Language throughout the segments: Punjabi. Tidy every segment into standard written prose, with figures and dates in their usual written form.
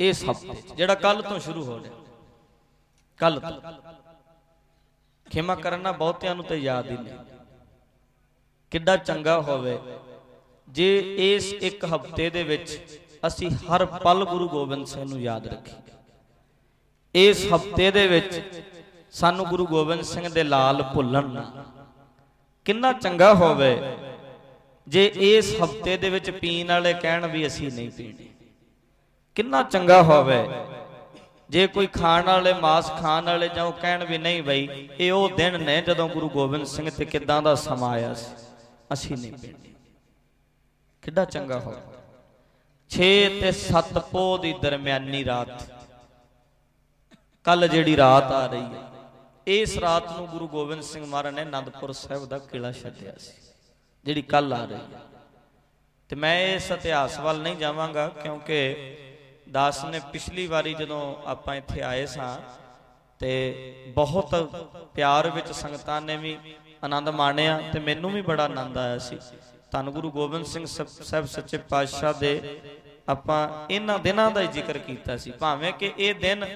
इस हफ्ते जिहड़ा कल तो शुरू हो रहा, कल तो खेमा करना बहुतियां नूं ते याद ही नहीं। किड्डा चंगा होवे जे इस एक हफ्ते दे विच असीं हर पल गुरु गोबिंद सिंह नूं याद रखीए। इस हफ्ते दे विच सानू गुरु गोबिंद सिंह दे लाल भुल्लण ना। किन्ना चंगा होवे जे इस हफ्ते दे विच पीण वाले कहण भी असीं नहीं पीणे। किन्ना चंगा होवे जे कोई खाण वाले मांस खाण वाले जां कहण भी नहीं बई ये वो दिन ने जदों गुरु गोबिंद सिंह ते किदां दा समा आया सी, असीं नहीं पीणे। किड्डा चंगा हो 6 ते 7 पोह दी दरम्यानी रात, कल जिहड़ी रात आ रही है, इस रात नूं गुरु गोबिंद सिंह महाराज ने आनंदपुर साहिब दा किला छड्डिया सी, जिहड़ी कल आ रही है। ते मैं इस इतिहास वाल नहीं जावांगा क्योंकि दास ने पिछली बारी जदों आपां इत्थे आए सां ते बहुत प्यार विच संगतां ने भी आनंद माणिया ते मैनूं भी बड़ा आनंद आया सी। धन गुरु गोबिंद सिंह साहब सच्चे पातशाह दे आपां इन्हां दिनां दा जिक्र कीता सी, भावें कि ये दिन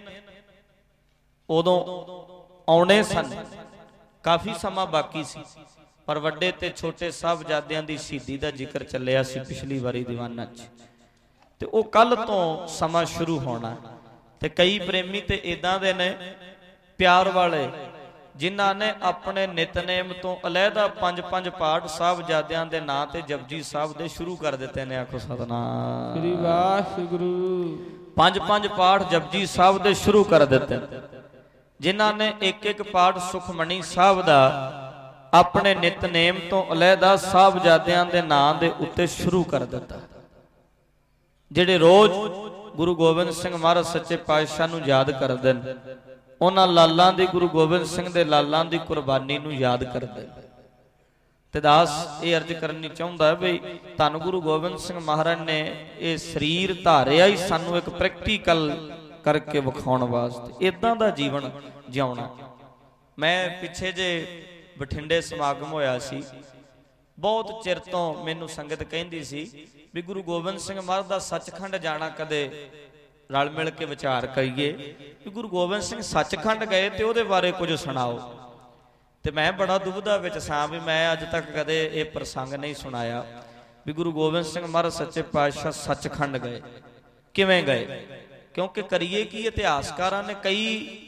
उदों आउणे सन, काफ़ी समा बाकी सी, पर वड्डे ते छोटे साहबजादियां दी शहीदी दा जिक्र चलिया सी पिछली बारी दीवाना च, ते वो कल तो समा शुरू होना। ते कई प्रेमी ते इदां दे ने प्यार वाले जिन्हां ने अपने नितनेम तो अलहदा 5-5 पाठ साहबजादियां दे नां ते जपजी साहब दे शुरू कर दिते ने। आखो सतनाम श्री वाहिगुरू। 5-5 पाठ जपजी साहब दे शुरू कर दिते, जिन्हां ने एक पाठ सुखमणी साहब दा अपने नितनेम तो अलहदा साहबजादियां दे नां दे उत्ते शुरू कर दिता। जिहड़े रोज गुरु गोबिंद सिंह महाराज सच्चे पातशाह नूं याद करदे ने, उन्हां लालां दी गुरु गोबिंद सिंह दे लालां दी कुर्बानी नूं याद करदे। ते दास ये अर्ज करनी चाहुंदा है बई धन गुरु गोबिंद सिंह महाराज ने ये शरीर धारिया ही सानू एक प्रैक्टिकल करके विखाउण वास्ते, इदां दा जीवन जिउणा। मैं पिछे जे बठिंडे समागम होया सी, बहुत चिर तो मैनू संगत कहिंदी सी भी गुरु गोबिंद सिंह महाराज दा सचखंड जाना कदे रल मिल के विचार करिए कि गुरु गोबिंद सिंह सचखंड गए तो उहदे बारे कुछ सुनाओ। तो मैं बड़ा दुविधा विच सां भी मैं अज तक कदे ये प्रसंग नहीं सुनाया भी गुरु गोबिंद सिंह महाराज सच्चे पातशाह सचखंड गए, किवें गए। क्योंकि करिए कि इतिहासकारां ने कई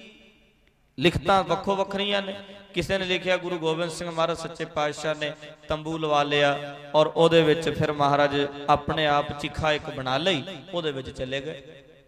लिखतां वक्खो वखरियां ने। किसी ने लिखिया गुरु गोबिंद सिंह महाराज सच्चे पातशाह ने तंबू लवा लिया और उहदे विच फिर महाराज अपने आप चिखा एक बना लई, उहदे विच चले गए।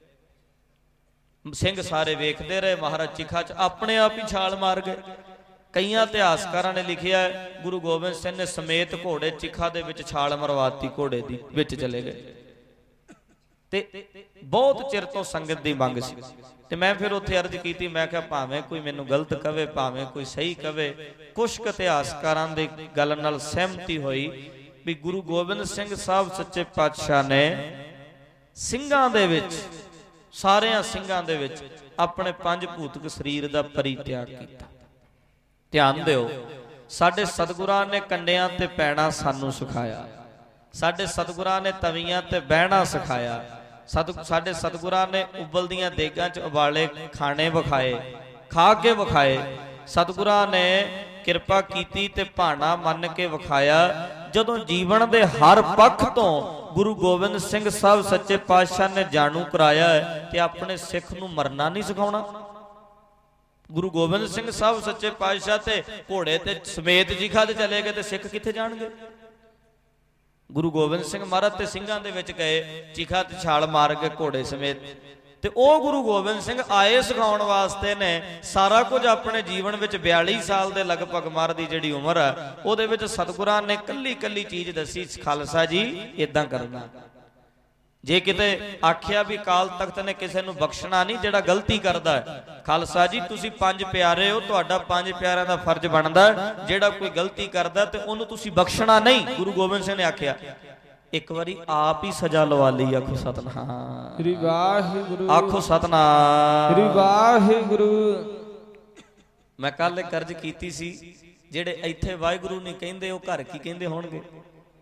सिंह सारे वेखते रहे, महाराज चिखा च अपने आप ही छाल मार गए। कई इतिहासकारां ने लिखिया गुरु गोबिंद सिंह ने समेत घोड़े चिखा दे विच छाल मरवाती, घोड़े दी विच चले गए। ते बहुत चिर तो संगत दी मंग सी। ते मैं फिर उत्थे अर्ज कीती, मैं कहा भावें कोई मैनू गलत कवे भावें कोई सही कवे, कुछ इतिहासकारां दी गल नाल सहमति होई भी गुरु गोबिंद सिंह साहब सच्चे पातशाह ने ਸਿੰਘਾਂ दे विच सारियां ਸਿੰਘਾਂ दे विच अपने 5 भूतक शरीर दा परित्याग कीता। ध्यान दिओ, साडे सतगुरां ने कंडियां ते पैणा सानू सिखाया, साडे सतगुरां ने तवियां ते बहना सिखाया, साडे सतगुरां ने उबलदियां देगां च उबाले खाने विखाए, खा के विखाए। सतगुरां ने किरपा कीती ते भाना मन के विखाया। जदों जीवन दे हर पक्ष तो गुरु गोबिंद सिंह साहब सच्चे पातशाह ने जाणू कराया है ते अपने सिख नूं मरना नहीं सिखाउणा। गुरु गोबिंद सिंह साहब सच्चे पातशाह ते घोड़े ते समेत जिखा ते चले गए ते सिख कित्थे जाणगे। गुरु गोबिंद सिंह महाराज ते ਸਿੰਘਾਂ ਦੇ ਵਿੱਚ गए, चिखा ते छाल मार के घोड़े समेत। ते ओ गुरु गोबिंद सिंह आए सिखाउण वास्ते ने सारा कुछ अपने जीवन विच 42 साल दे लगभग महाराज दी जिहड़ी उम्र है ਉਹਦੇ ਵਿੱਚ सतगुरां ने कल्ली कल्ली चीज़ दसी, खालसा जी इदां करना। जे किते आखिया भी काल तख्त ने किसी नूं बख्शना नहीं जिहड़ा गलती करदा है, खालसा जी तुसीं 5 प्यारे हो, तुहाडा 5 प्यारिਆਂ ਦਾ फर्ज बनदा जिहड़ा कोई गलती करदा ते ਉਹਨੂੰ तुसीं बख्शना नहीं। गुरु गोबिंद सिंह ने आखिया एक बारी आप ही सजा लवा ली। आखो सतनाम श्री वाहिगुरू, आखो सतनाम श्री वाहिगुरू। मैं कल कर्ज कीती सी, जेड़े इत्थे वाहिगुरू नहीं कहिंदे ओ घर की कहिंदे होणगे।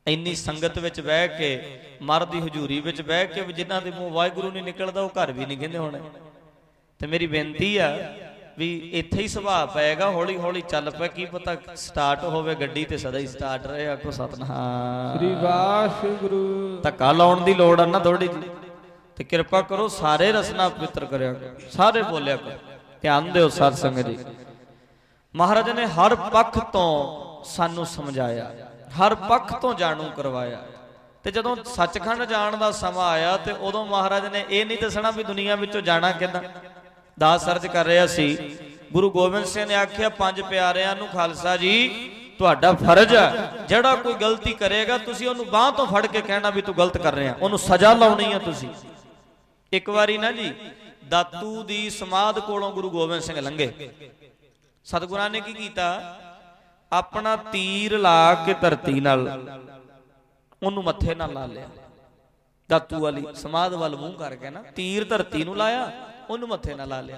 ਇੰਨੀ ਸੰਗਤ ਵਿੱਚ ਬਹਿ ਕੇ, ਮਰ ਦੀ ਹਜ਼ੂਰੀ ਵਿੱਚ ਬਹਿ ਕੇ ਵੀ ਜਿਨ੍ਹਾਂ ਦੇ ਮੂੰਹ ਵਾਹਿਗੁਰੂ ਨਹੀਂ ਨਿਕਲਦਾ ਉਹ ਘਰ ਵੀ ਨਹੀਂ ਕਹਿੰਦੇ ਹੋਣੇ। ਤੇ ਮੇਰੀ ਬੇਨਤੀ ਆ ਵੀ ਇੱਥੇ ਹੀ ਸੁਭਾਅ ਪਏਗਾ, ਹੌਲੀ ਹੌਲੀ ਚੱਲ ਪਿਆ, ਕੀ ਪਤਾ ਸਟਾਰਟ ਹੋਵੇ ਗੱਡੀ ਤੇ ਸਦਾ ਹੀ ਸਟਾਰਟ ਰਹੇ। ਆਖੋ ਸਤਿਨਾਮ ਸ੍ਰੀ ਵਾਹਿਗੁਰੂ। ਧੱਕਾ ਲਾਉਣ ਦੀ ਲੋੜ ਆ ਨਾ ਥੋੜੀ ਜਿਹੀ, ਤੇ ਕਿਰਪਾ ਕਰੋ ਸਾਰੇ ਰਸਨਾ ਪਵਿੱਤਰ ਕਰਿਆ ਕਰੋ, ਸਾਰੇ ਬੋਲਿਆ ਕਰੋ, ਧਿਆਨ ਦਿਓ ਸਾਧ ਸੰਗਤ ਜੀ। ਮਹਾਰਾਜ ਨੇ ਹਰ ਪੱਖ ਤੋਂ ਸਾਨੂੰ ਸਮਝਾਇਆ, ਹਰ ਪੱਖ ਤੋਂ ਜਾਣੂ ਕਰਵਾਇਆ। ਤੇ ਜਦੋਂ ਸੱਚਖੰਡ ਜਾਣ ਦਾ ਸਮਾਂ ਆਇਆ ਤੇ ਉਦੋਂ ਮਹਾਰਾਜ ਨੇ ਇਹ ਨਹੀਂ ਦੱਸਣਾ ਵੀ ਦੁਨੀਆ ਵਿੱਚੋਂ ਜਾਣਾ ਕਿੱਦਾਂ। ਦਾਸ ਅਰਜ ਕਰ ਰਿਹਾ ਸੀ, ਗੁਰੂ ਗੋਬਿੰਦ ਸਿੰਘ ਨੇ ਆਖਿਆ ਪੰਜ ਪਿਆਰਿਆਂ ਨੂੰ, ਖਾਲਸਾ ਜੀ ਤੁਹਾਡਾ ਫਰਜ਼ ਹੈ, ਜਿਹੜਾ ਕੋਈ ਗਲਤੀ ਕਰੇਗਾ ਤੁਸੀਂ ਉਹਨੂੰ ਬਾਂਹ ਤੋਂ ਫੜ ਕੇ ਕਹਿਣਾ ਵੀ ਤੂੰ ਗਲਤ ਕਰ ਰਿਹਾ, ਉਹਨੂੰ ਸਜ਼ਾ ਲਾਉਣੀ ਹੈ ਤੁਸੀਂ। ਇੱਕ ਵਾਰੀ ਨਾ ਜੀ ਦਾਤੂ ਦੀ ਸਮਾਧ ਕੋਲੋਂ ਗੁਰੂ ਗੋਬਿੰਦ ਸਿੰਘ ਲੰਘੇ। ਸਤਿਗੁਰਾਂ ਨੇ ਕੀ ਕੀਤਾ, ਆਪਣਾ ਤੀਰ ਲਾ ਕੇ ਧਰਤੀ ਨਾਲ ਉਹਨੂੰ ਮੱਥੇ ਨਾਲ ਲਾ ਲਿਆ। ਦਾਤੂ ਵਾਲੀ ਸਮਾਧ ਵੱਲ ਮੂੰਹ ਕਰਕੇ ਨਾ ਤੀਰ ਧਰਤੀ ਨੂੰ ਲਾਇਆ, ਉਹਨੂੰ ਮੱਥੇ ਨਾਲ ਲਾ ਲਿਆ।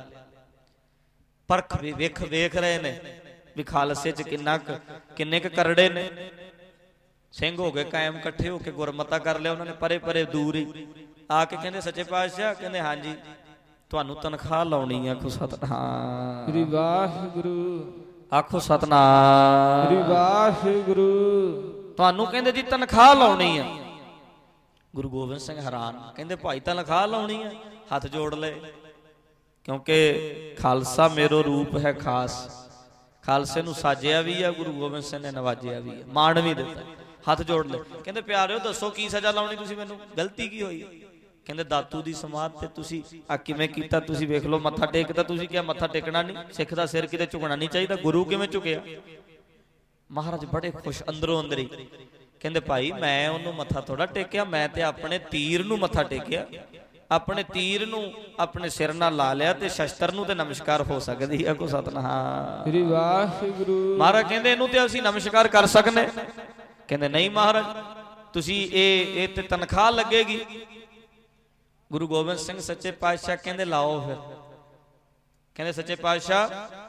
ਪਰਖ ਵੀ ਵੇਖ ਰਹੇ ਨੇ ਵੀ ਖਾਲਸੇ ਚ ਕਿੰਨੇ ਕੁ ਕਰੜੇ ਨੇ। ਸਿੰਘ ਹੋ ਗਏ ਕਾਇਮ, ਇਕੱਠੇ ਹੋ ਕੇ ਗੁਰਮਤਾ ਕਰ ਲਿਆ ਉਹਨਾਂ ਨੇ, ਪਰੇ ਪਰੇ ਦੂਰ ਹੀ ਆ ਕੇ ਕਹਿੰਦੇ ਸੱਚੇ ਪਾਤਸ਼ਾਹ, ਕਹਿੰਦੇ ਹਾਂਜੀ ਤੁਹਾਨੂੰ ਤਨਖਾਹ ਲਾਉਣੀ ਆ। ਆਖੋ ਸਤਿਨਾਮ ਸ੍ਰੀ ਵਾਹਿਗੁਰੂ। ਆਖੋ ਸਤਿਨਾਮ ਸ੍ਰੀ ਵਾਹਿਗੁਰੂ। ਤੁਹਾਨੂੰ ਕਹਿੰਦੇ ਜੀ ਤਨਖਾਹ ਲਾਉਣੀ ਆ। ਗੁਰੂ ਗੋਬਿੰਦ ਸਿੰਘ ਹੈਰਾਨ, ਕਹਿੰਦੇ ਭਾਈ ਤਨਖਾਹ ਲਾਉਣੀ ਆ? ਹੱਥ ਜੋੜ ਲਏ, ਕਿਉਂਕਿ ਖਾਲਸਾ ਮੇਰੋ ਰੂਪ ਹੈ ਖਾਸ। ਖਾਲਸੇ ਨੂੰ ਸਾਜਿਆ ਵੀ ਆ, ਗੁਰੂ ਗੋਬਿੰਦ ਸਿੰਘ ਨੇ ਨਵਾਜਿਆ ਵੀ ਆ, ਮਾਣ ਵੀ ਦਿੱਤਾ। ਹੱਥ ਜੋੜ ਲਏ, ਕਹਿੰਦੇ ਪਿਆਰਿਓ ਦੱਸੋ ਕੀ ਸਜ਼ਾ ਲਾਉਣੀ ਤੁਸੀਂ ਮੈਨੂੰ, ਗਲਤੀ ਕੀ ਹੋਈ? ਕਹਿੰਦੇ ਦਾਤੂ ਦੀ ਸਮਾਧ ਤੇ ਤੁਸੀਂ ਆ ਕਿਵੇਂ ਕੀਤਾ, ਤੁਸੀਂ ਵੇਖ ਲਓ। ਮੱਥਾ ਟੇਕਦਾ, ਤੁਸੀਂ ਕਿਹਾ ਮੱਥਾ ਟੇਕਣਾ ਨਹੀਂ, ਸਿੱਖ ਦਾ ਸਿਰ ਕਿਤੇ ਝੁਕਣਾ ਨਹੀਂ ਚਾਹੀਦਾ, ਗੁਰੂ ਕਿਵੇਂ ਝੁਕਿਆ? ਮਹਾਰਾਜ ਬੜੇ ਖੁਸ਼ ਅੰਦਰੋਂ ਅੰਦਰੀ, ਕਹਿੰਦੇ ਭਾਈ ਮੈਂ ਉਹਨੂੰ ਮੱਥਾ ਥੋੜਾ ਟੇਕਿਆ, ਮੈਂ ਤੇ ਆਪਣੇ ਤੀਰ ਨੂੰ ਮੱਥਾ ਟੇਕਿਆ। ਆਪਣੇ ਤੀਰ ਨੂੰ ਆਪਣੇ ਸਿਰ ਨਾਲ ਲਾ ਲਿਆ ਤੇ ਸ਼ਸਤਰ ਨੂੰ ਤੇ ਨਮਸਕਾਰ ਹੋ ਸਕਦੀ ਹੈ। ਕੋ ਸਤਿਨਾਮ ਸ੍ਰੀ ਵਾਹਿਗੁਰੂ। ਮਹਾਰਾਜ ਕਹਿੰਦੇ ਇਹਨੂੰ ਤੇ ਅਸੀਂ ਨਮਸਕਾਰ ਕਰ ਸਕਨੇ? ਕਹਿੰਦੇ ਨਹੀਂ ਮਹਾਰਾਜ, ਤੁਸੀਂ ਇਹ ਤੇ ਤਨਖਾਹ ਲੱਗੇਗੀ। ਗੁਰੂ ਗੋਬਿੰਦ ਸਿੰਘ ਸੱਚੇ ਪਾਤਸ਼ਾਹ ਕਹਿੰਦੇ ਲਾਓ ਫਿਰ। ਕਹਿੰਦੇ ਸੱਚੇ ਪਾਤਸ਼ਾਹ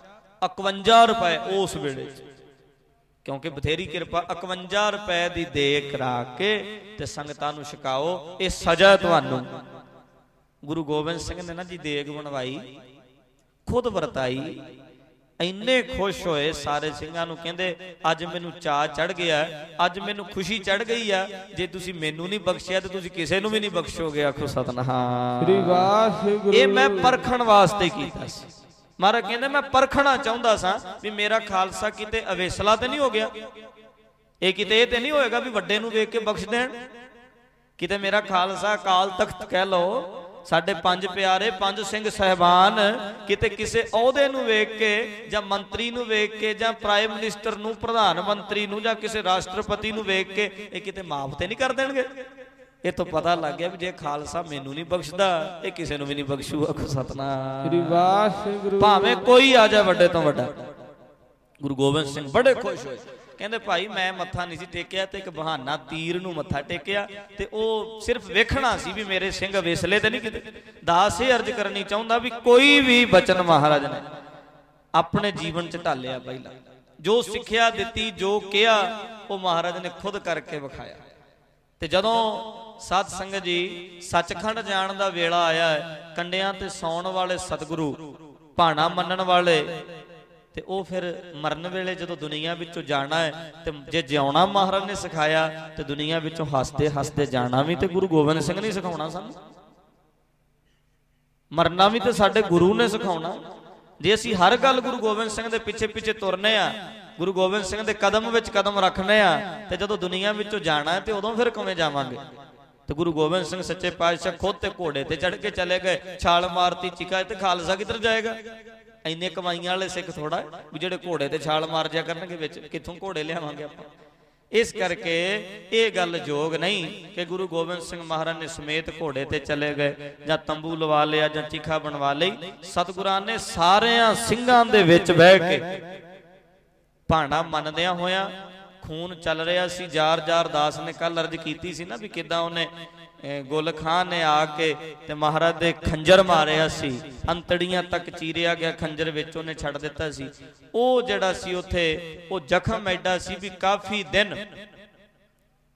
51 ਰੁਪਏ ਉਸ ਵੇਲੇ, ਕਿਉਂਕਿ ਬਥੇਰੀ ਕਿਰਪਾ, 51 ਰੁਪਏ ਦੀ ਦੇ ਕਰਾ ਕੇ ਤੇ ਸੰਗਤਾਂ ਨੂੰ ਛਕਾਓ, ਇਹ ਸਜ਼ਾ ਤੁਹਾਨੂੰ। ਗੁਰੂ ਗੋਬਿੰਦ ਸਿੰਘ ਨੇ ਨਾ ਜੀ ਦੇਗ ਬਣਵਾਈ, ਖੁਦ ਵਰਤਾਈ। ਇੰਨੇ ਖੁਸ਼ ਹੋਏ ਸਾਰੇ ਸਿੰਘਾਂ ਨੂੰ, ਕਹਿੰਦੇ ਅੱਜ ਮੈਨੂੰ ਚਾਅ ਚੜ ਗਿਆ, ਅੱਜ ਮੈਨੂੰ ਖੁਸ਼ੀ ਚੜ ਗਈ ਆ, ਜੇ ਤੁਸੀਂ ਮੈਨੂੰ ਨਹੀਂ ਬਖਸ਼ਿਆ ਤੇ ਤੁਸੀਂ ਕਿਸੇ ਨੂੰ ਵੀ ਨਹੀਂ ਬਖਸ਼ੋਗੇ। ਆਖੋ ਸਤਿਨਾਮ ਸ੍ਰੀ ਵਾਹਿਗੁਰੂ। ਇਹ ਮੈਂ ਪਰਖਣ ਵਾਸਤੇ ਕੀਤਾ ਸੀ। ਮਹਾਰਾਜ ਕਹਿੰਦੇ ਮੈਂ ਪਰਖਣਾ ਚਾਹੁੰਦਾ ਸਾਂ ਵੀ ਮੇਰਾ ਖਾਲਸਾ ਕਿਤੇ ਅਵੇਸਲਾ ਤੇ ਨਹੀਂ ਹੋ ਗਿਆ, ਇਹ ਕਿਤੇ ਇਹ ਤੇ ਨਹੀਂ ਹੋਏਗਾ ਵੀ ਵੱਡੇ ਨੂੰ ਵੇਖ ਕੇ ਬਖਸ਼ ਦੇਣ। ਕਿਤੇ ਮੇਰਾ ਖਾਲਸਾ ਅਕਾਲ ਤਖਤ ਕਹਿ ਲਓ, ਸਾਡੇ ਪੰਜ ਪਿਆਰੇ, ਪੰਜ ਸਿੰਘ ਸਾਹਿਬਾਨ, ਕਿਤੇ ਕਿਸੇ ਅਹੁਦੇ ਨੂੰ ਵੇਖ ਕੇ ਜਾਂ ਮੰਤਰੀ ਨੂੰ ਵੇਖ ਕੇ ਜਾਂ ਪ੍ਰਾਈਮ ਮਿਨਿਸਟਰ ਨੂੰ, ਪ੍ਰਧਾਨ ਮੰਤਰੀ ਨੂੰ ਜਾਂ ਕਿਸੇ ਰਾਸ਼ਟਰਪਤੀ ਨੂੰ ਵੇਖ ਕੇ ਇਹ ਕਿਤੇ ਮਾਫ ਤੇ ਨਹੀਂ ਕਰ ਦੇਣਗੇ? ਇਹ ਤੋਂ ਪਤਾ ਲੱਗ ਗਿਆ ਵੀ ਜੇ ਖਾਲਸਾ ਮੈਨੂੰ ਨਹੀਂ ਬਖਸ਼ਦਾ, ਇਹ ਕਿਸੇ ਨੂੰ ਵੀ ਨਹੀਂ ਬਖਸ਼ੂ। ਆਖੋ ਸਤਿਨਾਮ ਸ੍ਰੀ ਵਾਹਿਗੁਰੂ। ਭਾਵੇਂ ਕੋਈ ਆ ਜਾ ਵੱਡੇ ਤੋਂ ਵੱਡਾ। ਗੁਰੂ ਗੋਬਿੰਦ ਸਿੰਘ ਬੜੇ ਖੁਸ਼ ਹੋਏ, ਕਹਿੰਦੇ ਭਾਈ ਮੈਂ ਮੱਥਾ ਨਹੀਂ ਸੀ ਟੇਕਿਆ ਤੇ ਇੱਕ ਬਹਾਨਾ ਤੀਰ ਨੂੰ ਮੱਥਾ ਟੇਕਿਆ, ਤੇ ਉਹ ਸਿਰਫ ਵੇਖਣਾ ਸੀ ਵੀ ਮੇਰੇ ਸਿੰਘ ਵੇਸਲੇ ਤੇ ਨਹੀਂ ਕਿਤੇ। ਦਾਸ ਇਹ ਅਰਜ ਕਰਨੀ ਚਾਹੁੰਦਾ ਵੀ ਕੋਈ ਵੀ ਬਚਨ ਮਹਾਰਾਜ ਨੇ ਆਪਣੇ ਜੀਵਨ ਚ ਢਾਲਿਆ। ਪਹਿਲਾਂ ਜੋ ਸਿੱਖਿਆ ਦਿੱਤੀ, ਜੋ ਕਿਹਾ, ਉਹ ਮਹਾਰਾਜ ਨੇ ਖੁਦ ਕਰਕੇ ਵਿਖਾਇਆ। ਤੇ ਜਦੋਂ ਸਾਧ ਸੰਗਤ ਜੀ ਸੱਚਖੰਡ ਜਾਣ ਦਾ ਵੇਲਾ ਆਇਆ ਹੈ, ਕੰਡਿਆਂ ਤੇ ਸੌਣ ਵਾਲੇ ਸਤਿਗੁਰੂ, ਭਾਣਾ ਮੰਨਣ ਵਾਲੇ, ਤੇ ਉਹ ਫਿਰ ਮਰਨ ਵੇਲੇ ਜਦੋਂ ਦੁਨੀਆ ਵਿੱਚੋਂ ਜਾਣਾ ਹੈ, ਤੇ ਜੇ ਜਿਉਣਾ ਮਹਾਰਾਜ ਨੇ ਸਿਖਾਇਆ ਤੇ ਦੁਨੀਆ ਵਿੱਚੋਂ ਹੱਸਦੇ ਹੱਸਦੇ ਜਾਣਾ ਵੀ ਤੇ ਗੁਰੂ ਗੋਬਿੰਦ ਸਿੰਘ ਨੇ ਸਿਖਾਉਣਾ ਸਾਨੂੰ। ਮਰਨਾ ਵੀ ਤੇ ਸਾਡੇ ਗੁਰੂ ਨੇ ਸਿਖਾਉਣਾ। ਜੇ ਅਸੀਂ ਹਰ ਗੱਲ ਗੁਰੂ ਗੋਬਿੰਦ ਸਿੰਘ ਦੇ ਪਿੱਛੇ ਪਿੱਛੇ ਤੁਰਨੇ ਆ, ਗੁਰੂ ਗੋਬਿੰਦ ਸਿੰਘ ਦੇ ਕਦਮ ਵਿੱਚ ਕਦਮ ਰੱਖਨੇ ਆ, ਤੇ ਜਦੋਂ ਦੁਨੀਆ ਵਿੱਚੋਂ ਜਾਣਾ ਤੇ ਉਦੋਂ ਫਿਰ ਕਿਵੇਂ ਜਾਵਾਂਗੇ? ਤੇ ਗੁਰੂ ਗੋਬਿੰਦ ਸਿੰਘ ਸੱਚੇ ਪਾਤਸ਼ਾਹ ਖੁਦ ਤੇ ਘੋੜੇ ਤੇ ਚੜ ਕੇ ਚਲੇ ਗਏ, ਛਾਲ ਮਾਰਤੀ, ਚੀਕਾ, ਤੇ ਖਾਲਸਾ ਕਿੱਧਰ ਜਾਏਗਾ? ਇੰਨੇ ਕਮਾਈਆਂ ਵਾਲੇ ਸਿੱਖ ਥੋੜਾ ਵੀ ਜਿਹੜੇ ਘੋੜੇ ਤੇ ਛਾਲ ਮਾਰ ਜਾ ਕਰਨਗੇ, ਵਿੱਚ ਕਿੱਥੋਂ ਘੋੜੇ ਲਿਆਵਾਂਗੇ ਆਪਾਂ? ਇਸ ਕਰਕੇ ਇਹ ਗੱਲ ਯੋਗ ਨਹੀਂ ਕਿ ਗੁਰੂ ਗੋਬਿੰਦ ਸਿੰਘ ਮਹਾਰਾਜ ਨੇ ਸਮੇਤ ਘੋੜੇ ਤੇ ਚਲੇ ਗਏ ਜਾਂ ਤੰਬੂ ਲਵਾ ਲਿਆ ਜਾਂ ਚੀਖਾ ਬਣਵਾ ਲਈ। ਸਤਿਗੁਰਾਂ ਨੇ ਸਾਰਿਆਂ ਸਿੰਘਾਂ ਦੇ ਵਿੱਚ ਬਹਿ ਕੇ ਭਾਣਾ ਮੰਨਦਿਆਂ ਹੋਇਆਂ, ਖੂਨ ਚੱਲ ਰਿਹਾ ਸੀ। ਜਾਰ ਦਾਸ ਨੇ ਕੱਲ ਅਰਜ ਕੀਤੀ ਸੀ ਨਾ ਵੀ ਕਿੱਦਾਂ ਉਹਨੇ ਗੁਲ ਖਾਨ ਨੇ ਆ ਕੇ ਤੇ ਮਹਾਰਾਜ ਦੇ ਖੰਜਰ ਮਾਰਿਆ ਸੀ, ਅੰਤੜੀਆਂ ਤੱਕ ਚੀਰਿਆ ਗਿਆ ਖੰਜਰ ਵਿੱਚ ਉਹਨੇ ਛੱਡ ਦਿੱਤਾ ਸੀ। ਉਹ ਜਿਹੜਾ ਸੀ ਉੱਥੇ ਉਹ ਜ਼ਖਮ ਐਡਾ ਸੀ ਵੀ ਕਾਫੀ ਦਿਨ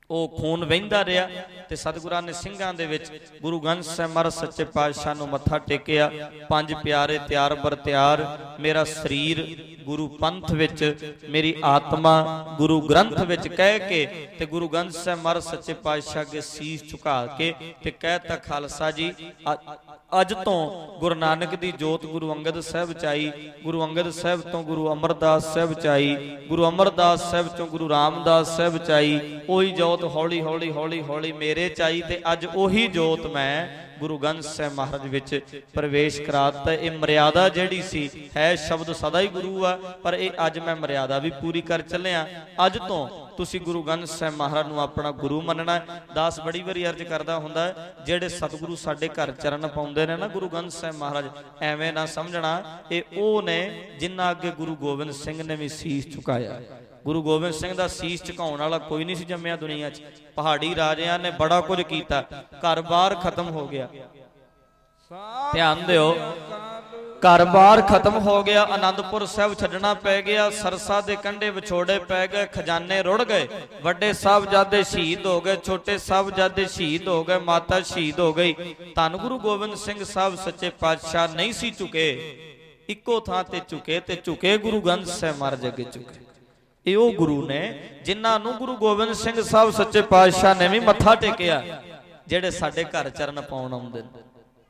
ਉਹ ਖੂਨ ਵਹਿੰਦਾ ਰਿਹਾ ਤੇ ਸਤਿਗੁਰਾਂ ਨੇ ਸਿੰਘਾਂ ਦੇ ਵਿੱਚ ਗੁਰੂ ਗ੍ਰੰਥ ਸਾਹਿਬ ਮਹਾਰਾਜ ਸੱਚੇ ਪਾਤਸ਼ਾਹ ਨੂੰ ਮੱਥਾ ਟੇਕਿਆ। ਪੰਜ ਪਿਆਰੇ ਤਿਆਰ ਬਰ ਤਿਆਰ, ਮੇਰਾ ਸਰੀਰ ਗੁਰੂ ਪੰਥ ਵਿੱਚ, ਮੇਰੀ ਆਤਮਾ ਗੁਰੂ ਗ੍ਰੰਥ ਵਿੱਚ ਕਹਿ ਕੇ ਤੇ ਗੁਰੂ ਗ੍ਰੰਥ ਸਾਹਿਬ ਮਹਾਰਾਜ ਸੱਚੇ ਪਾਤਸ਼ਾਹ ਅੱਗੇ ਸੀਸ ਝੁਕਾ ਕੇ ਤੇ ਕਹਿਤਾ ਖਾਲਸਾ ਜੀ ਅੱਜ ਤੋਂ ਗੁਰੂ ਨਾਨਕ ਦੀ ਜੋਤ ਗੁਰੂ ਅੰਗਦ ਸਾਹਿਬ ਚ ਆਈ, ਗੁਰੂ ਅੰਗਦ ਸਾਹਿਬ ਤੋਂ ਗੁਰੂ ਅਮਰਦਾਸ ਸਾਹਿਬ ਚ ਆਈ, ਗੁਰੂ ਅਮਰਦਾਸ ਸਾਹਿਬ ਤੋਂ ਗੁਰੂ ਰਾਮਦਾਸ ਸਾਹਿਬ ਚ ਆਈ, ਉਹੀ ਜੋਤ ਹੌਲੀ ਹੌਲੀ ਹੌਲੀ ਹੌਲੀ ਮੇਰੇ ਚ ਆਈ ਤੇ ਅੱਜ ਉਹੀ ਜੋਤ ਮੈਂ ਗੁਰੂ ਗ੍ਰੰਥ ਸਾਹਿਬ ਮਹਾਰਾਜ ਵਿੱਚ ਪ੍ਰਵੇਸ਼ ਕਰਾਤਾ। ਇਹ ਮਰਿਆਦਾ ਜਿਹੜੀ ਸੀ ਹੈ ਸ਼ਬਦ ਸਦਾ ਹੀ ਗੁਰੂ ਆ, ਪਰ ਇਹ ਅੱਜ ਮੈਂ ਮਰਿਆਦਾ ਵੀ ਪੂਰੀ ਕਰ ਚੱਲਿਆ। ਅੱਜ ਤੋਂ ਤੁਸੀਂ ਗੁਰੂ ਗ੍ਰੰਥ ਸਾਹਿਬ ਮਹਾਰਾਜ ਨੂੰ ਆਪਣਾ ਗੁਰੂ ਮੰਨਣਾ। ਦਾਸ ਬੜੀ ਵਾਰੀ ਅਰਜ਼ ਕਰਦਾ ਹੁੰਦਾ, ਜਿਹੜੇ ਸਤਿਗੁਰੂ ਸਾਡੇ ਘਰ ਚਰਨ ਪਾਉਂਦੇ ਨੇ ਨਾ ਗੁਰੂ ਗ੍ਰੰਥ ਸਾਹਿਬ ਮਹਾਰਾਜ, ਐਵੇਂ ਨਾ ਸਮਝਣਾ ਇਹ ਉਹ ਨੇ ਜਿਨ੍ਹਾਂ ਅੱਗੇ ਗੁਰੂ ਗੋਬਿੰਦ ਸਿੰਘ ਨੇ ਵੀ ਸੀਸ ਝੁਕਾਇਆ। ਗੁਰੂ ਗੋਬਿੰਦ ਸਿੰਘ ਦਾ ਸੀਸ ਝੁਕਾਉਣ ਵਾਲਾ ਕੋਈ ਨਹੀਂ ਸੀ ਜੰਮਿਆ ਦੁਨੀਆ 'ਚ। ਪਹਾੜੀ ਰਾਜਿਆਂ ਨੇ ਬੜਾ ਕੁਝ ਕੀਤਾ, ਘਰ-ਬਾਰ ਖਤਮ ਹੋ ਗਿਆ। ਧਿਆਨ ਦਿਓ, ਘਰ-ਬਾਰ ਖਤਮ ਹੋ ਗਿਆ, ਆਨੰਦਪੁਰ ਸਾਹਿਬ ਛੱਡਣਾ ਪੈ ਗਿਆ, ਸਰਸਾ ਦੇ ਕੰਢੇ ਵਿਛੋੜੇ ਪੈ ਗਏ, ਖਜ਼ਾਨੇ ਰੁੜ ਗਏ, ਵੱਡੇ ਸਾਹਿਬਜ਼ਾਦੇ ਸ਼ਹੀਦ ਹੋ ਗਏ, ਛੋਟੇ ਸਾਹਿਬਜ਼ਾਦੇ ਸ਼ਹੀਦ ਹੋ ਗਏ, ਮਾਤਾ ਸ਼ਹੀਦ ਹੋ ਗਈ। ਧੰਨ ਗੁਰੂ ਗੋਬਿੰਦ ਸਿੰਘ ਸਾਹਿਬ ਸੱਚੇ ਪਾਤਸ਼ਾਹ ਨਹੀਂ ਸੀ ਝੁਕੇ, ਇੱਕੋ ਥਾਂ ਤੇ ਝੁਕੇ ਤੇ ਝੁਕੇ ਗੁਰੂ ਗ੍ਰੰਥ ਸਾਹਿਬ ਮਹਾਰਾਜ ਅੱਗੇ ਝੁਕੇ। ਇਹ ਉਹ ਗੁਰੂ ਨੇ ਜਿਨ੍ਹਾਂ ਨੂੰ ਗੁਰੂ ਗੋਬਿੰਦ ਸਿੰਘ ਸਾਹਿਬ ਸੱਚੇ ਪਾਤਸ਼ਾਹ ਨੇ ਵੀ ਮੱਥਾ ਟੇਕਿਆ, ਜਿਹੜੇ ਸਾਡੇ ਘਰ ਚਰਨ ਪਾਉਣ ਆਉਂਦੇ ਨੇ।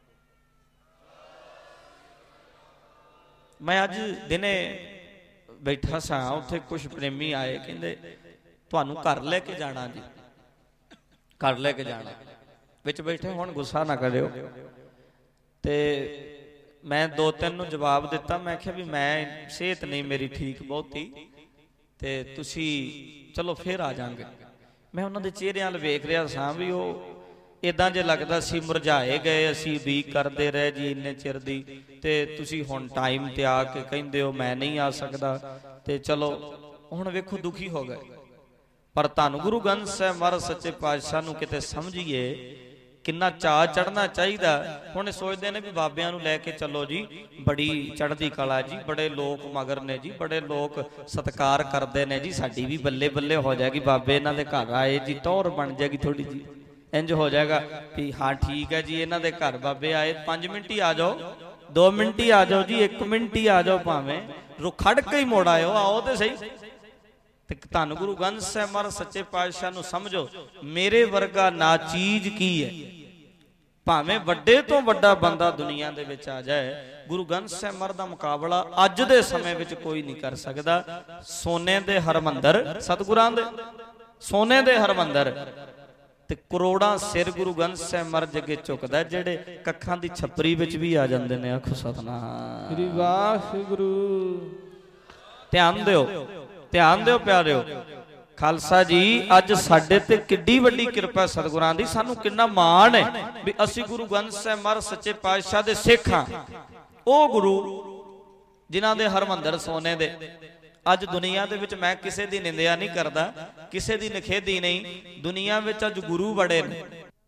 ਮੈਂ ਅੱਜ ਦਿਨੇ ਬੈਠਾ ਸਾਂ, ਉੱਥੇ ਕੁਝ ਪ੍ਰੇਮੀ ਆਏ, ਕਹਿੰਦੇ ਤੁਹਾਨੂੰ ਘਰ ਲੈ ਕੇ ਜਾਣਾ ਜੀ, ਘਰ ਲੈ ਕੇ ਜਾਣਾ। ਵਿੱਚ ਬੈਠੇ ਹੁਣ ਗੁੱਸਾ ਨਾ ਕਰਿਓ। ਤੇ ਮੈਂ ਦੋ ਤਿੰਨ ਨੂੰ ਜਵਾਬ ਦਿੱਤਾ, ਮੈਂ ਕਿਹਾ ਵੀ ਮੈਂ ਸਿਹਤ ਨਹੀਂ ਮੇਰੀ ਠੀਕ ਬਹੁਤੀ, ਤੇ ਤੁਸੀਂ ਚਲੋ ਫੇਰ ਆ ਜਾਾਂਗੇ। ਮੈਂ ਉਹਨਾਂ ਦੇ ਚਿਹਰਿਆਂ ਵੱਲ ਵੇਖ ਰਿਹਾ ਸਾਂ ਵੀ ਉਹ ਇਦਾਂ ਜੇ ਲੱਗਦਾ ਸੀ ਮੁਰਝਾਏ ਗਏ, ਅਸੀਂ ਉਡੀਕ ਕਰਦੇ ਰਹੇ ਜੀ ਇੰਨੇ ਚਿਰ ਦੀ, ਤੇ ਤੁਸੀਂ ਹੁਣ ਟਾਈਮ ਤੇ ਆ ਕੇ ਕਹਿੰਦੇ ਹੋ ਮੈਂ ਨਹੀਂ ਆ ਸਕਦਾ। ਤੇ ਚਲੋ ਹੁਣ ਵੇਖੋ ਦੁਖੀ ਹੋ ਗਏ। ਪਰ ਧੰਨ ਗੁਰੂ ਗ੍ਰੰਥ ਸਾਹਿਬ ਮਹਾਰਾਜ ਸੱਚੇ ਪਾਤਸ਼ਾਹ ਨੂੰ ਕਿਤੇ ਸਮਝੀਏ ਕਿੰਨਾ ਚਾਅ ਚੜ੍ਹਨਾ ਚਾਹੀਦਾ। ਹੁਣ ਸੋਚਦੇ ਨੇ ਵੀ ਬਾਬਿਆਂ ਨੂੰ ਲੈ ਕੇ ਚੱਲੋ ਜੀ, ਬੜੀ ਚੜ੍ਹਦੀ ਕਲਾ ਜੀ, ਬੜੇ ਲੋਕ ਮਗਰ ਨੇ ਜੀ, ਬੜੇ ਲੋਕ ਸਤਿਕਾਰ ਕਰਦੇ ਨੇ ਜੀ, ਸਾਡੀ ਵੀ ਬੱਲੇ ਬੱਲੇ ਹੋ ਜਾਏਗੀ, ਬਾਬੇ ਇਹਨਾਂ ਦੇ ਘਰ ਆਏ ਜੀ, ਟੌਰ ਬਣ ਜਾਏਗੀ ਥੋੜੀ ਜੀ, ਇੰਜ ਹੋ ਜਾਏਗਾ ਵੀ ਹਾਂ ਠੀਕ ਹੈ ਜੀ ਇਹਨਾਂ ਦੇ ਘਰ ਬਾਬੇ ਆਏ, 5 ਮਿੰਟ ਹੀ ਆ ਜਾਓ, 2 ਮਿੰਟ ਹੀ ਆ ਜਾਓ ਜੀ, 1 ਮਿੰਟ ਹੀ ਆ ਜਾਓ, ਭਾਵੇਂ ਖੜ ਕੇ ਹੀ ਮੋੜ ਆਇਓ, ਆਓ ਤੇ ਸਹੀ। ਤੇ ਧੰਨ ਗੁਰੂ ਗ੍ਰੰਥ ਸਾਹਿਬ ਮਹਾਰਾਜ ਸੱਚੇ ਪਾਤਸ਼ਾਹ ਨੂੰ ਸਮਝੋ, ਮੇਰੇ ਵਰਗਾ ਨਾ ਚੀਜ਼ ਕੀ ਹੈ। ਭਾਵੇਂ ਵੱਡੇ ਤੋਂ ਵੱਡਾ ਬੰਦਾ ਦੁਨੀਆ ਦੇ ਵਿੱਚ ਆ ਜਾਏ, ਗੁਰੂ ਗ੍ਰੰਥ ਸਾਹਿਬ ਮਹਾਰਾਜ ਦਾ ਮੁਕਾਬਲਾ ਅੱਜ ਦੇ ਸਮੇਂ ਵਿੱਚ ਕੋਈ ਨਹੀਂ ਕਰ ਸਕਦਾ। ਸੋਨੇ ਦੇ ਹਰਮੰਦਰ, ਸਤਿਗੁਰਾਂ ਦੇ ਸੋਨੇ ਦੇ ਹਰਮੰਦਰ, ਤੇ ਕਰੋੜਾਂ ਸਿਰ ਗੁਰੂ ਗ੍ਰੰਥ ਸਾਹਿਬ ਮਹਾਰਾਜ ਅੱਗੇ ਝੁਕਦਾ, ਜਿਹੜੇ ਕੱਖਾਂ ਦੀ ਛੱਪਰੀ ਵਿੱਚ ਵੀ ਆ ਜਾਂਦੇ ਨੇ। ਆਖੋ ਸਤਿਨਾਮ ਸ੍ਰੀ ਵਾਹਿਗੁਰੂ। ਧਿਆਨ ਦਿਓ, ਧਿਆਨ ਦਿਓ ਪਿਆਰਿਓ। ਖਾਲਸਾ ਜੀ ਅੱਜ ਸਾਡੇ ਤੇ ਕਿੱਡੀ ਵੱਡੀ ਕਿਰਪਾ ਸਤਿਗੁਰਾਂ ਦੀ, ਸਾਨੂੰ ਕਿੰਨਾ ਮਾਣ ਹੈ ਵੀ ਅਸੀਂ ਗੁਰੂ ਗ੍ਰੰਥ ਸਾਹਿਬ ਮਹਾਰਾਜ ਸੱਚੇ ਪਾਤਸ਼ਾਹ ਦੇ ਸਿੱਖ ਹਾਂ। ਉਹ ਗੁਰੂ ਜਿਨ੍ਹਾਂ ਦੇ ਹਰਮੰਦਰ ਸੋਨੇ ਦੇ। ਅੱਜ ਦੁਨੀਆ ਦੇ ਵਿੱਚ ਮੈਂ ਕਿਸੇ ਦੀ ਨਿੰਦਿਆ ਨਹੀਂ ਕਰਦਾ, ਕਿਸੇ ਦੀ ਨਿਖੇਧੀ ਨਹੀਂ, ਦੁਨੀਆ ਵਿੱਚ ਅੱਜ ਗੁਰੂ ਬੜੇ ਨੇ।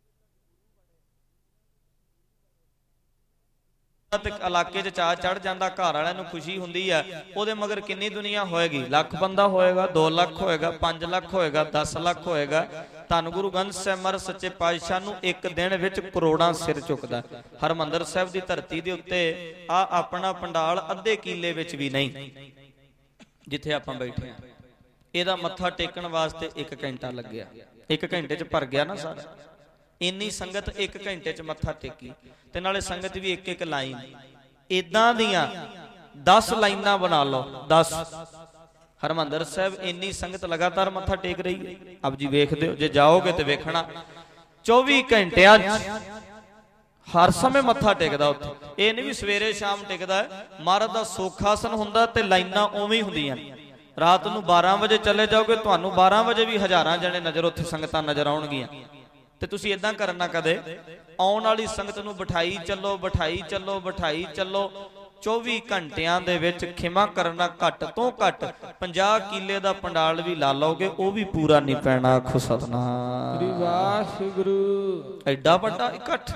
ਤੇ ਇਲਾਕੇ 'ਚ ਚਾਅ ਚੜ ਜਾਂਦਾ, ਘਰ ਵਾਲਿਆਂ ਨੂੰ ਖੁਸ਼ੀ ਹੁੰਦੀ ਆ, ਉਹਦੇ ਮਗਰ ਕਿੰਨੀ ਦੁਨੀਆ ਹੋਏਗੀ, ਲੱਖ ਬੰਦਾ ਹੋਏਗਾ, 2 ਲੱਖ ਹੋਏਗਾ, 5 ਲੱਖ ਹੋਏਗਾ, 10 ਲੱਖ ਹੋਏਗਾ। ਧੰਨ ਗੁਰੂ ਗ੍ਰੰਥ ਸਾਹਿਬ ਮਹਾਰਾਜ ਸੱਚੇ ਪਾਤਸ਼ਾਹ ਨੂੰ ਇੱਕ ਦਿਨ ਵਿੱਚ ਕਰੋੜਾਂ ਸਿਰ ਝੁਕਦਾ। ਹਰਮੰਦਰ ਸਾਹਿਬ ਦੀ ਧਰਤੀ ਦੇ ਉੱਤੇ ਆ ਆਪਣਾ ਪੰਡਾਲ ਅੱਧੇ ਕਿੱਲੇ ਵਿੱਚ ਵੀ ਨਹੀਂ ਜਿੱਥੇ ਆਪਾਂ ਬੈਠੇ ਆ, ਇਹਦਾ ਮੱਥਾ ਟੇਕਣ ਵਾਸਤੇ 1 ਘੰਟਾ ਲੱਗਿਆ। 1 ਘੰਟੇ 'ਚ ਭਰ ਗਿਆ ਨਾ ਸਾਰਾ। ਇੰਨੀ ਸੰਗਤ 1 ਘੰਟੇ 'ਚ ਮੱਥਾ ਟੇਕੀ, ਤੇ ਨਾਲੇ ਸੰਗਤ ਵੀ 1-1 ਲਾਈਨ। ਇਦਾਂ ਦੀਆਂ 10 ਲਾਈਨਾਂ ਬਣਾ ਲਓ, 10। ਹਰਮੰਦਰ ਸਾਹਿਬ ਇੰਨੀ ਸੰਗਤ ਲਗਾਤਾਰ ਮੱਥਾ ਟੇਕ ਰਹੀ ਹੈ। ਆਪ ਜੀ ਵੇਖਦੇ ਹੋ, ਜੇ ਜਾਓਗੇ ਤੇ ਵੇਖਣਾ 24 ਘੰਟਿਆਂ 'ਚ ਹਰ ਸਮੇਂ ਮੱਥਾ ਟੇਕਦਾ ਉੱਥੇ। ਇਹ ਨਹੀਂ ਵੀ ਸਵੇਰੇ ਸ਼ਾਮ ਟੇਕਦਾ, ਮਹਾਰਾਜ ਦਾ ਸੋਖਾਸਨ ਹੁੰਦਾ ਤੇ ਲਾਈਨਾਂ ਉਵੇਂ ਹੀ ਹੁੰਦੀਆਂ। ਰਾਤ ਨੂੰ 12 ਵਜੇ ਚਲੇ ਜਾਓਗੇ, ਤੁਹਾਨੂੰ 12 ਵਜੇ ਵੀ ਹਜ਼ਾਰਾਂ ਜਣੇ ਨਜ਼ਰ ਉੱਥੇ ਸੰਗਤਾਂ ਨਜ਼ਰ ਆਉਣਗੀਆਂ। ਤੇ ਤੁਸੀਂ ਇਦਾਂ ਕਰਨਾ, ਕਦੇ ਆਉਣ ਵਾਲੀ ਸੰਗਤ ਨੂੰ ਬਿਠਾਈ ਚੱਲੋ, ਬਿਠਾਈ ਚੱਲੋ, ਬਿਠਾਈ ਚੱਲੋ। 24 ਘੰਟਿਆਂ ਦੇ ਵਿੱਚ ਖਿਮਾ ਕਰਨਾ, ਘੱਟ ਤੋਂ ਘੱਟ 50 ਕਿੱਲੇ ਦਾ ਪੰਡਾਲ ਵੀ ਲਾ ਲਓਗੇ, ਉਹ ਵੀ ਪੂਰਾ ਨਹੀਂ ਪੈਣਾ। ਆਖੋ ਸਤਿਨਾਮ ਸ੍ਰੀ ਵਾਹਿਗੁਰੂ। ਐਡਾ ਵੱਡਾ ਇਕੱਠ,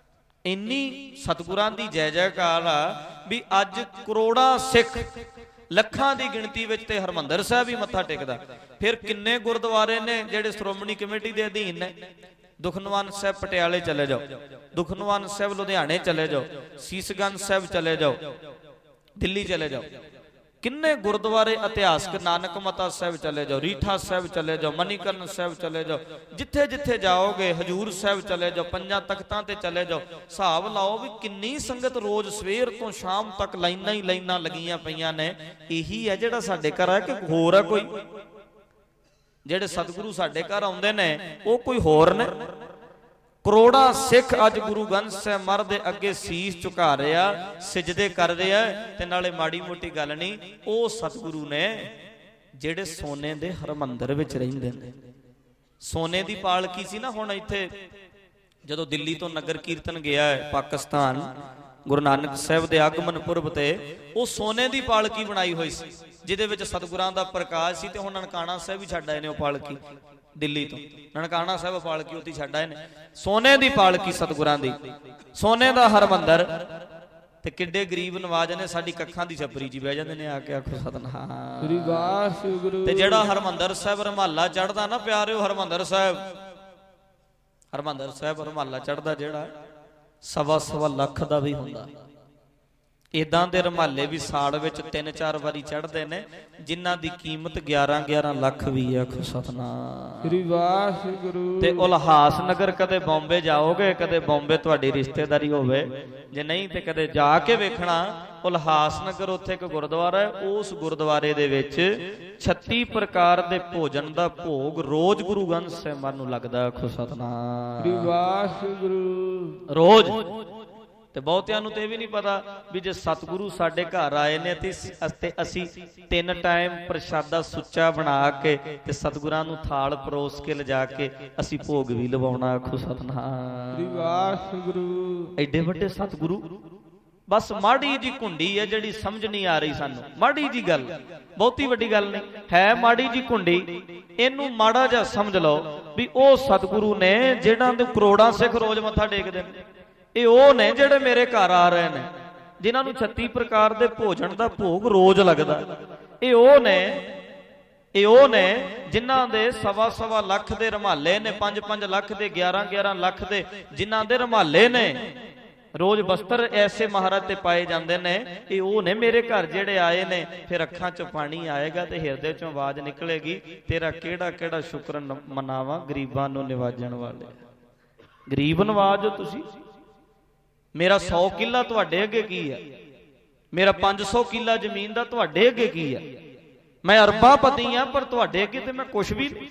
ਇੰਨੀ ਸਤਿਗੁਰਾਂ ਦੀ ਜੈ ਜੈਕਾਰ ਆ ਵੀ ਅੱਜ ਕਰੋੜਾਂ ਸਿੱਖ ਲੱਖਾਂ ਦੀ ਗਿਣਤੀ ਵਿੱਚ ਤੇ ਹਰਮੰਦਰ ਸਾਹਿਬ ਹੀ ਮੱਥਾ ਟੇਕਦਾ। ਫਿਰ ਕਿੰਨੇ ਗੁਰਦੁਆਰੇ ਨੇ ਜਿਹੜੇ ਸ਼੍ਰੋਮਣੀ ਕਮੇਟੀ ਦੇ ਅਧੀਨ ਨੇ। ਦੁਖਨਿਵਾਰਨ ਸਾਹਿਬ ਪਟਿਆਲੇ ਚਲੇ ਜਾਓ, ਦੁਖਨਿਵਾਰਨ ਸਾਹਿਬ ਲੁਧਿਆਣੇ ਚਲੇ ਜਾਓ, ਸੀਸਗੰਜ ਸਾਹਿਬ ਚਲੇ ਜਾਓ, ਦਿੱਲੀ ਚਲੇ ਜਾਓ, ਕਿੰਨੇ ਗੁਰਦੁਆਰੇ ਇਤਿਹਾਸਕ, ਨਾਨਕ ਮਤਾ ਸਾਹਿਬ ਚਲੇ ਜਾਓ, ਰੀਠਾ ਸਾਹਿਬ ਚਲੇ ਜਾਓ, ਮਨੀਕਰਨ ਸਾਹਿਬ ਚਲੇ ਜਾਓ, ਜਿੱਥੇ ਜਿੱਥੇ ਜਾਓਗੇ, ਹਜੂਰ ਸਾਹਿਬ ਚਲੇ ਜਾਓ, ਪੰਜਾਂ ਤਖਤਾਂ ਤੇ ਚਲੇ ਜਾਓ। ਹਿਸਾਬ ਲਾਓ ਵੀ ਕਿੰਨੀ ਸੰਗਤ ਰੋਜ਼ ਸਵੇਰ ਤੋਂ ਸ਼ਾਮ ਤੱਕ ਲਾਈਨਾਂ ਹੀ ਲਾਈਨਾਂ ਲੱਗੀਆਂ ਪਈਆਂ ਨੇ। ਇਹੀ ਹੈ ਜਿਹੜਾ ਸਾਡੇ ਘਰ ਆ ਕਿ ਹੋਰ ਆ ਕੋਈ? ਜਿਹੜੇ ਸਤਿਗੁਰੂ ਸਾਡੇ ਘਰ ਆਉਂਦੇ ਨੇ ਉਹ ਕੋਈ ਹੋਰ ਨੇ? ਕਰੋੜਾਂ ਸਿੱਖ ਅੱਜ ਗੁਰੂ ਗ੍ਰੰਥ ਸਾਹਿਬ ਮਹਾਰਾਜ ਦੇ ਅੱਗੇ ਸੀਸ ਝੁਕਾ ਰਿਹਾ, ਸਿਜਦੇ ਕਰ ਰਿਹਾ, ਤੇ ਨਾਲੇ ਮਾੜੀ ਮੋਟੀ ਗੱਲ ਨਹੀਂ, ਉਹ ਸਤਿਗੁਰੂ ਨੇ ਜਿਹੜੇ ਸੋਨੇ ਦੇ ਹਰਮੰਦਰ ਵਿੱਚ ਰਹਿੰਦੇ ਨੇ। ਸੋਨੇ ਦੀ ਪਾਲਕੀ ਸੀ ਨਾ ਹੁਣ ਇੱਥੇ ਜਦੋਂ ਦਿੱਲੀ ਤੋਂ ਨਗਰ ਕੀਰਤਨ ਗਿਆ ਹੈ ਪਾਕਿਸਤਾਨ ਗੁਰੂ ਨਾਨਕ ਸਾਹਿਬ ਦੇ ਆਗਮਨ ਪੁਰਬ ਤੇ, ਉਹ ਸੋਨੇ ਦੀ ਪਾਲਕੀ ਬਣਾਈ ਹੋਈ ਸੀ ਜਿਹਦੇ ਵਿੱਚ ਸਤਿਗੁਰਾਂ ਦਾ ਪ੍ਰਕਾਸ਼ ਸੀ। ਤੇ ਹੁਣ ਨਨਕਾਣਾ ਸਾਹਿਬ ਵੀ ਛੱਡ ਆਏ ਨੇ ਉਹ ਪਾਲਕੀ, ਦਿੱਲੀ ਤੋਂ ਨਨਕਾਣਾ ਸਾਹਿਬ ਪਾਲਕੀ ਉੱਥੇ ਛੱਡ ਆਏ ਨੇ। ਸੋਨੇ ਦੀ ਪਾਲਕੀ ਸਤਿਗੁਰਾਂ ਦੀ, ਸੋਨੇ ਦਾ ਹਰਮੰਦਰ। ਤੇ ਕਿੱਡੇ ਗਰੀਬ ਨਵਾਜ ਨੇ ਸਾਡੀ ਕੱਖਾਂ ਦੀ ਛਪਰੀ ਚ ਬਹਿ ਜਾਂਦੇ ਨੇ ਆ ਕੇ, ਆਖੋ ਸਤਿਨਾਮ। ਤੇ ਜਿਹੜਾ ਹਰਮੰਦਰ ਸਾਹਿਬ ਰਮਾਲਾ ਚੜਦਾ ਨਾ ਪਿਆਰਿਓ, ਹਰਮੰਦਰ ਸਾਹਿਬ, ਹਰਮੰਦਰ ਸਾਹਿਬ ਰਮਾਲਾ ਚੜਦਾ ਜਿਹੜਾ 1.25 ਲੱਖ ਦਾ ਵੀ ਹੁੰਦਾ। ਇਦਾਂ ਦੇ ਰਮਾਲੇ ਵੀ ਸਾਲ ਵਿੱਚ 3-4 ਵਾਰੀ ਚੜ੍ਹਦੇ ਨੇ ਜਿਨ੍ਹਾਂ ਦੀ ਕੀਮਤ 11-11 ਲੱਖ ਵੀ ਹੈ। ਆਖੋ ਸਤਿਨਾਮ ਸ੍ਰੀ ਵਾਹਿਗੁਰੂ। ਤੇ ਉਲਹਾਸ ਨਗਰ ਕਦੇ ਬੰਬੇ ਜਾਓਗੇ, ਕਦੇ ਬੰਬੇ ਤੁਹਾਡੀ ਰਿਸ਼ਤੇਦਾਰੀ ਹੋਵੇ, ਜੇ ਨਹੀਂ ਤੇ ਕਦੇ ਜਾ ਕੇ ਵੇਖਣਾ। ਉਲਹਾਸ ਨਗਰ ਉੱਥੇ ਇੱਕ ਗੁਰਦੁਆਰਾ ਹੈ, ਉਸ ਗੁਰਦੁਆਰੇ ਦੇ ਵਿੱਚ 36 ਪ੍ਰਕਾਰ ਦੇ ਭੋਜਨ ਦਾ ਭੋਗ ਰੋਜ਼ ਗੁਰੂ ਗ੍ਰੰਥ ਸਾਹਿਬ ਮਹਾਰਾਜ ਨੂੰ ਲੱਗਦਾ। ਆਖੋ ਸਤਿਨਾਮ ਸ੍ਰੀ ਵਾਹਿਗੁਰੂ। ਰੋਜ਼। ਤੇ ਬਹੁਤਿਆਂ ਨੂੰ ਤੇ ਇਹ ਵੀ ਨਹੀਂ ਪਤਾ ਵੀ ਜੇ ਸਤਿਗੁਰੂ ਸਾਡੇ ਘਰ ਆਏ ਨੇ ਤੇ ਅਸੀਂ 3 ਟਾਈਮ ਪ੍ਰਸ਼ਾਦਾ ਸੁੱਚਾ ਬਣਾ ਕੇ ਤੇ ਸਤਿਗੁਰਾਂ ਨੂੰ ਥਾਲ ਪਰੋਸ ਕੇ ਲਿਜਾ ਕੇ ਅਸੀਂ ਭੋਗ ਵੀ ਲਵਾਉਣਾ। ਆਖੋ ਸਤਿਨਾਮ ਸ੍ਰੀ ਵਾਹਿਗੁਰੂ। ਐਡੇ ਵੱਡੇ ਸਤਿਗੁਰੂ। ਬਸ ਮਾੜੀ ਜੀ ਘੁੰਡੀ ਹੈ ਜਿਹੜੀ ਸਮਝ ਨਹੀਂ ਆ ਰਹੀ ਸਾਨੂੰ, ਮਾੜੀ ਜੀ ਗੱਲ, ਬਹੁਤੀ ਵੱਡੀ ਗੱਲ ਨਹੀਂ ਹੈ, ਮਾੜੀ ਜੀ ਘੁੰਡੀ। ਇਹਨੂੰ ਮਾੜਾ ਜਿਹਾ ਸਮਝ ਲਓ ਵੀ ਉਹ ਸਤਿਗੁਰੂ ਨੇ ਜਿਹਨਾਂ ਦੇ ਕਰੋੜਾਂ ਸਿੱਖ ਰੋਜ਼ ਮੱਥਾ ਟੇਕਦੇ ਨੇ। ਇਹ ਉਹ ਨੇ ਜਿਹੜੇ ਮੇਰੇ ਘਰ ਆ ਰਹੇ ਨੇ, ਜਿਨ੍ਹਾਂ ਨੂੰ 36 ਪ੍ਰਕਾਰ ਦੇ ਭੋਜਨ ਦਾ ਭੋਗ ਰੋਜ਼ ਲੱਗਦਾ। ਇਹ ਉਹ ਨੇ ਜਿਨ੍ਹਾਂ ਦੇ 1.25 ਲੱਖ ਦੇ ਰਮਾਲੇ ਨੇ, 5-5 ਲੱਖ ਦੇ, 11-11 ਲੱਖ ਦੇ ਜਿਨ੍ਹਾਂ ਦੇ ਰਮਾਲੇ ਨੇ। ਰੋਜ਼ ਬਸਤਰ ਐਸੇ ਮਹਾਰਾਜ ਤੇ ਪਾਏ ਜਾਂਦੇ ਨੇ। ਇਹ ਉਹ ਨੇ ਮੇਰੇ ਘਰ ਜਿਹੜੇ ਆਏ ਨੇ। ਫਿਰ ਅੱਖਾਂ 'ਚੋਂ ਪਾਣੀ ਆਏਗਾ ਤੇ ਹਿਰਦੇ 'ਚੋਂ ਆਵਾਜ਼ ਨਿਕਲੇਗੀ, ਤੇਰਾ ਕਿਹੜਾ ਕਿਹੜਾ ਸ਼ੁਕਰ ਮਨਾਵਾਂ ਗਰੀਬਾਂ ਨੂੰ ਨਿਵਾਜਣ ਵਾਲੇ। ਗਰੀਬ ਨਵਾਜੋ ਤੁਸੀਂ। ਮੇਰਾ 100 ਕਿੱਲਾ ਤੁਹਾਡੇ ਅੱਗੇ ਕੀ ਹੈ? ਮੇਰਾ 500 ਕਿੱਲਾ ਜ਼ਮੀਨ ਦਾ ਤੁਹਾਡੇ ਅੱਗੇ ਕੀ ਹੈ? ਮੈਂ ਅਰਬਾਪਤੀ ਆ, ਪਰ ਤੁਹਾਡੇ ਅੱਗੇ ਤੇ ਮੈਂ ਕੁਛ ਵੀ ਨਹੀਂ।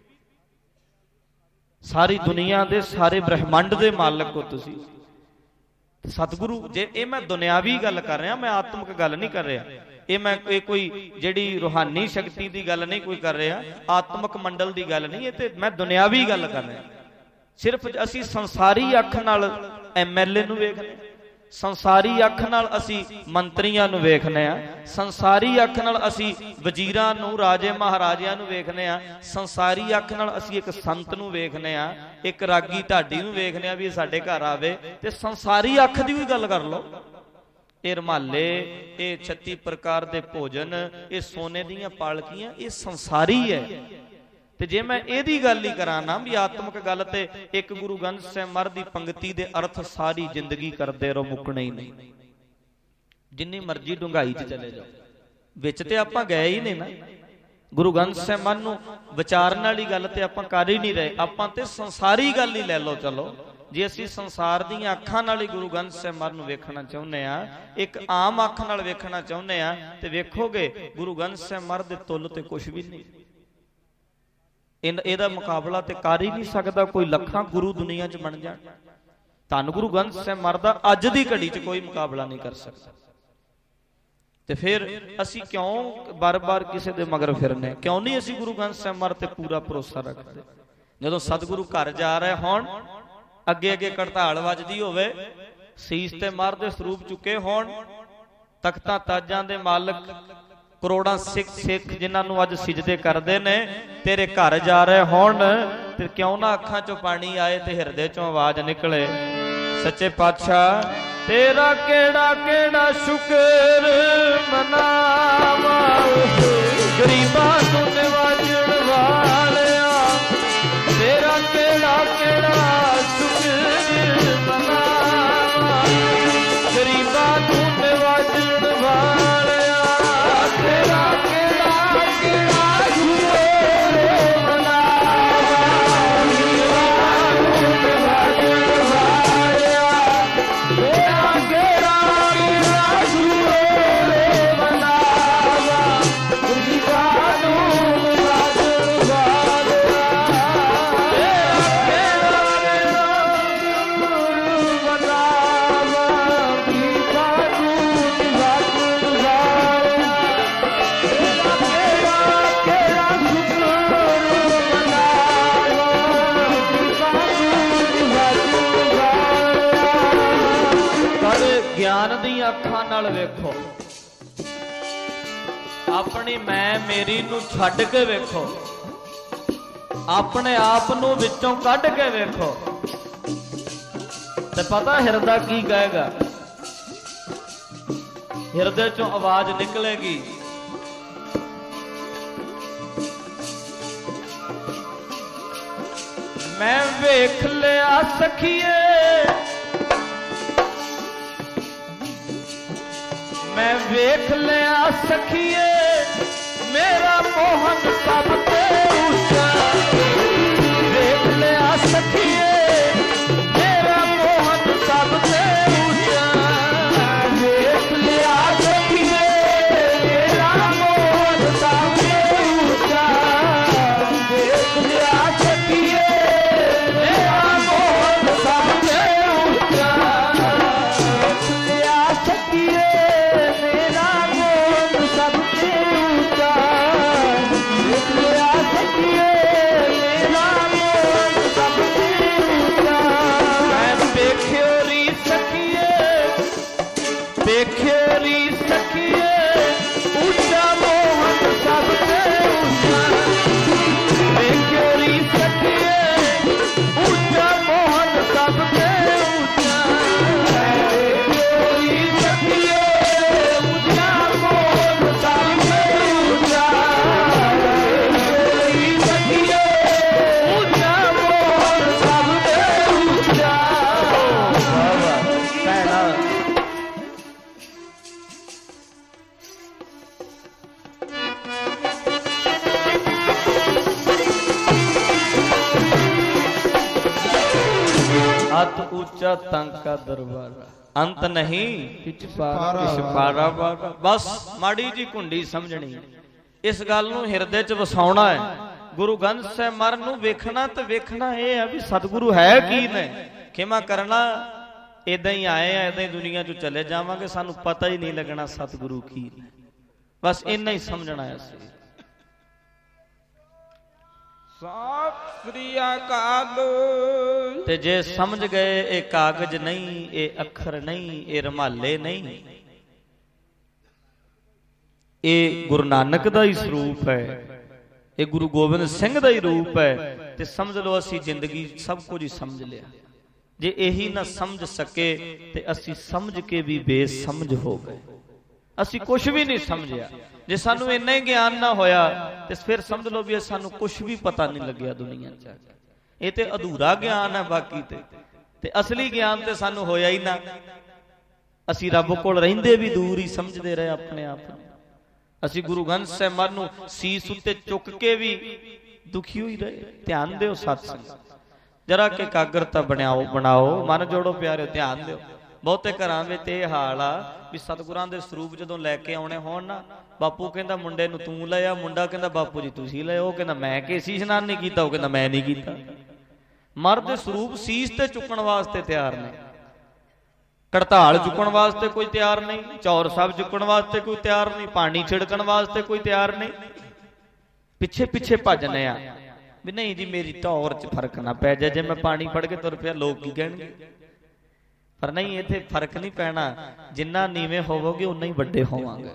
ਸਾਰੀ ਦੁਨੀਆ ਦੇ, ਸਾਰੇ ਬ੍ਰਹਿਮੰਡ ਦੇ ਮਾਲਕ ਹੋ ਤੁਸੀਂ। ਸਤਿਗੁਰੂ ਜੇ ਇਹ ਮੈਂ ਦੁਨਿਆਵੀ ਗੱਲ ਕਰ ਰਿਹਾ, ਮੈਂ ਆਤਮਿਕ ਗੱਲ ਨਹੀਂ ਕਰ ਰਿਹਾ। ਇਹ ਕੋਈ ਜਿਹੜੀ ਰੂਹਾਨੀ ਸ਼ਕਤੀ ਦੀ ਗੱਲ ਨਹੀਂ ਕੋਈ ਕਰ ਰਿਹਾ, ਆਤਮਿਕ ਮੰਡਲ ਦੀ ਗੱਲ ਨਹੀਂ। ਇਹ ਤੇ ਮੈਂ ਦੁਨਿਆਵੀ ਗੱਲ ਕਰ ਰਿਹਾ। ਸਿਰਫ ਅਸੀਂ ਸੰਸਾਰੀ ਅੱਖ ਨਾਲ MLA ਨੂੰ ਵੇਖਦੇ, ਸੰਸਾਰੀ ਅੱਖ ਨਾਲ ਅਸੀਂ ਮੰਤਰੀਆਂ ਨੂੰ ਵੇਖਦੇ ਆ, ਸੰਸਾਰੀ ਅੱਖ ਨਾਲ ਅਸੀਂ ਵਜ਼ੀਰਾਂ ਨੂੰ, ਰਾਜੇ ਮਹਾਰਾਜਿਆਂ ਨੂੰ ਵੇਖਦੇ ਆ, ਸੰਸਾਰੀ ਅੱਖ ਨਾਲ ਅਸੀਂ ਇੱਕ ਸੰਤ ਨੂੰ ਵੇਖਦੇ ਆ, ਇੱਕ ਰਾਗੀ ਢਾਡੀ ਨੂੰ ਵੇਖਦੇ ਆ ਵੀ ਸਾਡੇ ਘਰ ਆਵੇ। ਤੇ ਸੰਸਾਰੀ ਅੱਖ ਦੀ ਵੀ ਗੱਲ ਕਰ ਲਓ। ਇਹ ਰਮਾਲੇ, ਇਹ 36 ਪ੍ਰਕਾਰ ਦੇ ਭੋਜਨ, ਇਹ ਸੋਨੇ ਦੀਆਂ ਪਾਲਕੀਆਂ, ਇਹ ਸੰਸਾਰੀ ਹੈ। ਤੇ ਜੇ ਮੈਂ ਇਹਦੀ ਗੱਲ ਹੀ ਕਰਾਂ ਨਾ ਵੀ ਆਤਮਿਕ ਗੱਲ, ਤੇ ਇੱਕ ਗੁਰੂ ਗ੍ਰੰਥ ਸਾਹਿਬ ਮਹਾਰਾਜ ਦੀ ਪੰਕਤੀ ਦੇ ਅਰਥ ਸਾਰੀ ਜ਼ਿੰਦਗੀ ਕਰਦੇ ਰਹੋ, ਮੁੱਕਣੇ ਹੀ ਨਹੀਂ। ਜਿੰਨੀ ਮਰਜ਼ੀ ਡੂੰਘਾਈ 'ਚ ਚਲੇ ਜਾਓ, ਵਿੱਚ ਤੇ ਆਪਾਂ ਗਏ ਹੀ ਨਹੀਂ ਨਾ। ਗੁਰੂ ਗ੍ਰੰਥ ਸਾਹਿਬ ਮਨ ਨੂੰ ਵਿਚਾਰਨ ਵਾਲੀ ਗੱਲ ਤੇ ਆਪਾਂ ਕਰ ਹੀ ਨਹੀਂ ਰਹੇ। ਆਪਾਂ ਤੇ ਸੰਸਾਰੀ ਗੱਲ ਹੀ ਲੈ ਲਓ। ਚਲੋ ਜੇ ਅਸੀਂ ਸੰਸਾਰ ਦੀਆਂ ਅੱਖਾਂ ਨਾਲ ਹੀ ਗੁਰੂ ਗ੍ਰੰਥ ਸਾਹਿਬ ਮਹਾਰਾਜ ਨੂੰ ਵੇਖਣਾ ਚਾਹੁੰਦੇ ਆ, ਇੱਕ ਆਮ ਅੱਖ ਨਾਲ ਵੇਖਣਾ ਚਾਹੁੰਦੇ ਆ, ਤੇ ਵੇਖੋਗੇ ਗੁਰੂ ਗ੍ਰੰਥ ਸਾਹਿਬ ਮਹਾਰਾਜ ਦੇ ਤੁੱਲ ਤੇ ਕੁਛ ਵੀ ਨਹੀਂ। ਇਹਦਾ ਮੁਕਾਬਲਾ ਤੇ ਕਰ ਹੀ ਨਹੀਂ ਸਕਦਾ ਕੋਈ। ਲੱਖਾਂ ਗੁਰੂ ਦੁਨੀਆ 'ਚ ਬਣ ਜਾਣ, ਧੰਨ ਗੁਰੂ ਗ੍ਰੰਥ ਸਾਹਿਬ ਮਹਾਰਾਜ ਦਾ ਅੱਜ ਦੀ ਘੜੀ 'ਚ ਕੋਈ ਮੁਕਾਬਲਾ ਨਹੀਂ ਕਰ ਸਕਦਾ। ਤੇ ਫਿਰ ਅਸੀਂ ਕਿਉਂ ਬਾਰ-ਬਾਰ ਕਿਸੇ ਦੇ ਮਗਰ ਫਿਰਨੇ? ਕਿਉਂ ਨਹੀਂ ਅਸੀਂ ਗੁਰੂ ਗ੍ਰੰਥ ਸਾਹਿਬ ਮਹਾਰਾਜ ਤੇ ਪੂਰਾ ਭਰੋਸਾ ਰੱਖਦੇ? ਜਦੋਂ ਸਤਿਗੁਰੂ ਘਰ ਜਾ ਰਹੇ ਹੋਣ, ਅੱਗੇ ਅੱਗੇ ਕੜਤਾਲ ਵੱਜਦੀ ਹੋਵੇ, ਸੀਸ ਤੇ ਮਹਾਰਾਜ ਦੇ ਸਰੂਪ ਚੁੱਕੇ ਹੋਣ, ਤਖਤਾਂ ਤਾਜਾਂ ਦੇ ਮਾਲਕ ਕਰੋੜਾਂ ਸਿੱਖ ਜਿਨ੍ਹਾਂ ਨੂੰ ਅੱਜ ਸਿਜਦੇ ਕਰਦੇ ਨੇ, ਤੇਰੇ ਘਰ ਜਾ ਰਹੇ ਹੋਣ, ਤੇ ਕਿਉਂ ਨਾ ਅੱਖਾਂ 'ਚੋਂ ਪਾਣੀ ਆਏ ਤੇ ਹਿਰਦੇ 'ਚੋਂ ਆਵਾਜ਼ ਨਿਕਲੇ, ਸੱਚੇ ਪਾਤਸ਼ਾਹ तेरा केड़ा केड़ा शुक्र मनावा गरीबां नूं निवाजण वालिया तेरा केड़ा केड़ा शुक्र मनावा गरीबां नूं निवाजण वालिया तेरा केड़ा केड़ा शुक्र मनावा गरीबां नूं निवाजण वालिया तेरा केड़ा केड़ा शुक्र मनावा गरीबां नूं निवाजण वालिया ਗਿਆਨ ਦੀਆਂ ਅੱਖਾਂ ਨਾਲ ਵੇਖੋ ਆਪਣੀ ਮੈਂ ਮੇਰੀ ਨੂੰ ਛੱਡ ਕੇ ਵੇਖੋ ਆਪਣੇ ਆਪ ਨੂੰ ਵਿੱਚੋਂ ਕੱਢ ਕੇ ਵੇਖੋ ਤੇ ਪਤਾ ਹਿਰਦਾ ਕੀ ਕਹੇਗਾ ਹਿਰਦੇ ਚੋਂ ਆਵਾਜ਼ ਨਿਕਲੇਗੀ ਮੈਂ ਵੇਖ ਲਿਆ ਸਖੀਏ मैं वेख लिया सखिए मेरा मोहन सब ते ऊंचा वेख लिया सखिए मेरा मोहन सब ते ऊंचा वेख लिया सखिए मेरा मोहन सब ते ऊंचा वेख लिया सखिए मेरा मोहन सब ते ऊंचा वेख लिया सखिए देखियोरी सखिए ऊंचा मोहन सब ते ऊंचा देखियोरी सखिए ऊंचा मोहन सब ते ऊंचा देखियोरी सखिए ऊंचा मोहन सब ते ऊंचा देखियोरी सखिए ऊंचा मोहन सब ते ऊंचा अत ऊंचा तंका दरबारा अंत नहीं पिछ पारा बस माड़ी जी कुंडी समझनी इस गल नूं हिरदे च वसाउणा है गुरु ग्रंथ साहिब महाराज नूं वेखना ते वेखना यह है भी सतगुरु है की ने खिमा करना इदां ही आए हैं इदां ही दुनिया चों चले जावांगे सानूं पता ही नहीं लगना सतगुरु की ने बस इन्ना ही समझना है ते जे समझ गए ये कागज नहीं ये अखर नहीं ये रमाले नहीं ये गुरु नानक दा ही स्वरूप है ये गुरु गोबिंद सिंह दा ही रूप है ते समझ लो असी जिंदगी सब कुछ ही समझ लिया जे यही ना समझ सके ते असी समझ के भी बेसमझ हो गए असी कुछ भी नहीं समझिया जे सानू इन्ना ही ज्ञान ना होया ते फिर समझ लो भी सानू कुछ भी पता नहीं लग्या दुनिया च ये ते अधूरा ज्ञान है बाकी ते असली ज्ञान ते सानू होया ही ना असी रब कोल रहिंदे भी दूर ही समझते रहे अपने आप असी गुरु ग्रंथ साहिब महाराज नूं सीस उत्ते चुक के भी दुखी हुई रहे ध्यान दिओ सत्संग जरा के एकाग्रता बनाओ मन जोड़ो प्यारे ध्यान दिओ बहुते घरां विच इह हाल आ भी सतगुरां दे सरूप जदों लैके आउणे होण ना बापू कहंदा मुंडे नूं तूं ले आ मुंडा कहंदा बापू जी तुसीं ले आओ कहंदा मैं केसी इशनान नहीं कीता वो कहंदा मैं नहीं कीता मर्द सरूप सीस ते चुकण वास्ते तैयार ने कड़ताल चुकण वास्ते कोई तैयार नहीं चौर साहब चुकण वास्ते कोई तैयार नहीं पानी छिड़कण वास्ते कोई तैयार नहीं पिछे पिछे भजने आ भी नहीं जी मेरी टौर च फर्क ना पै जाए जे मैं पानी फड़ के तुर पिया लोग की कहणगे पर नहीं इत्थे फर्क नहीं पैना जिन्ना नीवे होवोगे उन्ना ही वड्डे होवांगे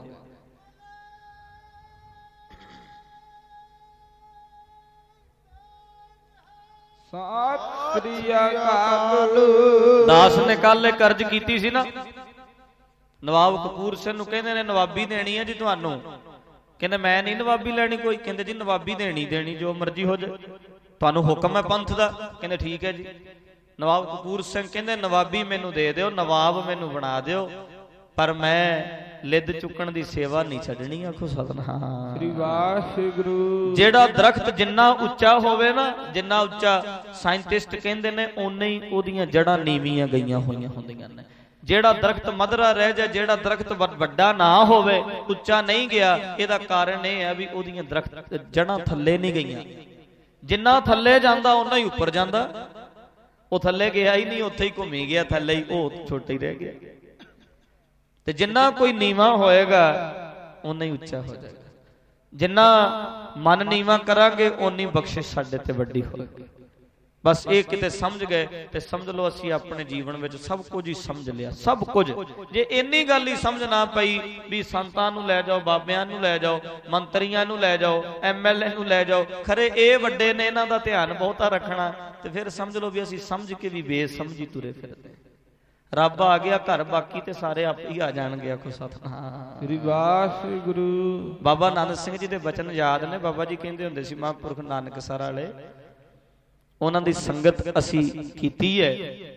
साथ ਸ੍ਰੀ ਅਕਾਲ। ਦਾਸ ਨੇ ਕੱਲ ਇੱਕ ਅਰਜ਼ ਕੀਤੀ ਸੀ ਨਾ, ਨਵਾਬ ਕਪੂਰ ਸਿੰਘ ਨੂੰ ਕਹਿੰਦੇ ਨੇ ਨਵਾਬੀ ਦੇਣੀ ਹੈ ਜੀ ਤੁਹਾਨੂੰ। ਕਹਿੰਦੇ ਮੈਂ ਨਹੀਂ ਨਵਾਬੀ ਲੈਣੀ ਕੋਈ। ਕਹਿੰਦੇ ਜੀ ਨਵਾਬੀ ਦੇਣੀ ਜੋ ਮਰਜ਼ੀ ਹੋ ਜਾਏ, ਤੁਹਾਨੂੰ ਹੁਕਮ ਹੈ ਪੰਥ ਦਾ। ਕਹਿੰਦੇ ਠੀਕ ਹੈ ਜੀ। ਨਵਾਬ ਕਪੂਰ ਸਿੰਘ ਕਹਿੰਦੇ ਨਵਾਬੀ ਮੈਨੂੰ ਦੇ ਦਿਓ, ਨਵਾਬ ਮੈਨੂੰ ਬਣਾ ਦਿਓ, ਪਰ ਮੈਂ ਲਿੱਦ ਚੁੱਕਣ ਦੀ ਸੇਵਾ ਨਹੀਂ ਛੱਡਣੀ। ਆਖੋ ਸਤਿਨਾਮ ਸ੍ਰੀ ਵਾਹਿਗੁਰੂ। ਜਿਹੜਾ ਦਰਖਤ ਜਿੰਨਾ ਉੱਚਾ ਹੋਵੇ ਨਾ, ਜਿੰਨਾ ਉੱਚਾ ਸਾਇੰਟਿਸਟ ਕਹਿੰਦੇ ਨੇ, ਓਨੇ ਹੀ ਉਹਦੀਆਂ ਜੜ੍ਹਾਂ ਨੀਵੀਆਂ ਗਈਆਂ ਹੋਈਆਂ ਹੁੰਦੀਆਂ ਨੇ। ਜਿਹੜਾ ਦਰਖਤ ਮਧਰਾ ਰਹਿ ਜਾ, ਜਿਹੜਾ ਦਰਖਤ ਵੱਡਾ ਨਾ ਹੋਵੇ, ਉੱਚਾ ਨਹੀਂ ਗਿਆ, ਇਹਦਾ ਕਾਰਨ ਇਹ ਹੈ ਵੀ ਉਹਦੀਆਂ ਦਰਖਤ ਜੜ੍ਹਾਂ ਥੱਲੇ ਨਹੀਂ ਗਈਆਂ। ਜਿੰਨਾ ਥੱਲੇ ਜਾਂਦਾ ਓਨਾ ਹੀ ਉੱਪਰ ਜਾਂਦਾ। ਉਹ ਥੱਲੇ ਗਿਆ ਹੀ ਨਹੀਂ, ਉੱਥੇ ਹੀ ਘੁੰਮੀ ਗਿਆ ਥੱਲੇ ਹੀ, ਉਹ ਛੋਟਾ ਹੀ ਰਹਿ ਗਿਆ। ਤੇ ਜਿੰਨਾ ਕੋਈ ਨੀਵਾਂ ਹੋਏਗਾ ਓਨਾ ਹੀ ਉੱਚਾ ਹੋ ਜਾਏਗਾ। ਜਿੰਨਾ ਮਨ ਨੀਵਾਂ ਕਰਾਂਗੇ ਓਨੀ ਬਖਸ਼ਿਸ਼ ਸਾਡੇ ਤੇ ਵੱਡੀ ਹੋਏਗੀ। ਬਸ ਇਹ ਕਿਤੇ ਸਮਝ ਗਏ ਤੇ ਸਮਝ ਲਓ ਅਸੀਂ ਆਪਣੇ ਜੀਵਨ ਵਿੱਚ ਸਭ ਕੁਝ ਹੀ ਸਮਝ ਲਿਆ, ਸਭ ਕੁਝ। ਜੇ ਇੰਨੀ ਗੱਲ ਹੀ ਸਮਝ ਨਾ ਪਈ ਵੀ ਸੰਤਾਂ ਨੂੰ ਲੈ ਜਾਓ, ਬਾਬਿਆਂ ਨੂੰ ਲੈ ਜਾਓ, ਮੰਤਰੀਆਂ ਨੂੰ ਲੈ ਜਾਓ, MLA ਨੂੰ ਲੈ ਜਾਓ, ਖਰੇ ਇਹ ਵੱਡੇ ਨੇ, ਇਹਨਾਂ ਦਾ ਧਿਆਨ ਬਹੁਤਾ ਰੱਖਣਾ, ਤੇ ਫਿਰ ਸਮਝ ਲਓ ਵੀ ਅਸੀਂ ਸਮਝ ਕੇ ਵੀ ਬੇਸਮਝੀ ਤੁਰੇ ਫਿਰਦੇ। ਰੱਬ ਆ ਗਿਆ ਘਰ, ਬਾਕੀ ਤੇ ਸਾਰੇ ਆਪ ਹੀ ਆ ਜਾਣਗੇ। ਆਖੋ ਸਤਿਨਾਮ ਸ੍ਰੀ ਵਾਹਿਗੁਰੂ। ਬਾਬਾ ਨਾਨਕ ਸਿੰਘ ਜੀ ਦੇ ਬਚਨ ਯਾਦ ਨੇ। ਬਾਬਾ ਜੀ ਕਹਿੰਦੇ ਹੁੰਦੇ ਸੀ, ਮਹਾਂਪੁਰਖ ਨਾਨਕਸਰ ਵਾਲੇ, ਉਹਨਾਂ ਦੀ ਸੰਗਤ ਅਸੀਂ ਕੀਤੀ ਹੈ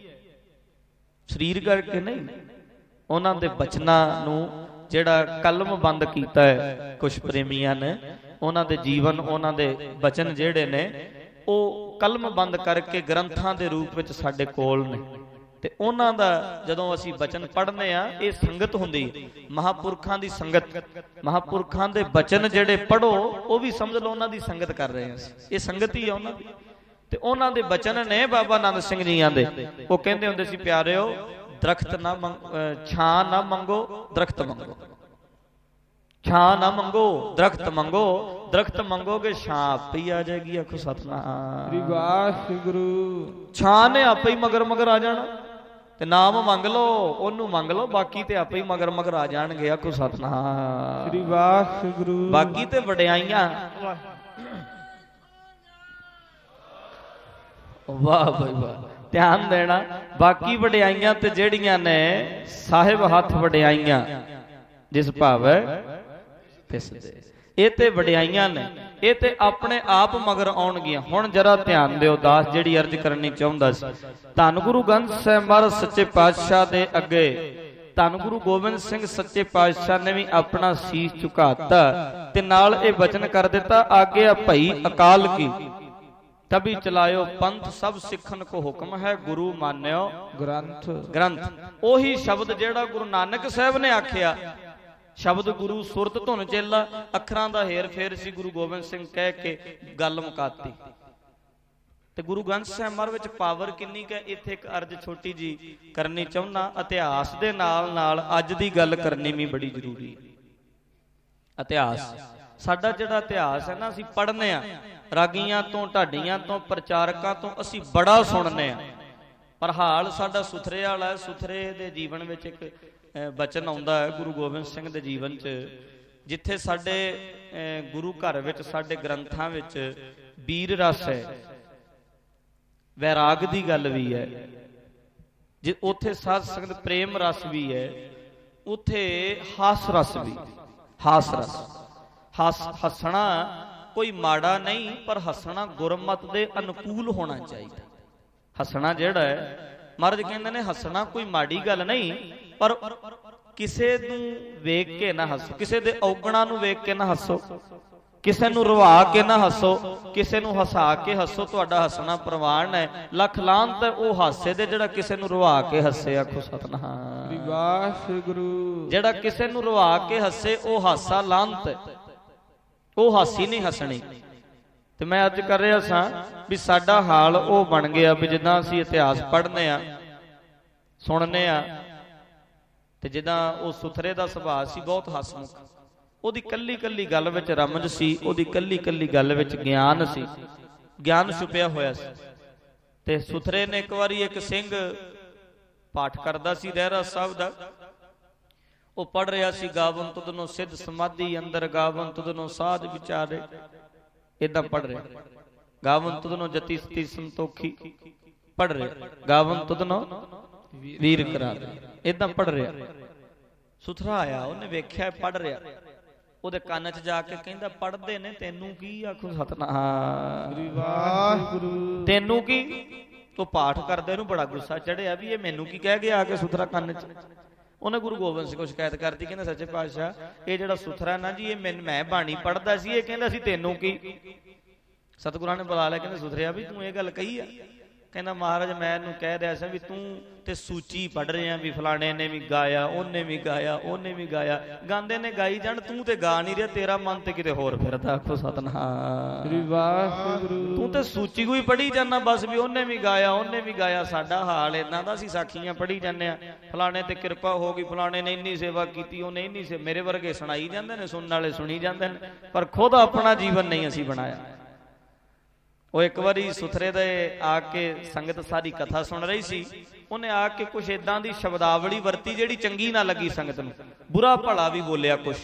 ਸਰੀਰ ਕਰਕੇ ਨਹੀਂ, ਉਹਨਾਂ ਦੇ ਬਚਨਾਂ ਨੂੰ ਜਿਹੜਾ ਕਲਮ ਬੰਦ ਕੀਤਾ ਹੈ ਕੁਝ ਪ੍ਰੇਮੀਆਂ ਨੇ, ਉਹਨਾਂ ਦੇ ਜੀਵਨ, ਉਹਨਾਂ ਦੇ ਬਚਨ ਜਿਹੜੇ ਨੇ ਉਹ ਕਲਮ ਬੰਦ ਕਰਕੇ ਗ੍ਰੰਥਾਂ ਦੇ ਰੂਪ ਵਿੱਚ ਸਾਡੇ ਕੋਲ ਨੇ। ਤੇ ਉਹਨਾਂ ਦਾ ਜਦੋਂ ਅਸੀਂ ਬਚਨ ਪੜ੍ਹਨੇ ਆ, ਇਹ ਸੰਗਤ ਹੁੰਦੀ, ਮਹਾਂਪੁਰਖਾਂ ਦੀ ਸੰਗਤ। ਮਹਾਂਪੁਰਖਾਂ ਦੇ ਬਚਨ ਜਿਹੜੇ ਪੜ੍ਹੋ, ਉਹ ਵੀ ਸਮਝ ਲਓ ਉਹਨਾਂ ਦੀ ਸੰਗਤ ਕਰ ਰਹੇ ਹਾਂ। ਇਹ ਸੰਗਤ ਹੀ ਆ ਉਹਨਾਂ ਦੀ। ਤੇ ਉਹਨਾਂ ਦੇ ਬਚਨ ਨੇ ਬਾਬਾ ਨੰਦ ਸਿੰਘ ਜੀਆਂ ਦੇ। ਉਹ ਕਹਿੰਦੇ ਹੁੰਦੇ ਸੀ, ਪਿਆਰਿਓ ਦਰਖਤ ਨਾ ਛਾਂ ਨਾ ਮੰਗੋ, ਦਰਖਤ ਮੰਗੋ। ਛਾਂ ਨਾ ਮੰਗੋ, ਦਰਖਤ ਮੰਗੋ। ਦਰਖਤ ਮੰਗੋਗੇ ਛਾਂ ਆਪੇ ਹੀ ਆ ਜਾਏਗੀ। ਆਖੋ ਸਤਿਨਾਮ ਸ੍ਰੀ ਵਾਹਿਗੁਰੂ। ਛਾਂ ਨੇ ਆਪੇ ਹੀ ਮਗਰ ਆ ਜਾਣਾ। ਤੇ ਨਾਮ ਮੰਗ ਲਓ, ਉਹਨੂੰ ਮੰਗ ਲਓ, ਬਾਕੀ ਤੇ ਆਪੇ ਹੀ ਮਗਰ ਆ ਜਾਣਗੇ। ਆਖੋ ਸਤਿਨਾਮ ਸ੍ਰੀ ਵਾਹਿਗੁਰੂ। ਬਾਕੀ ਤੇ ਵਡਿਆਈਆਂ, ਵਾਹ ਬਈ ਵਾਹ, ਧਿਆਨ ਦੇਣਾ। ਬਾਕੀ ਵਡਿਆਈਆਂ ਤੇ ਜਿਹੜੀਆਂ ਨੇ ਸਾਹਿਬ ਹੱਥ ਵਡਿਆਈਆਂ ਜਿਸ ਭਾਵੈ ਤਿਸ ਦੇ, ਇਹ ਤੇ ਵਡਿਆਈਆਂ ਨੇ, ਇਹ ਤੇ ਆਪਣੇ ਆਪ ਮਗਰ ਆਉਣਗੀਆਂ। ਹੁਣ ਜਰਾ ਧਿਆਨ ਦਿਓ, ਦਾਸ ਜਿਹੜੀ ਅਰਜ਼ ਕਰਨੀ ਚਾਹੁੰਦਾ ਸੀ, ਧੰਨ ਗੁਰੂ ਗ੍ਰੰਥ ਸਾਹਿਬ ਮਹਾਰਾਜ ਸੱਚੇ ਪਾਤਸ਼ਾਹ ਦੇ ਅੱਗੇ ਧੰਨ ਗੁਰੂ ਗੋਬਿੰਦ ਸਿੰਘ ਸੱਚੇ ਪਾਤਸ਼ਾਹ ਨੇ ਵੀ ਆਪਣਾ ਸੀਸ ਝੁਕਾਤਾ ਤੇ ਨਾਲ ਇਹ ਬਚਨ ਕਰ ਦਿੱਤਾ, ਆਗਿਆ ਭਈ ਅਕਾਲ ਕੀ ਤਬੀ ਚਲਾਇਓ ਪੰਥ, ਸਭ ਸਿੱਖਣ ਕੋ ਹੁਕਮ ਹੈ, ਗੁਰੂ ਮਾਨਿਓ ਗ੍ਰੰਥ। ਉਹੀ ਸ਼ਬਦ ਜਿਹੜਾ ਗੁਰੂ ਨਾਨਕ ਸਾਹਿਬ ਨੇ ਆਖਿਆ, ਸ਼ਬਦ ਗੁਰੂ ਸੁਰਤ ਧੁਨ ਚੇਲਾ, ਅੱਖਰਾਂ ਦਾ ਹੇਰ ਫੇਰ ਸੀ, ਗੁਰੂ ਗੋਬਿੰਦ ਸਿੰਘ ਕਹਿ ਕੇ ਗੱਲ ਮੁਕਾਤੀ। ਤੇ ਗੁਰੂ ਗ੍ਰੰਥ ਸਾਹਿਬ ਮਹਾਰਾਜ ਵਿੱਚ ਪਾਵਰ ਕਿੰਨੀ ਕੁ ਹੈ, ਇੱਥੇ ਇੱਕ ਅਰਜ਼ ਛੋਟੀ ਜੀ ਕਰਨੀ ਚਾਹੁੰਦਾ। ਇਤਿਹਾਸ ਦੇ ਨਾਲ ਨਾਲ ਅੱਜ ਦੀ ਗੱਲ ਕਰਨੀ ਵੀ ਬੜੀ ਜ਼ਰੂਰੀ ਹੈ। ਇਤਿਹਾਸ, ਸਾਡਾ ਜਿਹੜਾ ਇਤਿਹਾਸ ਹੈ ਨਾ, ਅਸੀਂ ਪੜ੍ਹਨੇ ਆ, ਰਾਗੀਆਂ ਤੋਂ, ਢਾਡੀਆਂ ਤੋਂ, ਪ੍ਰਚਾਰਕਾਂ ਤੋਂ ਅਸੀਂ ਬੜਾ ਸੁਣਨੇ ਆ, ਪਰ ਹਾਲ ਸਾਡਾ ਸੁਥਰੇ ਵਾਲਾ ਹੈ। ਸੁਥਰੇ ਦੇ ਜੀਵਨ ਵਿੱਚ ਇੱਕ ਬਚਨ ਆਉਂਦਾ ਹੈ ਗੁਰੂ ਗੋਬਿੰਦ ਸਿੰਘ ਦੇ ਜੀਵਨ 'ਚ, ਜਿੱਥੇ ਸਾਡੇ ਗੁਰੂ ਘਰ ਵਿੱਚ, ਸਾਡੇ ਗ੍ਰੰਥਾਂ ਵਿੱਚ ਵੀਰ ਰਸ ਹੈ, ਵੈਰਾਗ ਦੀ ਗੱਲ ਵੀ ਹੈ, ਜੇ ਉੱਥੇ ਸਾਧ ਸੰਗਤ ਪ੍ਰੇਮ ਰਸ ਵੀ ਹੈ, ਉੱਥੇ ਹਾਸ ਰਸ ਵੀ। ਹਾਸ ਰਸ, ਹੱਸਣਾ ਕੋਈ ਮਾੜਾ ਨਹੀਂ, ਪਰ ਹੱਸਣਾ ਗੁਰਮਤ ਦੇ ਅਨੁਕੂਲ ਹੋਣਾ ਚਾਹੀਦਾ। ਹੱਸਣਾ ਜਿਹੜਾ ਹੈ, ਮਹਾਰਾਜ ਕਹਿੰਦੇ ਨੇ ਹੱਸਣਾ ਕੋਈ ਮਾੜੀ ਗੱਲ ਨਹੀਂ, ਪਰ ਕਿਸੇ ਨੂੰ ਵੇਖ ਕੇ ਨਾ ਹੱਸੋ, ਕਿਸੇ ਦੇ ਔਗਣਾ ਨੂੰ ਵੇਖ ਕੇ ਨਾ ਹੱਸੋ, ਕਿਸੇ ਨੂੰ ਰਵਾ ਕੇ ਨਾ ਹੱਸੋ, ਕਿਸੇ ਨੂੰ ਹਸਾ ਕੇ ਹੱਸੋ। ਤੁਹਾਡਾ ਹੱਸਣਾ ਪ੍ਰਵਾਨ ਹੈ, ਲੱਖ ਲਾਹਨਤ ਹੈ ਉਹ ਹਾਸੇ ਦੇ ਜਿਹੜਾ ਕਿਸੇ ਨੂੰ ਰਵਾ ਕੇ ਹੱਸੇ। ਆਖੋ ਸਤਿਨਾਮ ਸ੍ਰੀ ਵਾਹਿਗੁਰੂ। ਜਿਹੜਾ ਕਿਸੇ ਨੂੰ ਰਵਾ ਕੇ ਹੱਸੇ ਉਹ ਹਾਸਾ ਲਾਹਨਤ ਹੈ, ਉਹ ਹਾਸੀ ਨਹੀਂ ਹੱਸਣੀ। ਤੇ ਮੈਂ ਅੱਜ ਕਰ ਰਿਹਾ ਸਾਂ ਵੀ ਸਾਡਾ ਹਾਲ ਉਹ ਬਣ ਗਿਆ ਵੀ ਜਿੱਦਾਂ ਅਸੀਂ ਇਤਿਹਾਸ ਪੜ੍ਹਨੇ ਆ, ਸੁਣਨੇ ਆ, ਤੇ ਜਿੱਦਾਂ ਉਹ ਸੁਥਰੇ ਦਾ ਸੁਭਾਅ ਸੀ, ਬਹੁਤ ਹਸਮੁਖ, ਉਹਦੀ ਕੱਲੀ ਕੱਲੀ ਗੱਲ ਵਿੱਚ ਰਮਜ ਸੀ, ਉਹਦੀ ਕੱਲੀ ਕੱਲੀ ਗੱਲ ਵਿੱਚ ਗਿਆਨ ਸੀ, ਗਿਆਨ ਛੁਪਿਆ ਹੋਇਆ ਸੀ। ਤੇ ਸੁਥਰੇ ਨੇ ਇੱਕ ਵਾਰੀ ਇੱਕ ਸਿੰਘ ਪਾਠ ਕਰਦਾ ਸੀ ਰਹਿਰਾਸ ਸਾਹਿਬ ਦਾ, ਉਹ ਪੜ ਰਿਹਾ ਸੀ, ਗਾਵਨ ਤੁਧਨੋ ਸਿੱਧ ਸਮਾਧੀ ਅੰਦਰ, ਗਾਵਨ ਤੁਧਨੋ ਸਾਧ ਵਿਚਾਰੇ, ਇਦਾਂ ਪੜ ਰਿਹਾ, ਗਾਵਨ ਤੁਧਨੋ ਜਤੀ ਸਤੀ ਸੰਤੋਖੀ, ਪੜ ਰਿਹਾ, ਗਾਵਨ ਤੁਧਨੋ ਵੀਰ ਕਰਾ ਦੇ, ਇਦਾਂ ਪੜ ਰਿਹਾ। ਸੁਥਰਾ ਆਇਆ, ਉਹਨੇ ਵੇਖਿਆ ਪੜ ਰਿਹਾ, ਉਹਦੇ ਕੰਨ 'ਚ ਜਾ ਕੇ ਕਹਿੰਦਾ ਪੜਦੇ ਨੇ ਤੈਨੂੰ ਕੀ? ਆਖੋ ਸਤਨਾਮ ਵਾਹਿਗੁਰੂ, ਤੈਨੂੰ ਕੀ? ਉਹ ਪਾਠ ਕਰਦੇ ਨੂੰ ਬੜਾ ਗੁੱਸਾ ਚੜਿਆ ਵੀ ਇਹ ਮੈਨੂੰ ਕੀ ਕਹਿ ਗਿਆ ਆ ਕੇ ਸੁਥਰਾ ਕੰਨ 'ਚ। ਉਹਨੇ ਗੁਰੂ ਗੋਬਿੰਦ ਸਿੰਘ ਨੂੰ ਸ਼ਿਕਾਇਤ ਕਰਤੀ, ਕਹਿੰਦਾ ਸੱਚੇ ਪਾਤਸ਼ਾਹ ਇਹ ਜਿਹੜਾ ਸੁਥਰਾ ਨਾ ਜੀ, ਇਹ ਮੈਂ ਬਾਣੀ ਪੜਦਾ ਸੀ, ਇਹ ਕਹਿੰਦਾ ਸੀ ਤੈਨੂੰ ਕੀ? ਸਤਿਗੁਰਾਂ ਨੇ ਬੁਲਾ ਲਿਆ, ਕਹਿੰਦੇ ਸੁਥਰਿਆ ਵੀ ਤੂੰ ਇਹ ਗੱਲ ਕਹੀ ਆ? ਕਹਿੰਦਾ ਮਹਾਰਾਜ ਮੈਂ ਇਹਨੂੰ ਕਹਿ ਰਿਹਾ ਸੀ ਵੀ ਤੂੰ ਤੇ ਸੂਚੀ ਪੜ ਰਿਹਾ, ਵੀ ਫਲਾਣੇ ਨੇ ਵੀ ਗਾਇਆ, ਉਹਨੇ ਵੀ ਗਾਇਆ, ਉਹਨੇ ਵੀ ਗਾਇਆ, ਗਾਉਂਦੇ ਨੇ ਗਾਈ ਜਾਣ, ਤੂੰ ਤੇ ਗਾ ਨਹੀਂ ਰਿਹਾ, ਤੇਰਾ ਮਨ ਤੇ ਕਿਤੇ ਹੋਰ ਫਿਰਦਾ। ਆਖੋ ਸਤਨਾਮ ਵਾਹਿਗੁਰੂ, ਤੂੰ ਤੇ ਸੂਚੀ ਕੋਈ ਪੜੀ ਜਾਂਦਾ ਬਸ, ਵੀ ਉਹਨੇ ਵੀ ਗਾਇਆ, ਉਹਨੇ ਵੀ ਗਾਇਆ। ਸਾਡਾ ਹਾਲ ਏਦਾਂ ਦਾ, ਅਸੀਂ ਸਾਖੀਆਂ ਪੜੀ ਜਾਂਦੇ ਆ, ਫਲਾਣੇ ਤੇ ਕਿਰਪਾ ਹੋ ਗਈ, ਫਲਾਣੇ ਨੇ ਇੰਨੀ ਸੇਵਾ ਕੀਤੀ, ਉਹਨੇ ਇੰਨੀ ਮੇਰੇ ਵਰਗੇ ਸੁਣਾਈ ਜਾਂਦੇ ਨੇ, ਸੁਣਨ ਵਾਲੇ ਸੁਣੀ ਜਾਂਦੇ ਨੇ, ਪਰ ਖੁਦ ਆਪਣਾ ਜੀਵਨ ਨਹੀਂ ਅਸੀਂ ਬਣਾਇਆ। ਉਹ ਇੱਕ ਵਾਰੀ ਸੁਥਰੇ ਦੇ ਆ ਕੇ ਸੰਗਤ ਸਾਰੀ ਕਥਾ ਸੁਣ ਰਹੀ ਸੀ, ਉਹਨੇ ਆ ਕੇ ਕੁਛ ਏਦਾਂ ਦੀ ਸ਼ਬਦਾਵਲੀ ਵਰਤੀ ਜਿਹੜੀ ਚੰਗੀ ਨਾ ਲੱਗੀ ਸੰਗਤ ਨੂੰ, ਬੁਰਾ ਭਲਾ ਵੀ ਬੋਲਿਆ, ਕੁਛ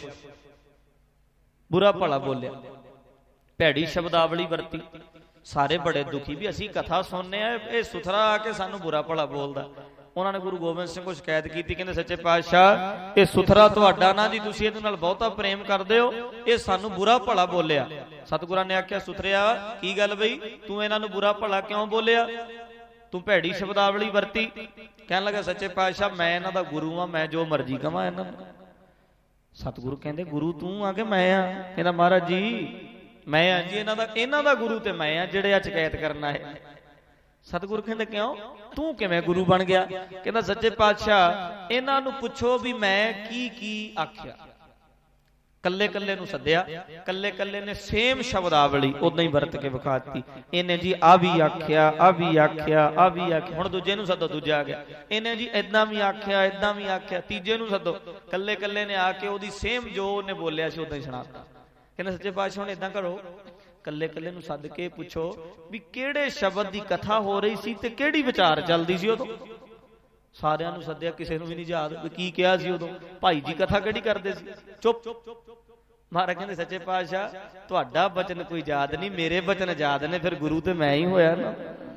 ਬੁਰਾ ਭਲਾ ਬੋਲਿਆ, ਭੈੜੀ ਸ਼ਬਦਾਵਲੀ ਵਰਤੀ। ਸਾਰੇ ਬੜੇ ਦੁਖੀ ਵੀ ਅਸੀਂ ਕਥਾ ਸੁਣਨੇ ਆ, ਇਹ ਸੁਥਰਾ ਆ ਕੇ ਸਾਨੂੰ ਬੁਰਾ ਭਲਾ ਬੋਲਦਾ। ਉਹਨਾਂ ਨੇ ਗੁਰੂ ਗੋਬਿੰਦ ਸਿੰਘ ਨੂੰ ਸ਼ਿਕਾਇਤ ਕੀਤੀ, ਕਹਿੰਦੇ ਸੱਚੇ ਪਾਤਸ਼ਾਹ ਇਹ ਸੁਥਰਾ ਤੁਹਾਡਾ ਨਾ ਜੀ, ਤੁਸੀਂ ਇਹਦੇ ਨਾਲ ਬਹੁਤਾ ਪ੍ਰੇਮ ਕਰਦੇ ਹੋ, ਇਹ ਸਾਨੂੰ ਬੁਰਾ ਭਲਾ ਬੋਲਿਆ। ਸਤਿਗੁਰਾਂ ਨੇ ਆਖਿਆ ਸੁਥਰਿਆ ਕੀ ਗੱਲ ਬਈ, ਤੂੰ ਇਹਨਾਂ ਨੂੰ ਬੁਰਾ ਭਲਾ ਕਿਉਂ ਬੋਲਿਆ? ਤੂੰ ਭੈੜੀ ਸ਼ਬਦਾਵਲੀ ਵਰਤੀ। ਕਹਿਣ ਲੱਗਾ ਸੱਚੇ ਪਾਤਸ਼ਾਹ ਮੈਂ ਇਹਨਾਂ ਦਾ ਗੁਰੂ ਆ, ਮੈਂ ਜੋ ਮਰਜ਼ੀ ਕਵਾਂ ਇਹਨਾਂ ਨੂੰ। ਸਤਿਗੁਰੂ ਕਹਿੰਦੇ ਗੁਰੂ ਤੂੰ ਆ ਕਿ ਮੈਂ ਆ? ਕਹਿੰਦਾ ਮਹਾਰਾਜ ਜੀ ਮੈਂ ਆ ਜੀ ਇਹਨਾਂ ਦਾ ਗੁਰੂ, ਤੇ ਮੈਂ ਆ ਜਿਹੜੇ ਆ ਸ਼ਿਕਾਇਤ ਕਰਨ ਆਏ। ਸਤਿਗੁਰੂ ਕਹਿੰਦੇ ਕਿਉਂ, ਤੂੰ ਕਿਵੇਂ ਗੁਰੂ ਬਣ ਗਿਆ? ਕਹਿੰਦਾ ਸੱਚੇ ਪਾਤਸ਼ਾਹ ਇਹਨਾਂ ਨੂੰ ਪੁੱਛੋ ਵੀ ਮੈਂ ਕੀ ਕੀ ਆਖਿਆ। ਕੱਲੇ ਕੱਲੇ ਨੂੰ ਸੱਦਿਆ, ਕੱਲੇ ਕੱਲੇ ਨੇ ਸੇਮ ਸ਼ਬਦਾਵਲੀ ਉਦਾਂ ਹੀ ਵਰਤ ਕੇ ਵਿਖਾਤੀ। ਇਹਨੇ ਜੀ ਆ ਵੀ ਆਖਿਆ, ਆ ਵੀ ਆਖਿਆ, ਆ ਵੀ ਆਖਿਆ। ਹੁਣ ਦੂਜੇ ਨੂੰ ਸੱਦੋ, ਦੂਜਾ ਆ ਗਿਆ, ਇਹਨੇ ਜੀ ਏਦਾਂ ਵੀ ਆਖਿਆ, ਏਦਾਂ ਵੀ ਆਖਿਆ। ਤੀਜੇ ਨੂੰ ਸੱਦੋ, ਕੱਲੇ ਕੱਲੇ ਨੇ ਆ ਕੇ ਉਹਦੀ ਸੇਮ ਜੋ ਉਹਨੇ ਬੋਲਿਆ ਸੀ ਉਦਾਂ ਹੀ ਸੁਣਾਤਾ। ਕਹਿੰਦਾ ਸੱਚੇ ਪਾਤਸ਼ਾਹ ਹੁਣ ਏਦਾਂ ਕਰੋ, ਕੱਲੇ ਕੱਲੇ ਨੂੰ ਸੱਦ ਕੇ ਪੁੱਛੋ ਵੀ ਕਿਹੜੇ ਸ਼ਬਦ ਦੀ ਕਥਾ ਹੋ ਰਹੀ ਸੀ ਤੇ ਕਿਹੜੀ ਵਿਚਾਰ ਚੱਲਦੀ ਸੀ ਉਦੋਂ। ਸਾਰਿਆਂ ਨੂੰ ਸੱਦਿਆ, ਕਿਸੇ ਨੂੰ ਵੀ ਨਹੀਂ ਯਾਦ ਵੀ ਕੀ ਕਿਹਾ ਸੀ ਉਦੋਂ, ਭਾਈ ਜੀ ਕਥਾ ਕਿਹੜੀ ਕਰਦੇ ਸੀ। ਚੁੱਪ। ਮਹਾਰਾਜ ਕਹਿੰਦੇ ਸੱਚੇ ਪਾਤਸ਼ਾਹ ਤੁਹਾਡਾ ਬਚਨ ਕੋਈ ਯਾਦ ਨਹੀਂ, ਮੇਰੇ ਬਚਨ ਯਾਦ ਨੇ, ਫਿਰ ਗੁਰੂ ਤੇ ਮੈਂ ਹੀ ਹੋਇਆ ਨਾ।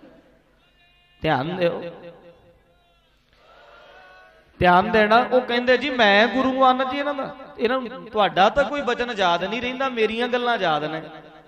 ਧਿਆਨ ਦਿਓ, ਧਿਆਨ ਦੇਣਾ। ਉਹ ਕਹਿੰਦੇ ਜੀ ਮੈਂ ਗੁਰੂ ਆ ਨਾ ਜੀ ਇਹਨਾਂ ਦਾ, ਇਹਨਾਂ ਨੂੰ ਤੁਹਾਡਾ ਤਾਂ ਕੋਈ ਬਚਨ ਯਾਦ ਨਹੀਂ ਰਹਿੰਦਾ, ਮੇਰੀਆਂ ਗੱਲਾਂ ਯਾਦ ਨੇ।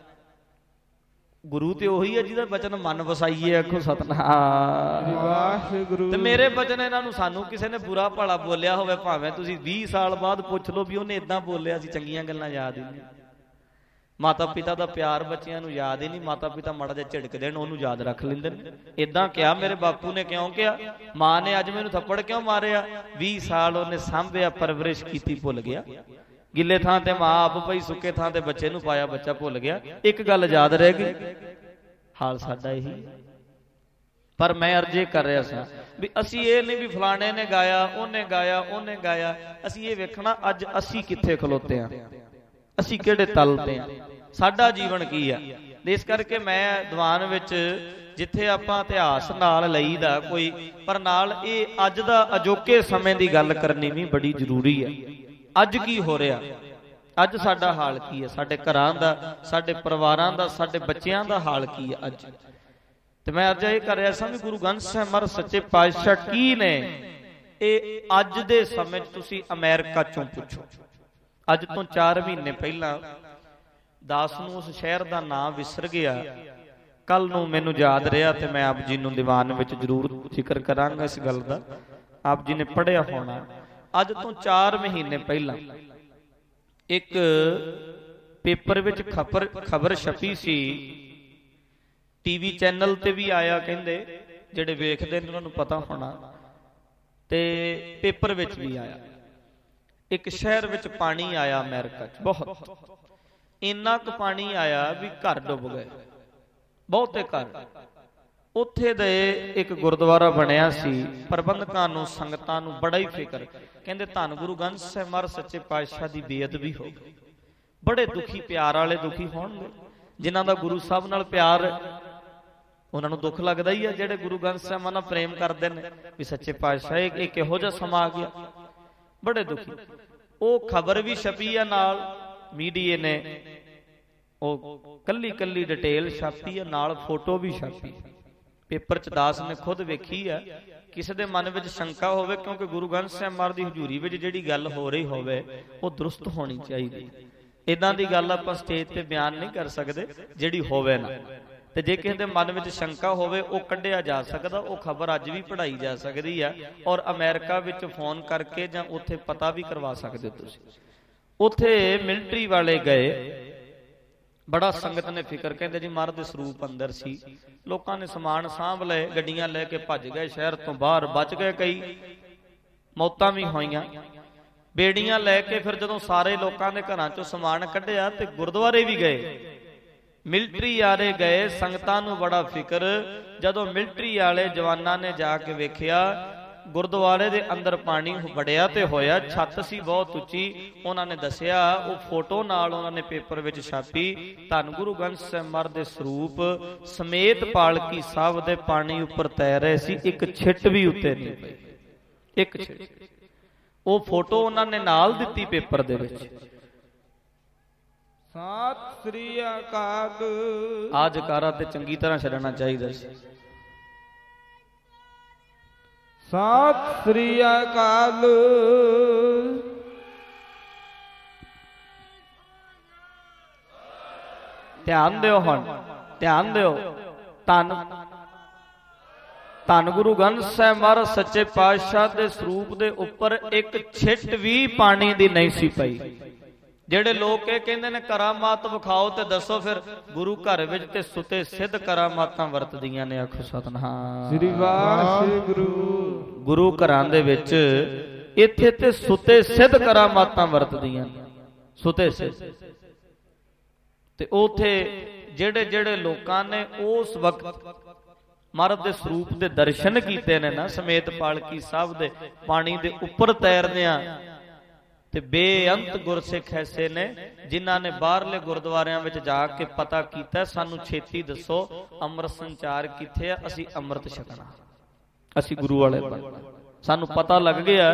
ਗੁਰੂ ਤੇ ਉਹੀ ਹੈ ਜਿਹਦਾ ਬਚਨ ਮਨ ਵਸਾਈਏ। ਆਖੋ ਸਤਨਾਮ ਵਾਹਿਗੁਰੂ। ਤੇ ਮੇਰੇ ਬਚਨ ਇਹਨਾਂ ਨੂੰ, ਸਾਨੂੰ ਕਿਸੇ ਨੇ ਬੁਰਾ ਭਲਾ ਬੋਲਿਆ ਹੋਵੇ, ਭਾਵੇਂ ਤੁਸੀਂ 20 ਸਾਲ ਬਾਅਦ ਪੁੱਛ ਲਓ ਵੀ ਉਹਨੇ ਏਦਾਂ ਬੋਲਿਆ ਸੀ, ਚੰਗੀਆਂ ਗੱਲਾਂ ਯਾਦ ਹੀ ਨਹੀਂ। ਮਾਤਾ ਪਿਤਾ ਦਾ ਪਿਆਰ ਬੱਚਿਆਂ ਨੂੰ ਯਾਦ ਹੀ ਨਹੀਂ, ਮਾਤਾ ਪਿਤਾ ਮਾੜਾ ਜਿਹਾ ਝਿੜਕ ਦੇਣ ਉਹਨੂੰ ਯਾਦ ਰੱਖ ਲੈਂਦੇ ਨੇ। ਏਦਾਂ ਕਿਹਾ ਮੇਰੇ ਬਾਪੂ ਨੇ, ਕਿਉਂ ਕਿਹਾ? ਮਾਂ ਨੇ ਅੱਜ ਮੈਨੂੰ ਥੱਪੜ ਕਿਉਂ ਮਾਰਿਆ? 20 ਸਾਲ ਉਹਨੇ ਸਾਂਭਿਆ, ਪਰਵਰਿਸ਼ ਕੀਤੀ, ਭੁੱਲ ਗਿਆ। ਗਿੱਲੇ ਥਾਂ ਤੇ ਮਾਂ ਆਪ ਪਈ, ਸੁੱਕੇ ਥਾਂ ਤੇ ਬੱਚੇ ਨੂੰ ਪਾਇਆ, ਬੱਚਾ ਭੁੱਲ ਗਿਆ। ਇੱਕ ਗੱਲ ਯਾਦ ਰਹਿ ਗਈ, ਹਾਲ ਸਾਡਾ ਇਹੀ। ਪਰ ਮੈਂ ਅਰਜ਼ੇ ਕਰ ਰਿਹਾ ਸਾਂ ਵੀ ਅਸੀਂ ਇਹ ਨਹੀਂ ਵੀ ਫਲਾਣੇ ਨੇ ਗਾਇਆ, ਉਹਨੇ ਗਾਇਆ, ਉਹਨੇ ਗਾਇਆ। ਅਸੀਂ ਇਹ ਵੇਖਣਾ ਅੱਜ ਅਸੀਂ ਕਿੱਥੇ ਖਲੋਤੇ ਆਂ, ਅਸੀਂ ਕਿਹੜੇ ਤਲ ਤੇ ਆਂ, ਸਾਡਾ ਜੀਵਨ ਕੀ ਆ। ਇਸ ਕਰਕੇ ਮੈਂ ਦੀਵਾਨ ਵਿੱਚ ਜਿੱਥੇ ਆਪਾਂ ਇਤਿਹਾਸ ਨਾਲ ਲਈਦਾ ਕੋਈ, ਪਰ ਨਾਲ ਇਹ ਅੱਜ ਦਾ ਅਜੋਕੇ ਸਮੇਂ ਦੀ ਗੱਲ ਕਰਨੀ ਵੀ ਬੜੀ ਜ਼ਰੂਰੀ ਹੈ। ਅੱਜ ਕੀ ਹੋ ਰਿਹਾ, ਅੱਜ ਸਾਡਾ ਹਾਲ ਕੀ ਹੈ, ਸਾਡੇ ਘਰਾਂ ਦਾ, ਸਾਡੇ ਪਰਿਵਾਰਾਂ ਦਾ, ਸਾਡੇ ਬੱਚਿਆਂ ਦਾ ਹਾਲ ਕੀ ਹੈ ਅੱਜ। ਤੇ ਮੈਂ ਅੱਜ ਇਹ ਕਰ ਰਿਹਾ ਸਾਂ ਵੀ ਗੁਰੂ ਗ੍ਰੰਥ ਸਾਹਿਬ ਮਹਾਰਾਜ ਸੱਚੇ ਪਾਤਸ਼ਾਹ ਕੀ ਨੇ। ਇਹ ਅੱਜ ਦੇ ਸਮੇਂ 'ਚ ਤੁਸੀਂ ਅਮਰੀਕਾ ਚੋਂ ਪੁੱਛੋ, ਅੱਜ ਤੋਂ 4 ਮਹੀਨੇ ਪਹਿਲਾਂ ਦਾਸ ਨੂੰ ਉਸ ਸ਼ਹਿਰ ਦਾ ਨਾਮ ਵਿਸਰ ਗਿਆ, ਕੱਲ ਨੂੰ ਮੈਨੂੰ ਯਾਦ ਰਿਹਾ ਤੇ ਮੈਂ ਆਪ ਜੀ ਨੂੰ ਦੀਵਾਨ ਵਿੱਚ ਜ਼ਰੂਰ ਜ਼ਿਕਰ ਕਰਾਂਗਾ ਇਸ ਗੱਲ ਦਾ, ਆਪ ਜੀ ਨੇ ਪੜ੍ਹਿਆ ਹੋਣਾ। ਅੱਜ ਤੋਂ 4 ਮਹੀਨੇ ਪਹਿਲਾਂ ਇੱਕ ਪੇਪਰ ਵਿੱਚ ਖਬਰ ਛਪੀ ਸੀ, ਟੀਵੀ ਚੈਨਲ ਤੇ ਵੀ ਆਇਆ, ਕਹਿੰਦੇ ਜਿਹੜੇ ਵੇਖਦੇ ਨੇ ਉਹਨਾਂ ਨੂੰ ਪਤਾ ਹੋਣਾ, ਤੇ ਪੇਪਰ ਵਿੱਚ ਵੀ ਆਇਆ। ਇੱਕ ਸ਼ਹਿਰ ਵਿੱਚ ਪਾਣੀ ਆਇਆ ਅਮਰੀਕਾ 'ਚ, ਬਹੁਤ ਇੰਨਾ ਕੁ ਪਾਣੀ ਆਇਆ ਵੀ ਘਰ ਡੁੱਬ ਗਏ, ਬਹੁਤੇ ਘਰ। ਉੱਥੇ ਦੇ ਇੱਕ ਗੁਰਦੁਆਰਾ ਬਣਿਆ ਸੀ, ਪ੍ਰਬੰਧਕਾਂ ਨੂੰ, ਸੰਗਤਾਂ ਨੂੰ ਬੜਾ ਹੀ ਫਿਕਰ, ਕਹਿੰਦੇ ਧੰਨ ਗੁਰੂ ਗ੍ਰੰਥ ਸਾਹਿਬ ਮਹਾਰਾਜ ਸੱਚੇ ਪਾਤਸ਼ਾਹ ਦੀ ਬੇਅਦਬੀ ਹੋ ਗਈ। ਬੜੇ ਦੁਖੀ, ਪਿਆਰ ਵਾਲੇ ਦੁਖੀ ਹੋਣਗੇ, ਜਿਨ੍ਹਾਂ ਦਾ ਗੁਰੂ ਸਾਹਿਬ ਨਾਲ ਪਿਆਰ, ਉਹਨਾਂ ਨੂੰ ਦੁੱਖ ਲੱਗਦਾ ਹੀ ਆ। ਜਿਹੜੇ ਗੁਰੂ ਗ੍ਰੰਥ ਸਾਹਿਬ ਨਾਲ ਪ੍ਰੇਮ ਕਰਦੇ ਨੇ ਵੀ ਸੱਚੇ ਪਾਤਸ਼ਾਹ ਇਹ ਕਿਹੋ ਜਿਹਾ ਸਮਾਂ ਆ ਗਿਆ, ਬੜੇ ਦੁਖੀ। ਉਹ ਖਬਰ ਵੀ ਛਪੀ ਆ ਨਾਲ, ਮੀਡੀਏ ਨੇ ਉਹ ਕੱਲੀ ਕੱਲੀ ਡਿਟੇਲ ਛਾਪੀ ਆ, ਨਾਲ ਫੋਟੋ ਵੀ ਛਾਪੀ। ਪੇਪਰ 'ਚ ਦਾਸ ਨੇ ਖੁਦ ਵੇਖੀ ਆ। ਕਿਸੇ ਦੇ ਮਨ ਵਿੱਚ ਸ਼ੰਕਾ ਹੋਵੇ, ਕਿਉਂਕਿ ਗੁਰੂ ਗ੍ਰੰਥ ਸਾਹਿਬ ਮਹਾਰਾਜ ਦੀ ਹਜ਼ੂਰੀ ਵਿੱਚ ਜਿਹੜੀ ਗੱਲ ਹੋ ਰਹੀ ਹੋਵੇ ਉਹ ਦਰੁਸਤ ਹੋਣੀ ਚਾਹੀਦੀ। ਇਦਾਂ ਦੀ ਗੱਲ ਆਪਾਂ ਸਟੇਜ ਤੇ ਬਿਆਨ ਨਹੀਂ ਕਰ ਸਕਦੇ ਜਿਹੜੀ ਹੋਵੇ ਨਾ। ਤੇ ਜੇ ਕਿਸੇ ਦੇ ਮਨ ਵਿੱਚ ਸ਼ੰਕਾ ਹੋਵੇ ਉਹ ਕੱਢਿਆ ਜਾ ਸਕਦਾ। ਉਹ ਖਬਰ ਅੱਜ ਵੀ ਪੜ੍ਹਾਈ ਜਾ ਸਕਦੀ ਆ, ਔਰ ਅਮਰੀਕਾ ਵਿੱਚ ਫੋਨ ਕਰਕੇ ਜਾਂ ਉੱਥੇ ਪਤਾ ਵੀ ਕਰਵਾ ਸਕਦੇ ਹੋ ਤੁਸੀਂ। ਉੱਥੇ ਮਿਲਟਰੀ ਵਾਲੇ ਗਏ, ਬੜਾ ਸੰਗਤ ਨੇ ਫਿਕਰ, ਕਹਿੰਦੇ ਜੀ ਮਹਾਰਾਜ ਦੇ ਸਰੂਪ ਅੰਦਰ ਸੀ। ਲੋਕਾਂ ਨੇ ਸਮਾਨ ਸਾਂਭ ਲਏ, ਗੱਡੀਆਂ ਲੈ ਕੇ ਭੱਜ ਗਏ, ਸ਼ਹਿਰ ਤੋਂ ਬਾਹਰ ਬਚ ਗਏ, ਕਈ ਮੌਤਾਂ ਵੀ ਹੋਈਆਂ। ਬੇੜੀਆਂ ਲੈ ਕੇ ਫਿਰ ਜਦੋਂ ਸਾਰੇ ਲੋਕਾਂ ਦੇ ਘਰਾਂ ਚੋਂ ਸਮਾਨ ਕੱਢਿਆ ਤੇ ਗੁਰਦੁਆਰੇ ਵੀ ਗਏ, ਮਿਲਟਰੀ ਵਾਲੇ ਗਏ। ਸੰਗਤਾਂ ਨੂੰ ਬੜਾ ਫਿਕਰ, ਜਦੋਂ ਮਿਲਟਰੀ ਵਾਲੇ ਜਵਾਨਾਂ ਨੇ ਜਾ ਕੇ ਵੇਖਿਆ ਗੁਰਦੁਆਰੇ ਦੇ ਅੰਦਰ ਪਾਣੀ ਵੜਿਆ ਤੇ ਹੋਇਆ, ਛੱਤ ਸੀ ਬਹੁਤ ਉੱਚੀ। ਉਹਨਾਂ ਨੇ ਦੱਸਿਆ, ਉਹ ਫੋਟੋ ਨਾਲ ਉਹਨਾਂ ਨੇ ਪੇਪਰ ਵਿੱਚ ਛਾਪੀ, ਧੰਨ ਗੁਰੂ ਗ੍ਰੰਥ ਸਾਹਿਬ ਮਹਾਰਾਜ ਦੇ ਸਰੂਪ ਸਮੇਤ ਪਾਲਕੀ ਸਾਹਿਬ ਦੇ ਪਾਣੀ ਉੱਪਰ ਤੈਰ ਰਹੇ ਸੀ, ਇੱਕ ਛਿੱਟ ਵੀ ਉੱਤੇ ਨਹੀਂ ਪਈ, ਇੱਕ ਛਿੱਟ। ਉਹ ਫੋਟੋ ਉਹਨਾਂ ਨੇ ਨਾਲ ਦਿੱਤੀ ਪੇਪਰ ਦੇ ਵਿੱਚ। ਸਤਿ ਸ੍ਰੀ ਅਕਾਲ। ਆ ਜਕਾਰਾ ਤੇ ਚੰਗੀ ਤਰ੍ਹਾਂ ਛੱਡਣਾ ਚਾਹੀਦਾ ਸੀ। ਸਤਿ ਸ੍ਰੀ ਅਕਾਲ। ਧਿਆਨ ਦਿਓ, ਹੁਣ ਧਿਆਨ ਦਿਓ। ਧੰਨ ਗੁਰੂ ਗ੍ਰੰਥ ਸਾਹਿਬ ਮਹਾਰਾਜ ਸੱਚੇ ਪਾਤਸ਼ਾਹ ਦੇ ਸਰੂਪ ਦੇ ਉੱਪਰ ਇੱਕ ਛਿੱਟ ਵੀ ਪਾਣੀ ਦੀ ਨਹੀਂ ਸੀ ਪਈ। ਜਿਹੜੇ ਲੋਕ ਇਹ ਕਹਿੰਦੇ ਨੇ ਕਰਾਮਾਤ ਵਿਖਾਓ ਤੇ ਦੱਸੋ, ਫਿਰ ਗੁਰੂ ਘਰ ਵਿੱਚ ਤੇ ਸੁਤੇ ਸਿੱਧ ਕਰਾਮਾਤਾਂ ਵਰਤਦੀਆਂ ਨੇ। ਆਖੋ ਸਤਿਨਾਮ ਸ੍ਰੀ ਵਾਹਿਗੁਰੂ। ਗੁਰੂ ਘਰਾਂ ਦੇ ਵਿੱਚ ਇੱਥੇ ਤੇ ਸੁਤੇ ਸਿੱਧ ਕਰਾਮਾਤਾਂ ਵਰਤਦੀਆਂ ਨੇ, ਸੁਤੇ ਸਿੱਧ। ਤੇ ਉਥੇ ਜਿਹੜੇ ਜਿਹੜੇ ਲੋਕਾਂ ਨੇ ਉਸ ਵਕਤ ਮਹਾਰਾਜ ਦੇ ਸਰੂਪ ਦੇ ਦਰਸ਼ਨ ਕੀਤੇ ਨੇ ਨਾ, ਸਮੇਤ ਪਾਲਕੀ ਸਾਹਿਬ ਦੇ ਪਾਣੀ ਦੇ ਉੱਪਰ ਤੈਰਦਿਆਂ, ਤੇ ਬੇਅੰਤ ਗੁਰਸਿੱਖ ਐਸੇ ਨੇ ਜਿਨ੍ਹਾਂ ਨੇ ਬਾਹਰਲੇ ਗੁਰਦੁਆਰਿਆਂ ਵਿੱਚ ਜਾ ਕੇ ਪਤਾ ਕੀਤਾ, ਸਾਨੂੰ ਛੇਤੀ ਦੱਸੋ ਅੰਮ੍ਰਿਤ ਸੰਚਾਰ ਕਿੱਥੇ ਆ, ਅਸੀਂ ਅੰਮ੍ਰਿਤ ਛਕਣਾ, ਅਸੀਂ ਗੁਰੂ ਵਾਲੇ ਬਣਨਾ। ਸਾਨੂੰ ਪਤਾ ਲੱਗ ਗਿਆ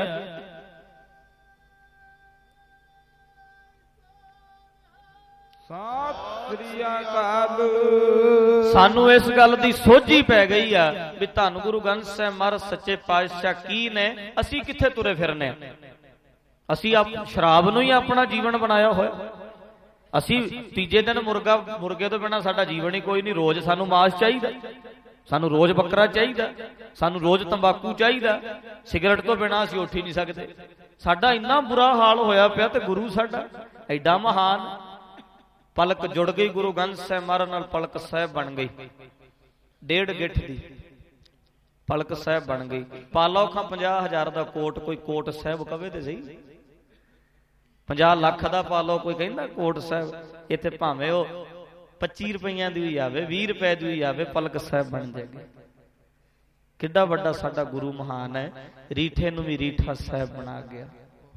ਸਤਿ ਸ੍ਰੀ ਅਕਾਲ। ਸਾਨੂੰ ਇਸ ਗੱਲ ਦੀ ਸੋਝੀ ਪੈ ਗਈ ਆ ਵੀ ਧੰਨ ਗੁਰੂ ਗ੍ਰੰਥ ਸਾਹਿਬ ਮਹਾਰਾਜ ਸੱਚੇ ਪਾਤਸ਼ਾਹ ਕੀ ਨੇ, ਅਸੀਂ ਕਿੱਥੇ ਤੁਰੇ ਫਿਰਨੇ ਆ। ਅਸੀਂ ਸ਼ਰਾਬ ਨੂੰ ਹੀ ਆਪਣਾ ਜੀਵਨ ਬਣਾਇਆ ਹੋਇਆ। ਅਸੀਂ ਤੀਜੇ ਦਿਨ ਮੁਰਗੇ ਤੋਂ ਬਿਨਾਂ ਸਾਡਾ ਜੀਵਨ ਹੀ ਕੋਈ ਨਹੀਂ। ਰੋਜ਼ ਸਾਨੂੰ ਮਾਸ ਚਾਹੀਦਾ, ਸਾਨੂੰ ਰੋਜ਼ ਬੱਕਰਾ ਚਾਹੀਦਾ, ਸਾਨੂੰ ਰੋਜ਼ ਤੰਬਾਕੂ ਚਾਹੀਦਾ, ਸਿਗਰਟ ਤੋਂ ਬਿਨਾਂ ਅਸੀਂ ਉੱਠ ਹੀ ਨਹੀਂ ਸਕਦੇ। ਸਾਡਾ ਇੰਨਾ ਬੁਰਾ ਹਾਲ ਹੋਇਆ ਪਿਆ, ਤੇ ਗੁਰੂ ਸਾਡਾ ਐਡਾ ਮਹਾਨ। ਪਲਕ ਜੁੜ ਗਈ ਗੁਰੂ ਗ੍ਰੰਥ ਸਾਹਿਬ ਮਹਾਰਾਜ ਨਾਲ, ਪਲਕ ਸਾਹਿਬ ਬਣ ਗਈ। 1.5 ਗਿੱਠ ਦੀ ਪਲਕ ਸਾਹਿਬ ਬਣ ਗਈ। ਪਾਲੋ ਖਾਂ 50,000 ਦਾ ਕੋਟ, ਕੋਈ ਕੋਟ ਸਾਹਿਬ ਕਵੇ ਤੇ ਸਹੀ। 50 ਲੱਖ ਦਾ ਪਾਲੋ, ਕੋਈ ਕਹਿੰਦਾ ਕੋਟ ਸਾਹਿਬ। ਇੱਥੇ ਭਾਵੇਂ ਉਹ 25 ਰੁਪਈਆਂ ਦੀ ਹੋਈ ਆਵੇ, 20 ਰੁਪਏ ਦੀ ਹੋਈ ਆਵੇ, ਪਲਕ ਸਾਹਿਬ ਬਣ ਜਾਏਗੀ। ਕਿੱਡਾ ਵੱਡਾ ਸਾਡਾ ਗੁਰੂ ਮਹਾਨ ਹੈ। ਰੀਠੇ ਨੂੰ ਵੀ ਰੀਠਾ ਸਾਹਿਬ ਬਣਾ ਗਿਆ,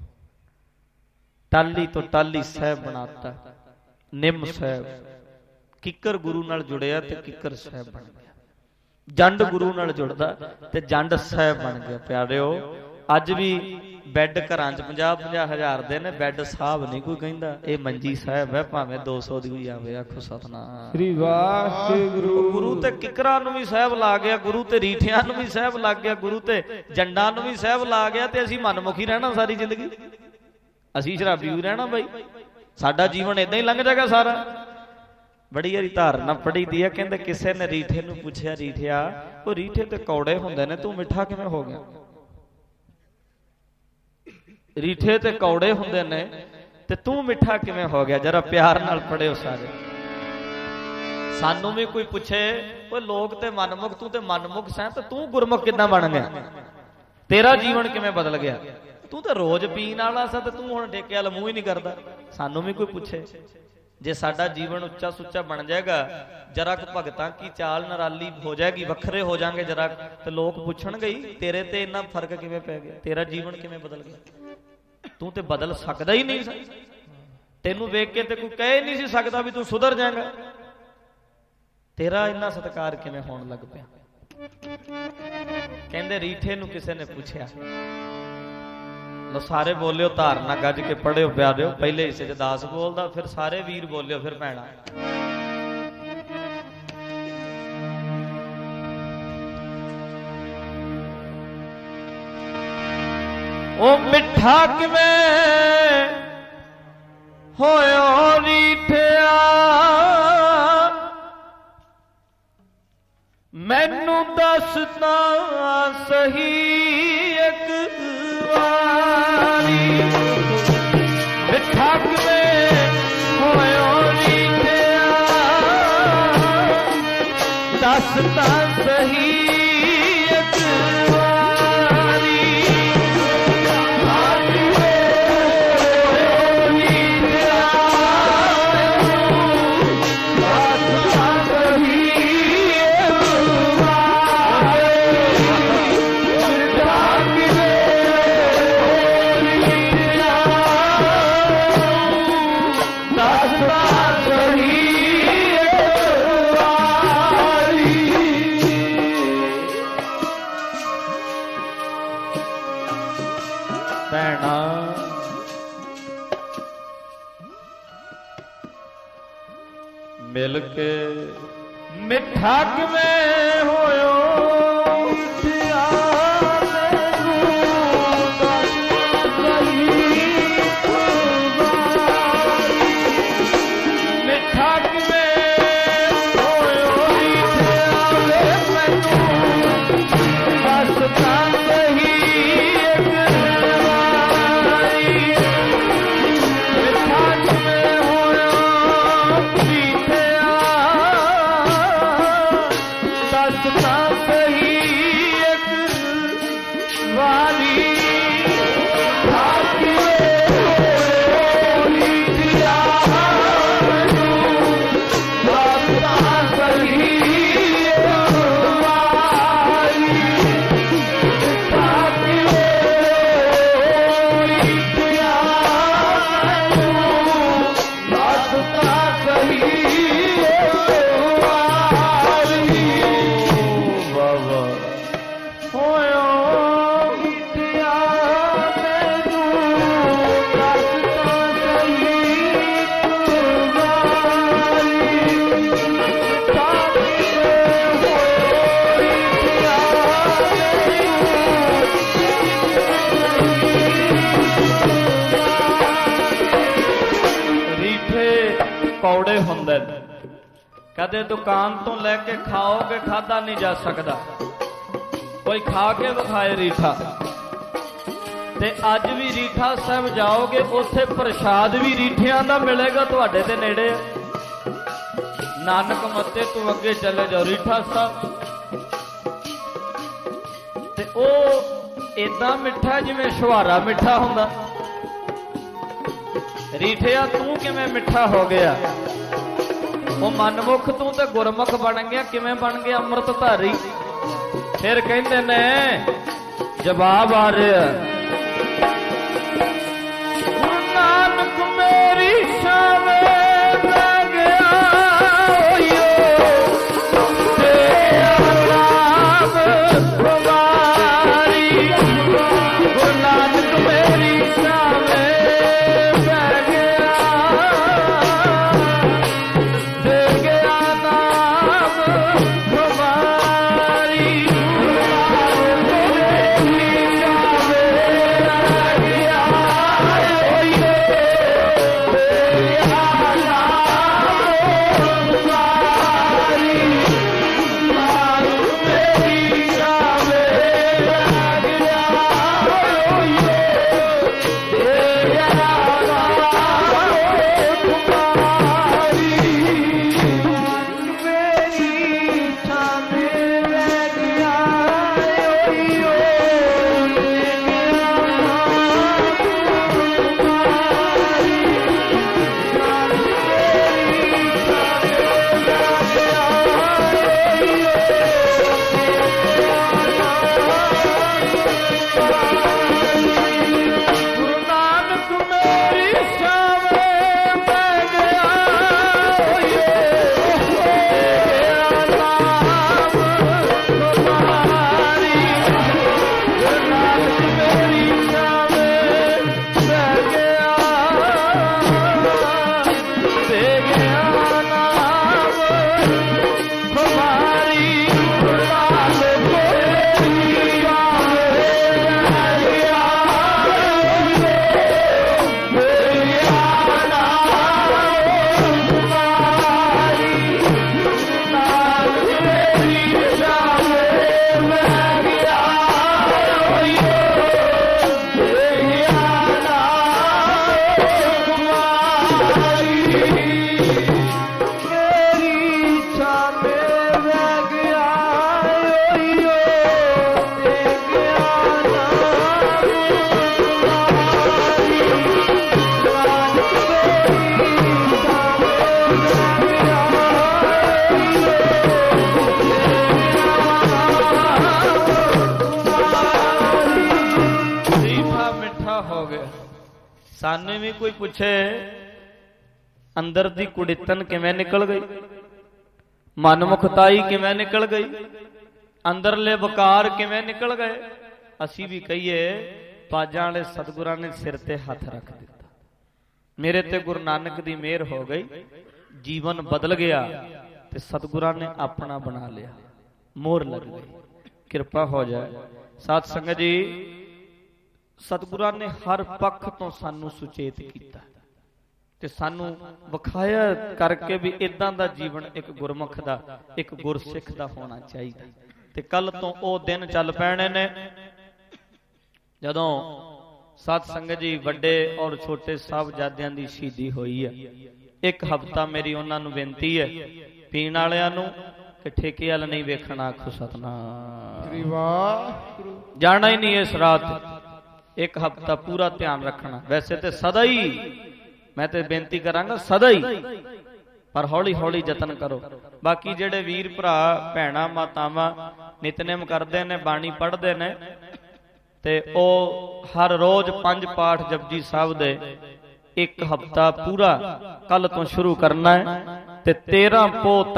ਟਾਲੀ ਤੋਂ ਟਾਲੀ ਸਾਹਿਬ ਬਣਾਤਾ, ਨਿੰਮ ਸਾਹਿਬ। ਕਿੱਕਰ ਗੁਰੂ ਨਾਲ ਜੁੜਿਆ ਤੇ ਕਿੱਕਰ ਸਾਹਿਬ ਬਣ ਗਿਆ। ਜੰਡ ਗੁਰੂ ਨਾਲ ਜੁੜਦਾ ਤੇ ਜੰਡ ਸਾਹਿਬ ਬਣ ਗਿਆ। ਪਿਆਰਿਓ, ਅੱਜ ਵੀ ਬੈੱਡ ਘਰਾਂ 'ਚ 50-50 ਹਜ਼ਾਰ ਦੇ ਨੇ, ਬੈੱਡ ਸਾਹਿਬ ਨਹੀਂ ਕੋਈ ਕਹਿੰਦਾ। ਇਹ ਮੰਜੀ ਸਾਹਿਬ ਹੈ, ਭਾਵੇਂ 200 ਦੀ ਹੋਈ ਆਵੇ। ਆਖੋ ਸਤਿਨਾਮ ਸ੍ਰੀ ਵਾਹਿਗੁਰੂ। ਗੁਰੂ ਤੇ ਕਿੱਕਰਾਂ ਨੂੰ ਵੀ ਸਾਹਿਬ ਲਾ ਗਿਆ, ਗੁਰੂ ਤੇ ਰੀਠਿਆਂ ਨੂੰ ਵੀ ਸਾਹਿਬ ਲੱਗ ਗਿਆ, ਗੁਰੂ ਤੇ ਜੰਡਾਂ ਨੂੰ ਵੀ ਸਾਹਿਬ ਲਾ ਗਿਆ। ਤੇ ਅਸੀਂ ਮਨਮੁਖੀ ਰਹਿਣਾ ਸਾਰੀ ਜ਼ਿੰਦਗੀ, ਅਸੀਂ ਸ਼ਰਾਬੀ ਵੀ ਰਹਿਣਾ ਬਾਈ। ਸਾਡਾ ਜੀਵਨ ਏਦਾਂ ਹੀ ਲੰਘ ਜਾਏਗਾ ਸਾਰਾ। ਬੜੀ ਵਾਰੀ ਧਾਰਨਾ ਪੜ੍ਹੀ ਦੀ ਹੈ, ਕਹਿੰਦੇ ਕਿਸੇ ਨੇ ਰੀਠੇ ਨੂੰ ਪੁੱਛਿਆ, ਰੀਠਿਆ ਉਹ ਰੀਠੇ ਤੇ ਕੌੜੇ ਹੁੰਦੇ ਨੇ, ਤੂੰ ਮਿੱਠਾ ਕਿਵੇਂ ਹੋ ਗਿਆ? ਰੀਠੇ ਤੇ ਕੌੜੇ ਹੁੰਦੇ ਨੇ ਤੇ ਤੂੰ ਮਿੱਠਾ ਕਿਵੇਂ ਹੋ ਗਿਆ? ਜਰਾ ਪਿਆਰ ਨਾਲ ਪੜਿਓ ਸਾਰੇ। ਸਾਨੂੰ ਵੀ ਕੋਈ ਪੁੱਛੇ, ਓਏ ਲੋਕ ਤੇ ਮਨਮੁਖ, ਤੂੰ ਤੇ ਮਨਮੁਖ ਸੈਂ, ਤੇ ਤੂੰ ਗੁਰਮੁਖ ਕਿੱਦਾਂ ਬਣ ਗਿਆ? ਤੇਰਾ ਜੀਵਨ ਕਿਵੇਂ ਬਦਲ ਗਿਆ? ਤੂੰ ਤਾਂ ਰੋਜ਼ ਪੀਣ ਵਾਲਾ ਸੀ ਤੇ ਤੂੰ ਹੁਣ ਠੇਕੇ ਵਾਲਾ ਮੂੰਹ ਹੀ ਨਹੀਂ ਕਰਦਾ। ਸਾਨੂੰ ਵੀ ਕੋਈ ਪੁੱਛੇ। ਜੇ ਸਾਡਾ ਜੀਵਨ ਉੱਚਾ ਸੁੱਚਾ ਬਣ ਜਾਏਗਾ, ਜਰਾ ਕੁ ਭਗਤਾਂ ਕੀ ਚਾਲ ਨਿਰਾਲੀ ਹੋ ਜਾਏਗੀ, ਵੱਖਰੇ ਹੋ ਜਾਣਗੇ ਜਰਾ, ਤੇ ਲੋਕ ਪੁੱਛਣਗੇ ਤੇਰੇ ਤੇ ਇੰਨਾ ਫਰਕ ਕਿਵੇਂ ਪੈ ਗਿਆ, ਤੇਰਾ ਜੀਵਨ ਕਿਵੇਂ ਬਦਲ ਗਿਆ? ਤੂੰ ਤੇ ਬਦਲ ਸਕਦਾ ਹੀ ਨਹੀਂ ਸੀ। ਤੈਨੂੰ ਵੇਖ ਕੇ ਤੇ ਕੋਈ ਕਹਿ ਨਹੀਂ ਸੀ ਸਕਦਾ ਵੀ ਤੂੰ ਸੁਧਰ ਜਾਏਗਾ। ਤੇਰਾ ਇੰਨਾ ਸਤਿਕਾਰ ਕਿਵੇਂ ਹੋਣ ਲੱਗ ਪਿਆ? ਕਹਿੰਦੇ ਰੀਠੇ ਨੂੰ ਕਿਸੇ ਨੇ ਪੁੱਛਿਆ। ਲੋ ਸਾਰੇ ਬੋਲਿਓ, ਧਾਰਨਾ ਗੱਜ ਕੇ ਪੜਿਓ ਪਿਆਰਿਓ। ਪਹਿਲੇ ਹਿੱਸੇ 'ਚ ਦਾਸ ਬੋਲਦਾ, ਫਿਰ ਸਾਰੇ ਵੀਰ ਬੋਲਿਓ, ਫਿਰ ਭੈਣਾ। ओ मिठा किवें होयो रीठिया मैनू दसदा सही एक वारी मिठा किवें होयो रीठिया दसदा सही मिल के मिठा किवें होयो मिठा किवें होयो दसदा सही कौड़े होंदे कदे दुकान तो लैके खाओगे खादा नहीं जा सकता कोई खा के विखाए रीठा ते अज भी रीठा साहब जाओगे उत्थे प्रसाद भी रीठियां दा मिलेगा तुहाडे ते नेड़े नानक मत्ते तू अगे चले जाओ रीठा साहब ते ओ इदां मिठा जिवें छुहारा मिठा हुंदा रीठिया तू किवें मिठा हो गया वो मनमुख तू ते गुरमुख बन गया किवें बन गया अमृतधारी फिर कहंदे ने जवाब आ रहा गुरु नानक मेरी शान ਮਿੱਠਾ ਹੋ ਗਿਆ। ਸਾਨੂੰ ਵੀ ਕੋਈ ਪੁੱਛੇ ਅੰਦਰ ਦੀ ਕੁੜਿੱਤਨ ਕਿਵੇਂ ਨਿਕਲ ਗਈ, ਮਨਮੁਖਤਾਈ ਕਿਵੇਂ ਨਿਕਲ ਗਈ, ਅੰਦਰਲੇ ਵਕਾਰ ਕਿਵੇਂ ਨਿਕਲ ਗਏ, ਅਸੀਂ ਵੀ ਕਹੀਏ ਪਾਜਾਂ ਵਾਲੇ ਸਤਿਗੁਰਾਂ ਨੇ ਸਿਰ ਤੇ ਹੱਥ ਰੱਖ ਦਿੱਤਾ। ਮੇਰੇ ਤੇ ਗੁਰੂ ਨਾਨਕ ਦੀ ਮਿਹਰ ਹੋ ਗਈ, ਜੀਵਨ ਬਦਲ ਗਿਆ ਤੇ ਸਤਿਗੁਰਾਂ ਨੇ ਆਪਣਾ ਬਣਾ ਲਿਆ, ਮੋਹਰ ਲੱਗ ਗਈ। ਕਿਰਪਾ ਹੋ ਜਾਏ। ਸਾਧ ਸੰਗਤ ਜੀ, ਸਤਿਗੁਰਾਂ ਨੇ ਹਰ ਪੱਖ ਤੋਂ ਸਾਨੂੰ ਸੁਚੇਤ ਕੀਤਾ ਤੇ ਸਾਨੂੰ ਵਿਖਾਇਆ ਕਰਕੇ ਵੀ ਇਦਾਂ ਦਾ ਜੀਵਨ ਇੱਕ ਗੁਰਮੁਖ ਦਾ, ਇੱਕ ਗੁਰਸਿੱਖ ਦਾ ਹੋਣਾ ਚਾਹੀਦਾ। ਤੇ ਕੱਲ ਤੋਂ ਉਹ ਦਿਨ ਚੱਲ ਪੈਣੇ ਨੇ ਜਦੋਂ ਸਾਧ ਸੰਗਤ ਜੀ ਵੱਡੇ ਔਰ ਛੋਟੇ ਸਾਹਿਬਜ਼ਾਦਿਆਂ ਦੀ ਸ਼ਹੀਦੀ ਹੋਈ ਹੈ। ਇੱਕ ਹਫ਼ਤਾ ਮੇਰੀ ਉਹਨਾਂ ਨੂੰ ਬੇਨਤੀ ਹੈ, ਪੀਣ ਵਾਲਿਆਂ ਨੂੰ ਕਿ ਠੇਕੇ ਵਾਲ ਨਹੀਂ ਵੇਖਣਾ, ਆਖੋ ਸਤਨਾਮ ਸ੍ਰੀ ਵਾਹਿਗੁਰੂ। ਜਾਣਾ ਹੀ ਨਹੀਂ ਇਸ ਰਾਤ। ਇੱਕ ਹਫ਼ਤਾ ਪੂਰਾ ਧਿਆਨ ਰੱਖਣਾ। ਵੈਸੇ ਤੇ ਸਦਾ ਹੀ ਮੈਂ ਤੇ ਬੇਨਤੀ ਕਰਾਂਗਾ, ਸਦਾ ਹੀ, ਪਰ ਹੌਲੀ ਹੌਲੀ ਯਤਨ ਕਰੋ। ਬਾਕੀ ਜਿਹੜੇ ਵੀਰ ਭਰਾ ਭੈਣਾਂ ਮਾਤਾਵਾਂ ਨਿਤਨੇਮ ਕਰਦੇ ਨੇ, ਬਾਣੀ ਪੜ੍ਹਦੇ ਨੇ, ਤੇ ਉਹ ਹਰ ਰੋਜ਼ 5 ਪਾਠ ਜਪਜੀ ਸਾਹਿਬ ਦੇ ਇੱਕ ਹਫ਼ਤਾ ਪੂਰਾ ਕੱਲ ਤੋਂ ਸ਼ੁਰੂ ਕਰਨਾ ਹੈ ਤੇ 13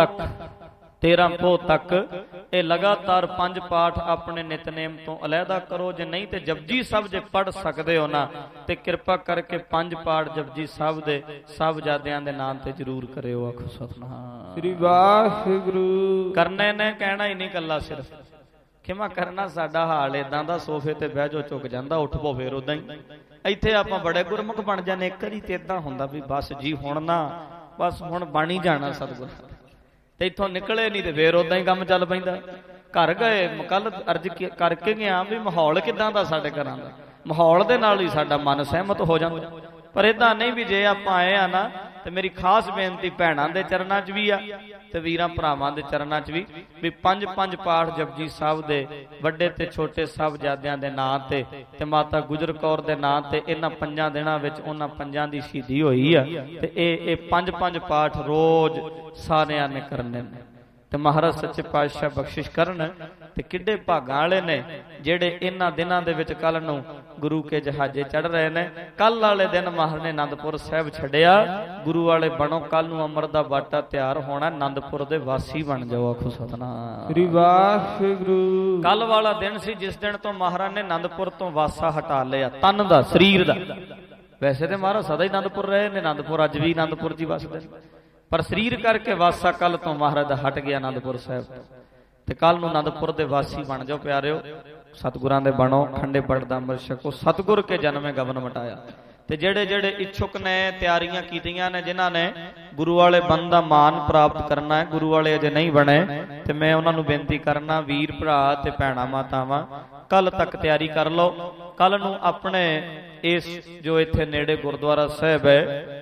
ਪੋਹ ਤੱਕ ਇਹ ਲਗਾਤਾਰ 5 ਪਾਠ ਆਪਣੇ ਨਿਤਨੇਮ ਤੋਂ ਅਲੱਗਾ ਕਰੋ। ਜੇ ਨਹੀਂ ਤੇ ਜਪਜੀ ਸਾਹਿਬ ਜੇ ਪੜ੍ਹ ਸਕਦੇ ਹੋ ਨਾ ਤੇ ਕਿਰਪਾ ਕਰਕੇ 5 ਪਾਠ ਜਪਜੀ ਸਾਹਿਬ ਦੇ ਸਾਹਿਬਜ਼ਾਦਿਆਂ ਦੇ ਨਾਮ ਤੇ ਜ਼ਰੂਰ ਕਰਿਓ। ਆਖੋ ਸਤਿਨਾਮ ਸ੍ਰੀ ਵਾਹਿਗੁਰੂ। ਕਰਨੇ ਨੇ, ਕਹਿਣਾ ਹੀ ਨਹੀਂ ਕੱਲਾ ਸਿਰਫ ਖਿਮਾ ਕਰਨਾ। ਸਾਡਾ ਹਾਲ ਇਦਾਂ ਦਾ, ਸੋਫੇ ਤੇ ਬਹਿ ਜਾਓ ਝੁਕ ਜਾਂਦਾ, ਉੱਠ ਪੋ ਫੇਰ ਉਦਾਂ ਹੀ। ਇੱਥੇ ਆਪਾਂ ਬੜੇ ਗੁਰਮੁਖ ਬਣ ਜਾਂਦੇ, ਇੱਕ ਵਾਰੀ ਤੇ ਇਦਾਂ ਹੁੰਦਾ ਵੀ ਬਸ ਜੀ ਹੁਣ ਨਾ, ਬਸ ਹੁਣ ਬਣ ਹੀ ਜਾਣਾ ਸਤਿਗੁਰ, ਤੇ ਇੱਥੋਂ ਨਿਕਲੇ ਨਹੀਂ ਤੇ ਫੇਰ ਉਦਾਂ ਹੀ ਕੰਮ ਚੱਲ ਪੈਂਦਾ। ਘਰ ਗਏ, ਕੱਲ ਅਰਜ਼ ਕਰਕੇ ਗਿਆ ਵੀ ਮਾਹੌਲ ਕਿਦਾਂ ਦਾ ਸਾਡੇ ਘਰਾਂ ਦਾ, ਮਾਹੌਲ ਦੇ ਨਾਲ ਹੀ ਸਾਡਾ ਮਨ ਸਹਿਮਤ ਹੋ ਜਾਂਦਾ। ਪਰ ਇਦਾਂ ਨਹੀਂ ਵੀ ਜੇ ਆਪਾਂ ਆਏ ਆ ਨਾ, ਤੇ ਮੇਰੀ ਖਾਸ ਬੇਨਤੀ ਭੈਣਾਂ ਦੇ ਚਰਨਾਂ 'ਚ ਵੀ ਆ ਤੇ ਵੀਰਾਂ ਭਰਾਵਾਂ ਦੇ ਚਰਨਾਂ 'ਚ ਵੀ 5 ਪਾਠ ਜਪਜੀ ਸਾਹਿਬ ਦੇ ਵੱਡੇ ਤੇ ਛੋਟੇ ਸਾਹਿਬਜ਼ਾਦਿਆਂ ਦੇ ਨਾਂ ਤੇ ਮਾਤਾ ਗੁਜਰ ਕੌਰ ਦੇ ਨਾਂ ਤੇ ਇਹਨਾਂ 5 ਦਿਨਾਂ ਵਿੱਚ ਉਹਨਾਂ 5 ਦੀ ਸ਼ਹੀਦੀ ਹੋਈ ਆ। ਤੇ ਇਹ 5 ਪਾਠ ਰੋਜ਼ ਸਾਰਿਆਂ ਨੇ ਕਰਨੇ ਨੇ ਤੇ ਮਹਾਰਾਜ ਸੱਚੇ ਪਾਤਸ਼ਾਹ ਬਖਸ਼ਿਸ਼ ਕਰਨ। ਤੇ ਕਿੱਡੇ ਭਾਗਾਂ ਵਾਲੇ ਨੇ ਜਿਹੜੇ ਇਹਨਾਂ ਦਿਨਾਂ ਦੇ ਵਿੱਚ ਕੱਲ ਨੂੰ ਗੁਰੂ ਕੇ ਜਹਾਜ਼ੇ ਚੜ ਰਹੇ ਨੇ। ਕੱਲ ਵਾਲੇ ਦਿਨ ਮਹਾਰਾਜ ਨੇ ਆਨੰਦਪੁਰ ਸਾਹਿਬ ਛੱਡਿਆ। ਗੁਰੂ ਵਾਲੇ ਬਣੋ, ਕੱਲ ਨੂੰ ਅੰਮ੍ਰਿਤ ਦਾ ਬਾਟਾ ਤਿਆਰ ਹੋਣਾ, ਆਨੰਦਪੁਰ ਦੇ ਵਾਸੀ ਬਣ ਜਾਓ। ਆਖੋ ਸਤਿਨਾਮ ਸ੍ਰੀ ਵਾਹਿਗੁਰੂ। ਕੱਲ ਵਾਲਾ ਦਿਨ ਸੀ ਜਿਸ ਦਿਨ ਤੋਂ ਮਹਾਰਾਜ ਨੇ ਆਨੰਦਪੁਰ ਤੋਂ ਵਾਸਾ ਹਟਾ ਲਿਆ, ਤਨ ਦਾ, ਸਰੀਰ ਦਾ। ਵੈਸੇ ਤੇ ਮਹਾਰਾਜ ਸਦਾ ਹੀ ਆਨੰਦਪੁਰ ਰਹੇ ਨੇ, ਆਨੰਦਪੁਰ ਅੱਜ ਵੀ ਆਨੰਦਪੁਰ ਜੀ ਵਸਦੇ, ਪਰ ਸਰੀਰ ਕਰਕੇ ਵਾਸਾ ਕੱਲ ਤੋਂ ਮਹਾਰਾਜ ਦਾ ਹਟ ਗਿਆ ਆਨੰਦਪੁਰ ਸਾਹਿਬ ਤੋਂ। ਤੇ ਕੱਲ ਨੂੰ ਆਨੰਦਪੁਰ ਦੇ ਵਾਸੀ ਬਣ ਜਾਓ ਪਿਆਰਿਓ, ਸਤਿਗੁਰਾਂ ਦੇ ਬਣੋ, ਖੰਡੇ ਪੜ ਦਾ ਅੰਮ੍ਰਿਤ ਛਕੋ। ਸਤਿਗੁਰ ਕੇ ਜਨਮੇ ਗਵਨ ਮਟਾਇਆ। ਤੇ ਜਿਹੜੇ ਇੱਛੁਕ ਨੇ, ਤਿਆਰੀਆਂ ਕੀਤੀਆਂ ਨੇ, ਜਿਨ੍ਹਾਂ ਨੇ ਗੁਰੂ ਵਾਲੇ ਬਣਨ ਦਾ ਮਾਣ ਪ੍ਰਾਪਤ ਕਰਨਾ ਹੈ, ਗੁਰੂ ਵਾਲੇ ਅਜੇ ਨਹੀਂ ਬਣੇ, ਤੇ ਮੈਂ ਉਹਨਾਂ ਨੂੰ ਬੇਨਤੀ ਕਰਨਾ, ਵੀਰ ਭਰਾ ਤੇ ਭੈਣਾਂ ਮਾਤਾਵਾਂ, ਕੱਲ ਤੱਕ ਤਿਆਰੀ ਕਰ ਲਓ। ਕੱਲ ਨੂੰ ਆਪਣੇ ਇਸ ਜੋ ਇੱਥੇ ਨੇੜੇ ਗੁਰਦੁਆਰਾ ਸਾਹਿਬ ਹੈ,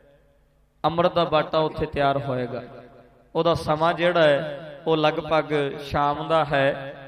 ਅੰਮ੍ਰਿਤ ਦਾ ਬਾਟਾ ਉੱਥੇ ਤਿਆਰ ਹੋਏਗਾ। ਉਹਦਾ ਸਮਾਂ ਜਿਹੜਾ ਹੈ ਉਹ ਲਗਭਗ ਸ਼ਾਮ ਦਾ ਹੈ,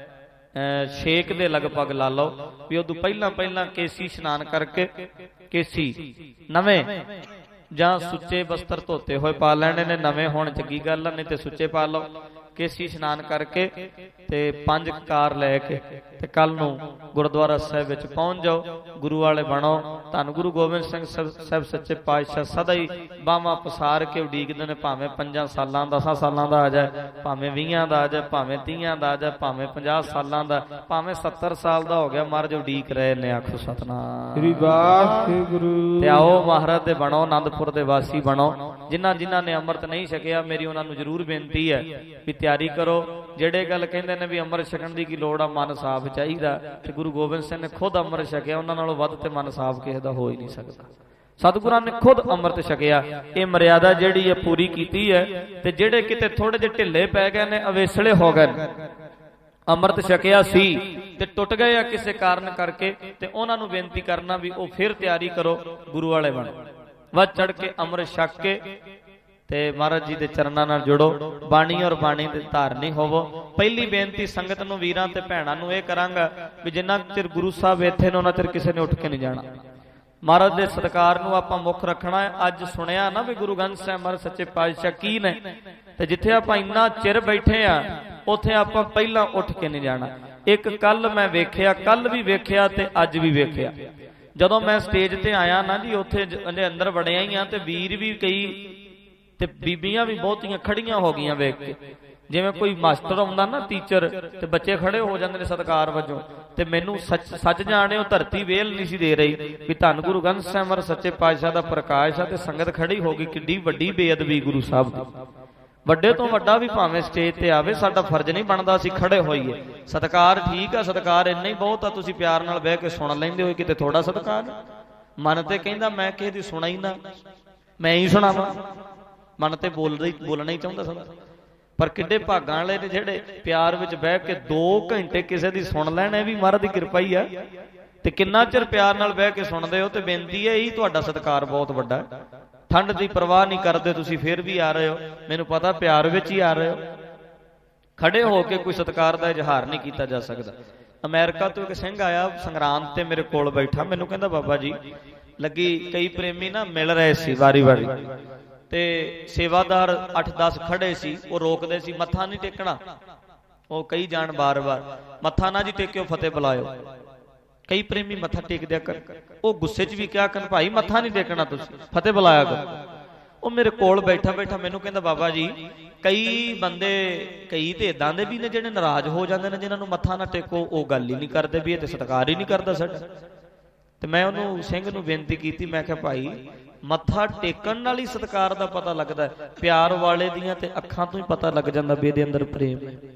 6 ਦੇ ਲਗਭਗ ਲਾ ਲਓ ਵੀ। ਉਦੋਂ ਪਹਿਲਾਂ ਕੇਸੀ ਇਸ਼ਨਾਨ ਕਰਕੇ, ਕੇਸੀ ਨਵੇਂ ਜਾਂ ਸੁੱਚੇ ਵਸਤਰ ਧੋਤੇ ਹੋਏ ਪਾ ਲੈਣੇ ਨੇ, ਨਵੇਂ ਹੋਣ ਚੰਗੀ ਗੱਲ, ਨਹੀਂ ਤੇ ਸੁੱਚੇ ਪਾ ਲਓ। ਕੇਸੀ ਇਸ਼ਨਾਨ ਕਰਕੇ ਤੇ 5 ਕਾਰ ਲੈ ਕੇ ਤੇ ਕੱਲ ਨੂੰ ਗੁਰਦੁਆਰਾ ਸਾਹਿਬ ਵਿੱਚ ਪਹੁੰਚ ਜਾਓ। ਗੁਰੂ ਵਾਲੇ ਬਣੋ। ਧੰਨ ਗੁਰੂ ਗੋਬਿੰਦ ਸਿੰਘ ਸਾਹਿਬ ਸੱਚੇ ਪਾਤਸ਼ਾਹ ਸਦਾ ਹੀ ਬਾਹਾਂ ਪਸਾਰ ਕੇ ਉਡੀਕਦੇ ਨੇ, ਭਾਵੇਂ 5 ਸਾਲਾਂ 10 ਸਾਲਾਂ ਦਾ ਆ ਜਾਏ, ਭਾਵੇਂ 20 ਦਾ ਆ ਜਾਏ, ਭਾਵੇਂ 30 ਦਾ ਆ ਜਾਏ, ਭਾਵੇਂ 50 ਸਾਲਾਂ ਦਾ, ਭਾਵੇਂ 70 ਸਾਲ ਦਾ ਹੋ ਗਿਆ, ਮਹਾਰਾਜ ਉਡੀਕ ਰਹੇ ਨੇ। ਆਖੋ ਸਤਿਨਾਮ ਸ੍ਰੀ ਵਾਹਿਗੁਰੂ। ਤੇ ਆਓ ਮਹਾਰਾਜ ਦੇ ਬਣੋ, ਆਨੰਦਪੁਰ ਦੇ ਵਾਸੀ ਬਣੋ। ਜਿਨ੍ਹਾਂ ਨੇ ਅੰਮ੍ਰਿਤ ਨਹੀਂ ਛਕਿਆ, ਮੇਰੀ ਉਹਨਾਂ ਨੂੰ ਜ਼ਰੂਰ ਬੇਨਤੀ ਹੈ ਵੀ ਤਿਆਰੀ ਕਰੋ। ਜਿਹੜੇ ਗੱਲ ਕਹਿੰਦੇ ਨੇ ਵੀ ਅੰਮ੍ਰਿਤ ਛਕਣ ਦੀ ਕੀ ਲੋੜ ਆ, ਮਨ ਸਾਫ਼ ਚਾਹੀਦਾ, ਤੇ ਗੁਰੂ ਗੋਬਿੰਦ ਸਿੰਘ ਨੇ ਖੁਦ ਅੰਮ੍ਰਿਤ ਛਕਿਆ, ਉਹਨਾਂ ਨਾਲੋਂ ਵੱਧ ਤੇ ਮਨ ਸਾਫ਼ ਕਿਸੇ ਦਾ ਹੋ ਹੀ ਨਹੀਂ ਸਕਦਾ। ਸਤਿਗੁਰਾਂ ਨੇ ਖੁਦ ਅੰਮ੍ਰਿਤ ਛਕਿਆ, ਇਹ ਮਰਿਆਦਾ ਜਿਹੜੀ ਹੈ ਪੂਰੀ ਕੀਤੀ ਹੈ। ਤੇ ਜਿਹੜੇ ਕਿਤੇ ਥੋੜੇ ਜਿਹੇ ਢਿੱਲੇ ਪੈ ਗਏ ਨੇ, ਅਵੇਸਲੇ ਹੋ ਗਏ ਨੇ, ਅੰਮ੍ਰਿਤ ਛਕਿਆ ਸੀ ਤੇ ਟੁੱਟ ਗਏ ਆ ਕਿਸੇ ਕਾਰਨ ਕਰਕੇ, ਤੇ ਉਹਨਾਂ ਨੂੰ ਬੇਨਤੀ ਕਰਨਾ ਵੀ ਉਹ ਫਿਰ ਤਿਆਰੀ ਕਰੋ, ਗੁਰੂ ਵਾਲੇ ਬਣੋ, ਵੱਧ ਚੜ ਕੇ ਅੰਮ੍ਰਿਤ ਛਕ ਕੇ ਤੇ ਮਹਾਰਾਜ ਜੀ ਦੇ ਚਰਨਾਂ ਨਾਲ ਜੁੜੋ, ਬਾਣੀ ਔਰ ਬਾਣੀ ਦੇ ਧਾਰਨੀ ਹੋਵੋ। ਪਹਿਲੀ ਬੇਨਤੀ ਸੰਗਤ ਨੂੰ, ਵੀਰਾਂ ਤੇ ਭੈਣਾਂ ਨੂੰ ਇਹ ਕਰਾਂਗਾ ਵੀ ਜਿੰਨਾ ਚਿਰ ਗੁਰੂ ਸਾਹਿਬ ਇੱਥੇ ਨੇ, ਉਹਨਾਂ ਚਿਰ ਕਿਸੇ ਨੇ ਉੱਠ ਕੇ ਨਹੀਂ ਜਾਣਾ। ਮਹਾਰਾਜ ਦੇ ਸਤਿਕਾਰ ਨੂੰ ਆਪਾਂ ਮੁੱਖ ਰੱਖਣਾ ਹੈ। ਅੱਜ ਸੁਣਿਆ ਨਾ ਵੀ ਗੁਰੂ ਗ੍ਰੰਥ ਸਾਹਿਬ ਮਹਾਰਾਜ ਸੱਚੇ ਪਾਤਸ਼ਾਹ ਕੀ ਨੇ, ਤੇ ਜਿੱਥੇ ਆਪਾਂ ਇੰਨਾ ਚਿਰ ਬੈਠੇ ਆ, ਉੱਥੇ ਆਪਾਂ ਪਹਿਲਾਂ ਉੱਠ ਕੇ ਨਹੀਂ ਜਾਣਾ। ਇੱਕ ਕੱਲ ਮੈਂ ਵੇਖਿਆ, ਕੱਲ ਵੀ ਵੇਖਿਆ ਤੇ ਅੱਜ ਵੀ ਵੇਖਿਆ, ਜਦੋਂ ਮੈਂ ਸਟੇਜ ਤੇ ਆਇਆ ਨਾ ਜੀ, ਉੱਥੇ ਉਹਦੇ ਅੰਦਰ ਵੜਿਆ ਹੀ ਆ ਤੇ ਵੀਰ ਵੀ ਕਈ ਤੇ ਬੀਬੀਆਂ ਵੀ ਬਹੁਤੀਆਂ ਖੜੀਆਂ ਹੋ ਗਈਆਂ ਵੇਖ ਕੇ। ਜਿਵੇਂ ਕੋਈ ਮਾਸਟਰ ਆਉਂਦਾ ਨਾ, ਟੀਚਰ, ਤੇ ਬੱਚੇ ਖੜੇ ਹੋ ਜਾਂਦੇ ਨੇ ਸਤਿਕਾਰ ਵਜੋਂ। ਤੇ ਮੈਨੂੰ ਸੱਚ ਜਾਣਿਓ ਧਰਤੀ ਵੇਲ ਨਹੀਂ ਸੀ ਦੇ ਰਹੀ ਵੀ ਧੰਨ ਗੁਰੂ ਗ੍ਰੰਥ ਸਾਹਿਬ ਮਹਾਰਾਜ ਸੱਚੇ ਪਾਤਸ਼ਾਹ ਦਾ ਪ੍ਰਕਾਸ਼ ਆ ਤੇ ਸੰਗਤ ਖੜੀ ਹੋ ਗਈ। ਕਿੱਡੀ ਵੱਡੀ ਬੇਅਦਬੀ ਗੁਰੂ ਸਾਹਿਬ ਦੀ। ਵੱਡੇ ਤੋਂ ਵੱਡਾ ਵੀ ਭਾਵੇਂ ਸਟੇਜ ਤੇ ਆਵੇ, ਸਾਡਾ ਫਰਜ਼ ਨਹੀਂ ਬਣਦਾ ਅਸੀਂ ਖੜੇ ਹੋਈਏ। ਸਤਿਕਾਰ ਠੀਕ ਆ, ਸਤਿਕਾਰ ਇੰਨਾ ਹੀ ਬਹੁਤ ਆ। ਤੁਸੀਂ ਪਿਆਰ ਨਾਲ ਬਹਿ ਕੇ ਸੁਣ ਲੈਂਦੇ ਹੋ, ਕਿਤੇ ਥੋੜਾ ਸਤਿਕਾਰ। ਮਨ ਤੇ ਕਹਿੰਦਾ ਮੈਂ ਕਿਸੇ ਦੀ ਸੁਣਾ ਹੀ ਨਾ, ਮੈਂ ਹੀ ਸੁਣਾਵਾਂ। ਮਨ ਤੇ ਬੋਲਣਾ ਹੀ ਚਾਹੁੰਦਾ ਸਦਾ। ਪਰ ਕਿੱਡੇ ਭਾਗਾਂ ਵਾਲੇ ਨੇ ਜਿਹੜੇ ਪਿਆਰ ਵਿੱਚ ਬਹਿ ਕੇ 2 ਘੰਟੇ ਕਿਸੇ ਦੀ ਸੁਣ ਲੈਣ। ਇਹ ਵੀ ਮਹਾਰਾਜ ਦੀ ਕਿਰਪਾ ਹੀ ਆ। ਤੇ ਕਿੰਨਾ ਚਿਰ ਪਿਆਰ ਨਾਲ ਬਹਿ ਕੇ ਸੁਣਦੇ ਹੋ। ਤੇ ਬੇਨਤੀ ਹੈ, ਇਹੀ ਤੁਹਾਡਾ ਸਤਿਕਾਰ ਬਹੁਤ ਵੱਡਾ। ਠੰਡ ਦੀ ਪਰਵਾਹ ਨਹੀਂ ਕਰਦੇ ਤੁਸੀਂ, ਫਿਰ ਵੀ ਆ ਰਹੇ ਹੋ। ਮੈਨੂੰ ਪਤਾ ਪਿਆਰ ਵਿੱਚ ਹੀ ਆ ਰਹੇ ਹੋ। ਖੜੇ ਹੋ ਕੇ ਕੋਈ ਸਤਿਕਾਰ ਦਾ ਇਜ਼ਹਾਰ ਨਹੀਂ ਕੀਤਾ ਜਾ ਸਕਦਾ। ਅਮਰੀਕਾ ਤੋਂ ਇੱਕ ਸਿੰਘ ਆਇਆ ਸੰਗਰਾਂਦ ਤੇ ਮੇਰੇ ਕੋਲ ਬੈਠਾ। ਮੈਨੂੰ ਕਹਿੰਦਾ ਬਾਬਾ ਜੀ ਲੱਗੀ, ਕਈ ਪ੍ਰੇਮੀ ਨਾ ਮਿਲ ਰਹੇ ਸੀ ਵਾਰੀ ਵਾਰੀ, ਤੇ ਸੇਵਾਦਾਰ 8-10 ਖੜੇ ਸੀ। ਉਹ ਰੋਕਦੇ ਸੀ, ਮੱਥਾ ਨਹੀਂ ਟੇਕਣਾ। ਉਹ ਕਈ ਜਾਣ ਬਾਰ-ਬਾਰ, ਮੱਥਾ ਨਾ ਜੀ ਟੇਕਿਓ, ਫਤਿਹ ਬੁਲਾਇਓ। ਕਈ ਪ੍ਰੇਮੀ ਮੱਥਾ ਟੇਕ ਦਿਆ ਕਰ। ਉਹ ਗੁੱਸੇ 'ਚ ਵੀ ਕਿਹਾ ਕਰਨ, ਭਾਈ ਮੱਥਾ ਨਹੀਂ ਟੇਕਣਾ, ਤੁਸੀਂ ਫਤਿਹ ਬੁਲਾਇਆ ਕਰ। ਉਹ ਮੇਰੇ ਕੋਲ ਬੈਠਾ ਮੈਨੂੰ ਕਹਿੰਦਾ ਬਾਬਾ ਜੀ ਕਈ ਬੰਦੇ, ਕਈ ਤੇ ਇਦਾਂ ਦੇ ਵੀ ਨੇ ਜਿਹੜੇ ਨਾਰਾਜ਼ ਹੋ ਜਾਂਦੇ ਨੇ, ਜਿਨ੍ਹਾਂ ਨੂੰ ਮੱਥਾ ਨਾ ਟੇਕੋ, ਉਹ ਗੱਲ ਹੀ ਨਹੀਂ ਕਰਦੇ ਵੀ ਇਹ ਤੇ ਸਤਿਕਾਰ ਹੀ ਨਹੀਂ ਕਰਦਾ ਸਾਡਾ। ਤੇ ਮੈਂ ਉਹਨੂੰ ਸਿੰਘ ਨੂੰ ਬੇਨਤੀ ਕੀਤੀ, ਮੈਂ ਕਿਹਾ ਭਾਈ ਮੱਥਾ ਟੇਕਣ ਨਾਲ ਹੀ ਸਤਿਕਾਰ ਦਾ ਪਤਾ ਲੱਗਦਾ। ਪਿਆਰ ਵਾਲੇ ਦੀਆਂ ਤੇ ਅੱਖਾਂ ਤੋਂ ਹੀ ਪਤਾ ਲੱਗ ਜਾਂਦਾ ਵੀ ਇਹਦੇ ਅੰਦਰ ਪ੍ਰੇਮ ਹੈ।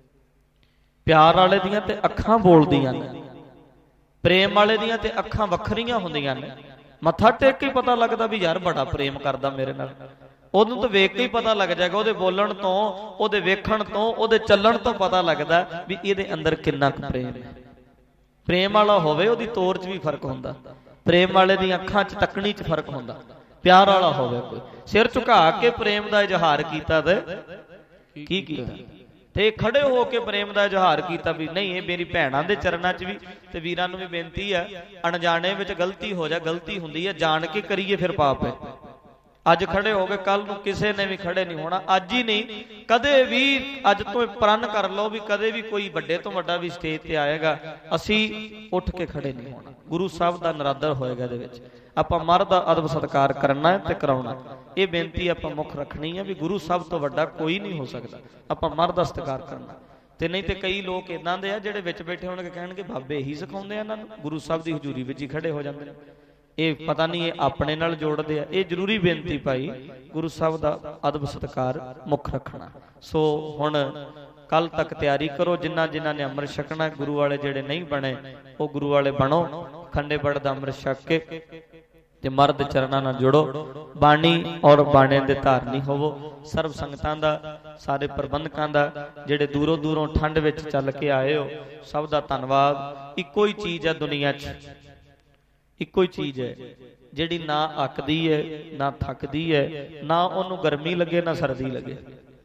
ਪਿਆਰ ਵਾਲੇ ਦੀਆਂ ਤੇ ਅੱਖਾਂ ਬੋਲਦੀਆਂ ਨੇ, ਪ੍ਰੇਮ ਵਾਲੇ ਦੀਆਂ ਤੇ ਅੱਖਾਂ ਵੱਖਰੀਆਂ ਹੁੰਦੀਆਂ ਨੇ। ਮੱਥਾ ਟੇਕ ਕੇ ਹੀ ਪਤਾ ਲੱਗਦਾ ਵੀ ਯਾਰ ਬੜਾ ਪ੍ਰੇਮ ਕਰਦਾ ਮੇਰੇ ਨਾਲ। ਉਹਨੂੰ ਤਾਂ ਵੇਖ ਕੇ ਹੀ ਪਤਾ ਲੱਗ ਜਾਏਗਾ, ਉਹਦੇ ਬੋਲਣ ਤੋਂ, ਉਹਦੇ ਵੇਖਣ ਤੋਂ, ਉਹਦੇ ਚੱਲਣ ਤੋਂ ਪਤਾ ਲੱਗਦਾ ਵੀ ਇਹਦੇ ਅੰਦਰ ਕਿੰਨਾ ਕੁ ਪ੍ਰੇਮ ਹੈ। ਪ੍ਰੇਮ ਵਾਲਾ ਹੋਵੇ ਉਹਦੀ ਤੋਰ 'ਚ ਵੀ ਫਰਕ ਹੁੰਦਾ, ਪ੍ਰੇਮ ਵਾਲੇ ਦੀਆਂ ਅੱਖਾਂ 'ਚ ਤੱਕਣੀ 'ਚ ਫਰਕ ਹੁੰਦਾ। ਪਿਆਰ ਵਾਲਾ ਹੋਵੇ ਕੋਈ, ਸਿਰ ਝੁਕਾ ਕੇ ਪ੍ਰੇਮ ਦਾ ਇਜ਼ਹਾਰ ਕੀਤਾ ਤੇ ਕੀ ਕੀਤਾ, ਤੇ ਖੜੇ ਹੋ ਕੇ ਪ੍ਰੇਮ ਦਾ ਇਜ਼ਹਾਰ ਕੀਤਾ ਵੀ ਨਹੀਂ, ਇਹ ਮੇਰੀ ਭੈਣਾਂ ਦੇ ਚਰਨਾਂ 'ਚ ਵੀ। ਤੇ ਵੀਰਾਂ ਨੂੰ ਵੀ ਬੇਨਤੀ ਹੈ, ਅਣਜਾਣੇ ਵਿੱਚ ਗਲਤੀ ਹੋ ਜਾ, ਗਲਤੀ ਹੁੰਦੀ ਹੈ, ਜਾਣ ਕੇ ਕਰੀਏ ਫਿਰ ਪਾਪ ਹੈ। ਅੱਜ ਖੜੇ ਹੋ ਗਏ, ਕੱਲ ਨੂੰ ਕਿਸੇ ਨੇ ਵੀ ਖੜੇ ਨਹੀਂ ਹੋਣਾ। ਅੱਜ ਹੀ ਨਹੀਂ, ਕਦੇ ਵੀ ਅੱਜ ਤੋਂ ਪ੍ਰਣ ਕਰ ਲਓ ਵੀ ਕਦੇ ਵੀ ਕੋਈ ਵੱਡੇ ਤੋਂ ਵੱਡਾ ਵੀ ਸਟੇਜ ਤੇ ਆਏਗਾ, ਅਸੀਂ ਉੱਠ ਕੇ ਖੜੇ ਨਹੀਂ ਹੋਣਾ। ਗੁਰੂ ਸਾਹਿਬ ਦਾ ਨਰਾਦਰ ਹੋਏਗਾ ਇਹਦੇ ਵਿੱਚ। ਆਪਾਂ ਮਰਦ ਦਾ ਅਦਬ ਸਤਿਕਾਰ ਕਰਨਾ ਹੈ ਤੇ ਕਰਾਉਣਾ। ਇਹ ਬੇਨਤੀ ਆਪਾਂ ਮੁੱਖ ਰੱਖਣੀ ਹੈ ਵੀ ਗੁਰੂ ਸਾਹਿਬ ਤੋਂ ਵੱਡਾ ਕੋਈ ਨਹੀਂ ਹੋ ਸਕਦਾ। ਆਪਾਂ ਮਰਦ ਦਾ ਸਤਿਕਾਰ ਕਰਨਾ। ਤੇ ਨਹੀਂ ਤੇ ਕਈ ਲੋਕ ਇਦਾਂ ਦੇ ਆ ਜਿਹੜੇ ਵਿੱਚ ਬੈਠੇ ਹੋਣਗੇ, ਕਹਿਣਗੇ ਬਾਬੇ ਇਹੀ ਸਿਖਾਉਂਦੇ ਆ ਇਹਨਾਂ ਨੂੰ। ਗੁਰੂ ਸਾਹਿਬ ਦੀ ਹਜ਼ੂਰੀ ਵਿੱਚ ਹੀ ਖੜੇ ਹੋ ਜਾਂਦੇ ਨੇ। ਇਹ ਪਤਾ ਨਹੀਂ ਇਹ ਆਪਣੇ ਨਾਲ ਜੋੜਦੇ ਆ। ਇਹ ਜ਼ਰੂਰੀ ਬੇਨਤੀ ਭਾਈ, ਗੁਰੂ ਸਾਹਿਬ ਦਾ ਅਦਬ ਸਤਿਕਾਰ ਮੁੱਖ ਰੱਖਣਾ। ਸੋ ਹੁਣ ਕੱਲ ਤੱਕ ਤਿਆਰੀ ਕਰੋ। ਜਿਨ੍ਹਾਂ ਜਿਨ੍ਹਾਂ ਨੇ ਅੰਮ੍ਰਿਤ ਛਕਣਾ, ਗੁਰੂ ਵਾਲੇ ਜਿਹੜੇ ਨਹੀਂ ਬਣੇ ਉਹ ਗੁਰੂ ਵਾਲੇ ਬਣੋ। ਖੰਡੇ ਬੜ ਦਾ ਅੰਮ੍ਰਿਤ ਛਕ ਕੇ ਤੇ ਮਰਦ ਚਰਨਾਂ ਨਾਲ ਜੁੜੋ। ਬਾਣੀ ਔਰ ਬਾਣੇ ਦੇ ਧਾਰਨੀ ਹੋਵੋ। ਸਰਬ ਸੰਗਤਾਂ ਦਾ, ਸਾਰੇ ਪ੍ਰਬੰਧਕਾਂ ਦਾ, ਜਿਹੜੇ ਦੂਰੋਂ ਦੂਰੋਂ ਠੰਡ ਵਿੱਚ ਚੱਲ ਕੇ ਆਏ ਹੋ, ਸਭ ਦਾ ਧੰਨਵਾਦ। ਇੱਕੋ ਹੀ ਚੀਜ਼ ਹੈ ਦੁਨੀਆ 'ਚ, ਇੱਕੋ ਹੀ ਚੀਜ਼ ਹੈ ਜਿਹੜੀ ਨਾ ਅੱਕਦੀ ਹੈ, ਨਾ ਥੱਕਦੀ ਹੈ, ਨਾ ਉਹਨੂੰ ਗਰਮੀ ਲੱਗੇ ਨਾ ਸਰਦੀ ਲੱਗੇ।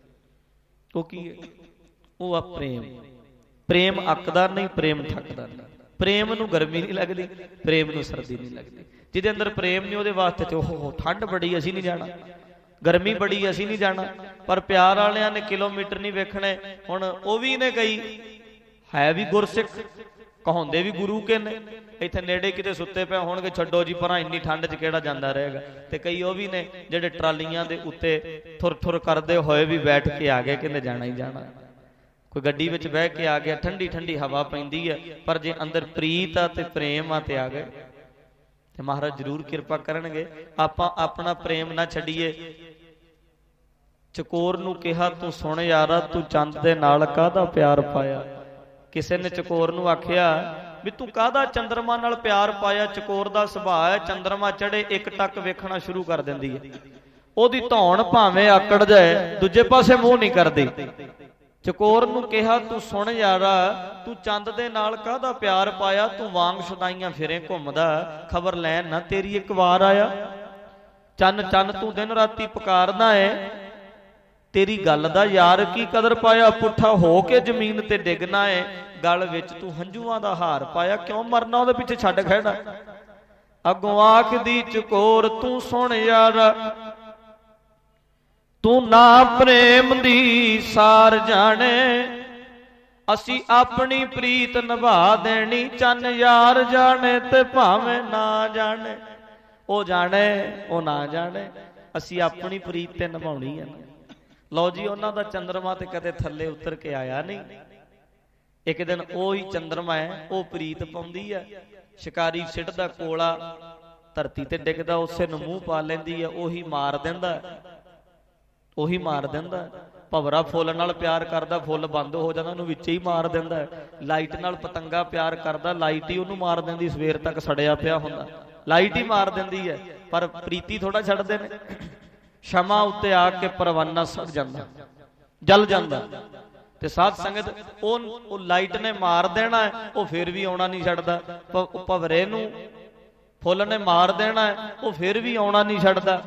ਉਹ ਕੀ ਹੈ? ਉਹ ਆ ਪ੍ਰੇਮ। ਪ੍ਰੇਮ ਅੱਕਦਾ ਨਹੀਂ, ਪ੍ਰੇਮ ਥੱਕਦਾ ਨਹੀਂ। ਪ੍ਰੇਮ ਨੂੰ ਗਰਮੀ ਨਹੀਂ ਲੱਗਦੀ, ਪ੍ਰੇਮ ਨੂੰ ਸਰਦੀ ਨਹੀਂ ਲੱਗਦੀ। ਜਿਹਦੇ ਅੰਦਰ ਪ੍ਰੇਮ ਨਹੀਂ ਉਹਦੇ ਵਾਸਤੇ ਤੇ ਉਹ ਠੰਡ ਬੜੀ ਅਸੀਂ ਨਹੀਂ ਜਾਣਾ, ਗਰਮੀ ਬੜੀ ਅਸੀਂ ਨਹੀਂ ਜਾਣਾ। ਪਰ ਪਿਆਰ ਵਾਲਿਆਂ ਨੇ ਕਿਲੋਮੀਟਰ ਨਹੀਂ ਵੇਖਣੇ। ਹੁਣ ਉਹ ਵੀ ਨੇ, ਕਈ ਹੈ ਵੀ ਗੁਰਸਿੱਖ, ਕਹਾਉਂਦੇ ਵੀ ਗੁਰੂ ਕੇ ਨੇ, ਇੱਥੇ ਨੇੜੇ ਕਿਤੇ ਸੁੱਤੇ ਪਏ ਹੋਣਗੇ, ਛੱਡੋ ਜੀ ਪਰਾਂ, ਇੰਨੀ ਠੰਡ 'ਚ ਕਿਹੜਾ ਜਾਂਦਾ ਰਹੇਗਾ। ਤੇ ਕਈ ਉਹ ਵੀ ਨੇ ਜਿਹੜੇ ਟਰਾਲੀਆਂ ਦੇ ਉੱਤੇ ਥੁਰ ਥੁਰ ਕਰਦੇ ਹੋਏ ਵੀ ਬੈਠ ਕੇ ਆ ਗਏ, ਕਹਿੰਦੇ ਜਾਣਾ ਹੀ ਜਾਣਾ। ਕੋਈ ਗੱਡੀ ਵਿੱਚ ਬਹਿ ਕੇ ਆ ਗਿਆ, ਠੰਡੀ ਠੰਡੀ ਹਵਾ ਪੈਂਦੀ ਹੈ, ਪਰ ਜੇ ਅੰਦਰ ਪ੍ਰੀਤ ਆ ਤੇ ਪ੍ਰੇਮ ਆ ਤੇ ਆ ਗਏ। ਤੇ ਮਹਾਰਾਜ ਜ਼ਰੂਰ ਕਿਰਪਾ ਕਰਨਗੇ। ਆਪਾਂ ਆਪਣਾ ਪ੍ਰੇਮ ਨਾ ਛੱਡੀਏ। ਚਕੋਰ ਨੂੰ ਕਿਹਾ, ਤੂੰ ਸੁਣ ਯਾਰਾ, ਤੂੰ ਚੰਦ ਦੇ ਨਾਲ ਕਾਹਦਾ ਪਿਆਰ ਪਾਇਆ। ਕਿਸੇ ਨੇ ਚਕੋਰ ਨੂੰ ਆਖਿਆ ਵੀ ਤੂੰ ਕਾਹਦਾ ਚੰਦਰਮਾ ਨਾਲ ਪਿਆਰ ਪਾਇਆ। ਚਕੋਰ ਦਾ ਸੁਭਾਅ ਹੈ, ਚੰਦਰਮਾ ਚੜੇ ਇੱਕ ਟੱਕ ਵੇਖਣਾ ਸ਼ੁਰੂ ਕਰ ਦਿੰਦੀ ਹੈ। ਉਹਦੀ ਧੌਣ ਭਾਵੇਂ ਆਕੜ ਜਾਏ, ਦੂਜੇ ਪਾਸੇ ਮੂੰਹ ਨਹੀਂ ਕਰਦੀ। ਚਕੋਰ ਨੂੰ ਕਿਹਾ, ਤੂੰ ਸੁਣ ਯਾਰਾ, ਤੂੰ ਚੰਦ ਦੇ ਨਾਲ ਕਾਹਦਾ ਪਿਆਰ ਪਾਇਆ। ਤੂੰ ਵਾਂਗ ਸ਼ੁਦਾਈਆਂ ਫਿਰੇ ਘੁੰਮਦਾ, ਖਬਰ ਲੈਣ ਨਾ ਤੇਰੀ ਇੱਕ ਵਾਰ ਆਇਆ। ਚੰਨ ਚੰਨ ਤੂੰ ਦਿਨ ਰਾਤੀ ਪੁਕਾਰਦਾ ਏ, ਤੇਰੀ ਗੱਲ ਦਾ ਯਾਰ ਕੀ ਕਦਰ ਪਾਇਆ। ਪੁੱਠਾ ਹੋ ਕੇ ਜ਼ਮੀਨ ਤੇ ਡਿੱਗਣਾ ਏ, ਗਲ ਵਿੱਚ ਤੂੰ ਹੰਝੂਆਂ ਦਾ ਹਾਰ ਪਾਇਆ। ਕਿਉਂ ਮਰਨਾ ਉਹਦੇ ਪਿੱਛੇ ਛੱਡ ਖੜਾ। ਅੱਗੋਂ ਆਖਦੀ ਚਕੋਰ, ਤੂੰ ਸੁਣ ਯਾਰਾ, ਤੂੰ ਨਾ ਪ੍ਰੇਮ ਦੀ ਸਾਰ ਜਾਣੇ, ਅਸੀਂ ਆਪਣੀ ਪ੍ਰੀਤ ਨਿਭਾ ਦੇਣੀ, ਚੰਨ ਯਾਰ ਜਾਣੇ ਤੇ ਭਾਵੇਂ ਨਾ ਜਾਣੇ। ਉਹ ਜਾਣੇ ਉਹ ਨਾ ਜਾਣੇ, ਅਸੀਂ ਆਪਣੀ ਪ੍ਰੀਤ ਤੇ ਨਿਭਾਉਣੀ ਹੈ। ਲਓ ਜੀ, ਉਹਨਾਂ ਦਾ ਚੰਦਰਮਾ ਤੇ ਕਦੇ ਥੱਲੇ ਉਤਰ ਕੇ ਆਇਆ ਨਹੀਂ। ਇੱਕ ਦਿਨ ਉਹੀ ਚੰਦਰਮਾ ਹੈ, ਉਹ ਪ੍ਰੀਤ ਪਾਉਂਦੀ ਹੈ। ਸ਼ਿਕਾਰੀ ਸਿੱਟਦਾ ਕੋਲਾ, ਧਰਤੀ ਤੇ ਡਿੱਗਦਾ, ਉਸੇ ਨੂੰ ਮੂੰਹ ਪਾ ਲੈਂਦੀ ਹੈ, ਉਹੀ ਮਾਰ ਦਿੰਦਾ, ਉਹੀ ਮਾਰ ਦਿੰਦਾ। ਭਵਰਾ ਫੁੱਲ ਨਾਲ ਪਿਆਰ ਕਰਦਾ, ਫੁੱਲ ਬੰਦ ਹੋ ਜਾਂਦਾ, ਉਹਨੂੰ ਵਿੱਚ ਹੀ ਮਾਰ ਦਿੰਦਾ। ਲਾਈਟ ਨਾਲ ਪਤੰਗਾ ਪਿਆਰ ਕਰਦਾ, ਲਾਈਟ ਹੀ ਉਹਨੂੰ ਮਾਰ ਦਿੰਦੀ, ਸਵੇਰ ਤੱਕ ਸੜਿਆ ਪਿਆ ਹੁੰਦਾ, ਲਾਈਟ ਹੀ ਮਾਰ ਦਿੰਦੀ ਹੈ। ਪਰ ਪ੍ਰੀਤੀ ਥੋੜਾ ਛੱਡਦੇ ਨੇ। ਸ਼ਮਾ ਉੱਤੇ ਆ ਕੇ ਪਰਵਾਨਾ ਸੜ ਜਾਂਦਾ, ਜਲ ਜਾਂਦਾ। ਤੇ ਸਾਧ ਸੰਗਤ, ਉਹ ਲਾਈਟ ਨੇ ਮਾਰ ਦੇਣਾ, ਉਹ ਫਿਰ ਵੀ ਆਉਣਾ ਨਹੀਂ ਛੱਡਦਾ। ਭਵਰੇ ਨੂੰ ਫੁੱਲ ਨੇ ਮਾਰ ਦੇਣਾ, ਉਹ ਫਿਰ ਵੀ ਆਉਣਾ ਨਹੀਂ ਛੱਡਦਾ।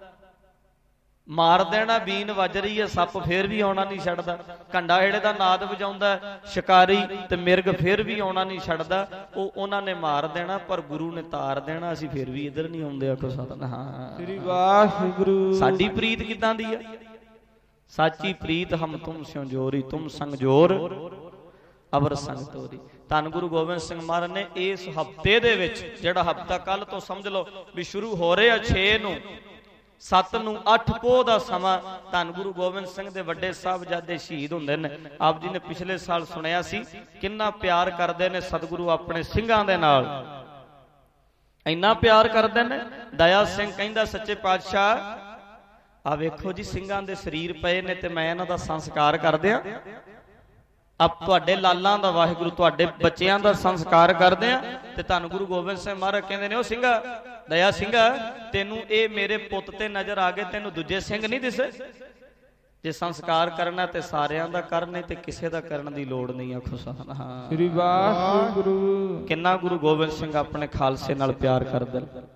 ਮਾਰ ਦੇਣਾ, ਬੀਨ ਵੱਜ ਰਹੀ ਹੈ, ਸੱਪ ਫੇਰ ਵੀ ਆਉਣਾ ਨਹੀਂ ਛੱਡਦਾ। ਘੰਡਾ ਹੇੜੇ ਦਾ ਨਾਦ ਵਜਾਉਂਦਾ ਸ਼ਿਕਾਰੀ, ਤੇ ਮਿਰਗ ਫੇਰ ਵੀ ਆਉਣਾ ਨਹੀਂ ਛੱਡਦਾ। ਉਹ ਉਹਨਾਂ ਨੇ ਮਾਰ ਦੇਣਾ, ਪਰ ਗੁਰੂ ਨੇ ਤਾਰ ਦੇਣਾ। ਅਸੀਂ ਫੇਰ ਵੀ ਇੱਧਰ ਨਹੀਂ ਆਉਂਦੇ। ਆਖੋ ਸਤਿਨਾਮ ਸ੍ਰੀ ਵਾਹਿਗੁਰੂ। ਸਾਡੀ ਪ੍ਰੀਤ ਕਿੱਦਾਂ ਦੀ ਹੈ? ਸਾਚੀ ਪ੍ਰੀਤ ਹਮ ਤੁਮ ਸਿਉ ਜੋਰੀ, ਤੁਮ ਸੰਗ ਜੋਰ ਅਵਰ ਸੰਗ ਤੋਰੀ। ਧੰਨ ਗੁਰੂ ਗੋਬਿੰਦ ਸਿੰਘ ਮਹਾਰਾਜ ਨੇ ਇਸ ਹਫ਼ਤੇ ਦੇ ਵਿੱਚ, ਜਿਹੜਾ ਹਫ਼ਤਾ ਕੱਲ ਤੋਂ ਸਮਝ ਲਓ ਵੀ ਸ਼ੁਰੂ ਹੋ ਰਿਹਾ 6 ਨੂੰ, 7 ਨੂੰ 8 ਪੋਹ ਦਾ ਸਮਾਂ, ਧੰਨ ਗੁਰੂ ਗੋਬਿੰਦ ਸਿੰਘ ਦੇ ਵੱਡੇ ਸਾਹਿਬਜ਼ਾਦੇ ਸ਼ਹੀਦ ਹੁੰਦੇ ਨੇ। ਆਪ ਜੀ ਨੇ ਪਿਛਲੇ ਸਾਲ ਸੁਣਿਆ ਸੀ ਕਿੰਨਾ ਪਿਆਰ ਕਰਦੇ ਨੇ ਸਤਿਗੁਰੂ ਆਪਣੇ ਸਿੰਘਾਂ ਦੇ ਨਾਲ, ਇੰਨਾ ਪਿਆਰ ਕਰਦੇ ਨੇ। ਦਇਆ ਸਿੰਘ ਕਹਿੰਦਾ ਸੱਚੇ ਪਾਤਸ਼ਾਹ, ਆ ਵੇਖੋ ਜੀ ਸਿੰਘਾਂ ਦੇ ਸਰੀਰ ਪਏ ਨੇ ਤੇ ਮੈਂ ਇਹਨਾਂ ਦਾ ਸੰਸਕਾਰ ਕਰ ਦਿਆਂ। ਆਪ ਤੁਹਾਡੇ ਲਾਲਾਂ ਦਾ, ਵਾਹਿਗੁਰੂ ਤੁਹਾਡੇ ਬੱਚਿਆਂ ਦਾ ਸੰਸਕਾਰ ਕਰਦੇ ਆ। ਤੇ ਧੰਨ ਗੁਰੂ ਗੋਬਿੰਦ ਸਿੰਘ ਮਹਾਰਾਜ ਕਹਿੰਦੇ ਨੇ, ਉਹ ਸਿੰਘਾ, ਦਇਆ ਸਿੰਘਾ, ਤੈਨੂੰ ਇਹ ਮੇਰੇ ਪੁੱਤ ਤੇ ਨਜ਼ਰ ਆ ਗਏ, ਤੈਨੂੰ ਦੂਜੇ ਸਿੰਘ ਨਹੀਂ ਦਿਸੇ? ਜੇ ਸੰਸਕਾਰ ਕਰਨਾ ਤੇ ਸਾਰਿਆਂ ਦਾ ਕਰਨੇ, ਤੇ ਕਿਸੇ ਦਾ ਕਰਨ ਦੀ ਲੋੜ ਨਹੀਂ। ਆਖੋ ਸਤਿਨਾਮ ਸ੍ਰੀ ਵਾਹਿਗੁਰੂ। ਕਿੰਨਾ ਗੁਰੂ ਗੋਬਿੰਦ ਸਿੰਘ ਆਪਣੇ ਖਾਲਸੇ ਨਾਲ ਪਿਆਰ ਕਰਦੇ,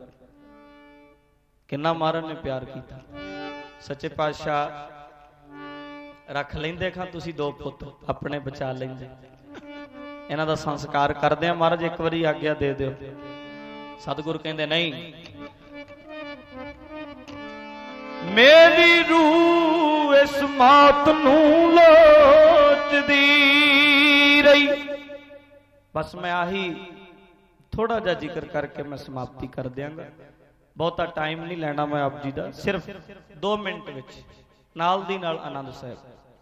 ਕਿੰਨਾ ਮਹਾਰਾਜ ਨੇ ਪਿਆਰ ਕੀਤਾ। ਸੱਚੇ ਪਾਤਸ਼ਾਹ ਰੱਖ ਲੈਂਦੇ ਖਾਂ ਤੁਸੀਂ 2 ਪੁੱਤ ਆਪਣੇ ਬਚਾ ਲੈਂਦੇ। ਇਹਨਾਂ ਦਾ ਸੰਸਕਾਰ ਕਰਦੇ ਆ ਮਹਾਰਾਜ, ਇੱਕ ਵਾਰੀ ਆਗਿਆ ਦੇ ਦਿਓ। ਸਤਿਗੁਰੂ ਕਹਿੰਦੇ ਨਹੀਂ, ਮੇਰੀ ਰੂਹ ਇਸ ਮੌਤ ਨੂੰ ਲੋਚਦੀ ਰਹੀ। ਬਸ ਮੈਂ ਆਹੀ ਥੋੜਾ ਜਿਹਾ ਜ਼ਿਕਰ ਕਰਕੇ ਮੈਂ ਸਮਾਪਤੀ ਕਰ ਦਿਆਂਗਾ। ਬਹੁਤਾ ਟਾਈਮ ਨਹੀਂ ਲੈਣਾ ਮੈਂ ਆਪ ਜੀ ਦਾ, ਸਿਰਫ 2 ਮਿੰਟ ਵਿੱਚ ਨਾਲ ਦੀ ਨਾਲ ਆਨੰਦ ਸਾਹਿਬ।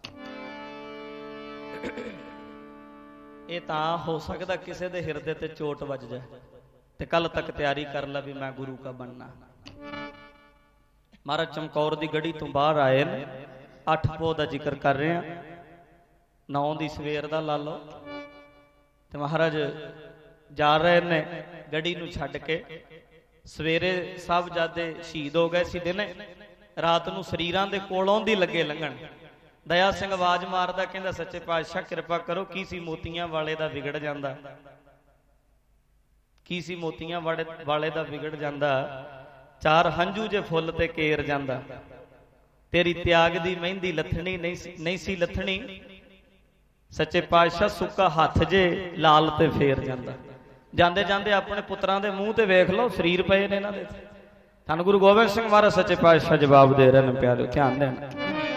ਇਹ ਤਾਂ ਹੋ ਸਕਦਾ ਕਿਸੇ ਦੇ ਹਿਰਦੇ ਤੇ ਚੋਟ ਵੱਜ ਜਾਏ ਤੇ ਕੱਲ ਤੱਕ ਤਿਆਰੀ ਕਰ ਲੈ ਵੀ ਮੈਂ ਗੁਰੂ ਕਾ ਬਣਨਾ। ਮਹਾਰਾਜ ਚਮਕੌਰ ਦੀ ਗੜੀ ਤੋਂ ਬਾਹਰ ਆਏ ਨੇ, 8 ਪੋਹ ਦਾ ਜ਼ਿਕਰ ਕਰ ਰਹੇ ਆ, 9 ਦੀ ਸਵੇਰ ਦਾ ਲਾ ਲਓ। ਤੇ ਮਹਾਰਾਜ ਜਾ ਰਹੇ ਨੇ ਗੜੀ ਨੂੰ ਛੱਡ ਕੇ। ਸਵੇਰੇ ਸਾਹਿਬਜ਼ਾਦੇ ਸ਼ਹੀਦ ਹੋ ਗਏ ਸੀ ਦਿਨੇ, ਰਾਤ ਨੂੰ ਸਰੀਰਾਂ ਦੇ ਕੋਲੋਂ ਦੀ ਲੱਗੇ ਲੰਘਣ। ਦਇਆ ਸਿੰਘ ਆਵਾਜ਼ ਮਾਰਦਾ, ਕਹਿੰਦਾ ਸੱਚੇ ਪਾਤਸ਼ਾਹ ਕਿਰਪਾ ਕਰੋ, ਕੀ ਸੀ ਮੋਤੀਆਂ ਵਾਲੇ ਦਾ ਵਿਗੜ ਜਾਂਦਾ, ਕੀ ਸੀ ਮੋਤੀਆਂ ਵਾਲੇ ਦਾ ਵਿਗੜ ਜਾਂਦਾ, 4 ਹੰਝੂ ਜੇ ਫੁੱਲ ਤੇ ਕੇਰ ਜਾਂਦਾ, ਤੇਰੀ ਤਿਆਗ ਦੀ ਮਹਿੰਦੀ ਲੱਥਣੀ ਨਹੀਂ ਸੀ ਲੱਥਣੀ। ਸੱਚੇ ਪਾਤਸ਼ਾਹ ਸੁੱਕਾ ਹੱਥ ਜੇ ਲਾਲ ਤੇ ਫੇਰ ਜਾਂਦਾ। ਜਾਂਦੇ ਜਾਂਦੇ ਆਪਣੇ ਪੁੱਤਰਾਂ ਦੇ ਮੂੰਹ ਤੇ ਵੇਖ ਲਓ, ਸਰੀਰ ਪਏ ਨੇ ਇਹਨਾਂ ਦੇ। ਧੰਨ ਗੁਰੂ ਗੋਬਿੰਦ ਸਿੰਘ ਮਹਾਰਾਜ ਸੱਚੇ ਪਾਤਸ਼ਾਹ ਜਵਾਬ ਦੇ ਰਹੇ ਨੇ, ਪਿਆਰਿਓ ਧਿਆਨ ਦੇਣਾ।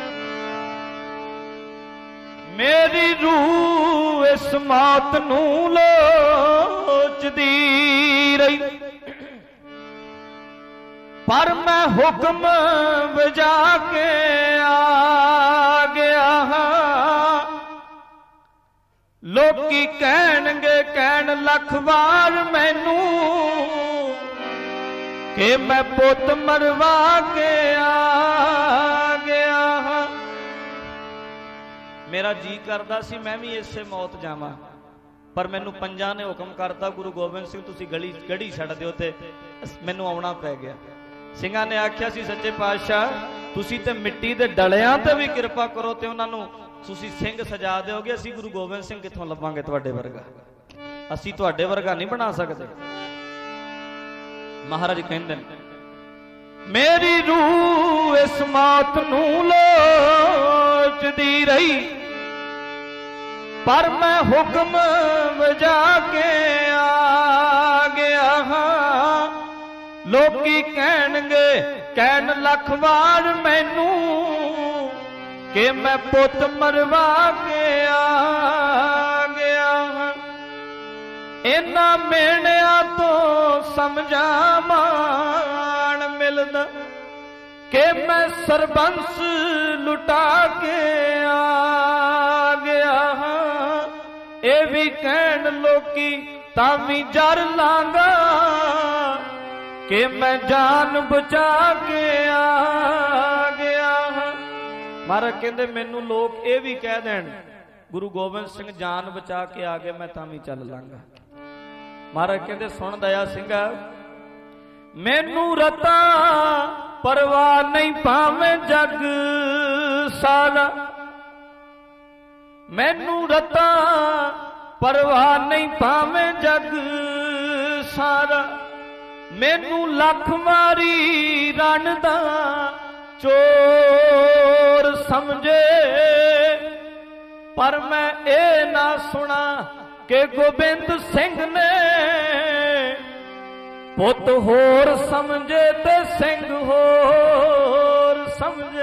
ਮੇਰੀ ਰੂਹ ਇਸ ਮੌਤ ਨੂੰ ਲੋਚਦੀ ਰਹੀ, ਪਰ ਮੈਂ ਹੁਕਮ ਵਜਾ ਕੇ ਆ ਗਿਆ ਹਾਂ। ਲੋਕੀ ਕਹਿਣਗੇ ਕਹਿਣ ਲੱਖ ਵਾਰ ਮੈਨੂੰ, ਕਿ ਮੈਂ ਪੁੱਤ ਮਰਵਾ ਕੇ ਆ ਗਿਆ ਹਾਂ। ਮੇਰਾ ਜੀ ਕਰਦਾ ਸੀ ਮੈਂ ਵੀ ਇਸੇ ਮੌਤ ਜਾਵਾਂ, ਪਰ ਮੈਨੂੰ ਪੰਜਾਂ ਨੇ ਹੁਕਮ ਕਰਤਾ, ਗੁਰੂ ਗੋਬਿੰਦ ਸਿੰਘ ਤੁਸੀਂ ਗੜੀ ਛੱਡ ਦਿਓ, ਤੇ ਮੈਨੂੰ ਆਉਣਾ ਪੈ ਗਿਆ। ਸਿੰਘਾਂ ਨੇ ਆਖਿਆ ਸੀ ਸੱਚੇ ਪਾਤਸ਼ਾਹ ਤੁਸੀਂ ਤੇ ਮਿੱਟੀ ਦੇ ਡਲਿਆਂ ਤੇ ਵੀ ਕਿਰਪਾ ਕਰੋ ਤੇ ਉਹਨਾਂ ਨੂੰ ਤੁਸੀਂ ਸਿੰਘ ਸਜਾ ਦਿਓਗੇ, ਅਸੀਂ ਗੁਰੂ ਗੋਬਿੰਦ ਸਿੰਘ ਕਿੱਥੋਂ ਲੱਭਾਂਗੇ ਤੁਹਾਡੇ ਵਰਗਾ, ਅਸੀਂ ਤੁਹਾਡੇ ਵਰਗਾ ਨਹੀਂ ਬਣਾ ਸਕਦੇ। ਮਹਾਰਾਜ ਕਹਿੰਦੇ ਨੇ ਮੇਰੀ ਰੂਹ ਇਸ ਮੌਤ ਨੂੰ ਲੋਚਦੀ ਰਹੀ, ਪਰ ਮੈਂ ਹੁਕਮ ਵਜਾ ਕੇ ਆ ਗਿਆ ਹਾਂ। ਲੋਕੀ ਕਹਿਣਗੇ ਕਹਿਣ ਲੱਖ ਵਾਰ ਮੈਨੂੰ, ਕਿ ਮੈਂ ਪੁੱਤ ਮਰਵਾ ਕੇ ਆ ਇਹਨਾਂ ਮਿਹਣਿਆਂ ਤੋਂ ਸਮਝਾਂ ਮਾਣ ਮਿਲਦਾ ਕਿ ਮੈਂ ਸਰਬੰਸ ਲੁਟਾ ਕੇ ਆ ਗਿਆ ਹਾਂ। ਇਹ ਵੀ ਕਹਿਣ ਲੋਕੀ ਤਾਂ ਵੀ ਜਰ ਲਾਂਗਾ ਕਿ ਮੈਂ ਜਾਨ ਬਚਾ ਕੇ ਆ ਗਿਆ ਹਾਂ। ਮਹਾਰਾਜ ਕਹਿੰਦੇ ਮੈਨੂੰ ਲੋਕ ਇਹ ਵੀ ਕਹਿ ਦੇਣ ਗੁਰੂ ਗੋਬਿੰਦ ਸਿੰਘ ਜਾਨ ਬਚਾ ਕੇ ਆ ਗਏ, ਮੈਂ ਤਾਂ ਵੀ ਚੱਲ ਲਾਂਗਾ। ਮਹਾਰਾਜ ਕਹਿੰਦੇ ਸੁਣ ਦਇਆ ਸਿੰਘਾ, ਮੈਨੂੰ ਰਤਾ ਪਰਵਾਹ ਨਹੀਂ ਭਾਵੇਂ ਜਗ ਸਾਰਾ, ਮੈਨੂੰ ਰਤਾ ਪਰਵਾਹ ਨਹੀਂ ਭਾਵੇਂ ਜਗ ਸਾਰਾ, ਮੈਨੂੰ ਲੱਖ ਮਾਰੀ ਰਣ ਦਾ ਚੋਰ ਸਮਝੇ, ਪਰ ਮੈਂ ਇਹ ਨਾ ਸੁਣਾ ਕਿ ਗੋਬਿੰਦ ਸਿੰਘ ਨੇ ਪੁੱਤ ਹੋਰ ਸਮਝੇ ਤੇ ਸਿੰਘ ਹੋਰ ਸਮਝੇ।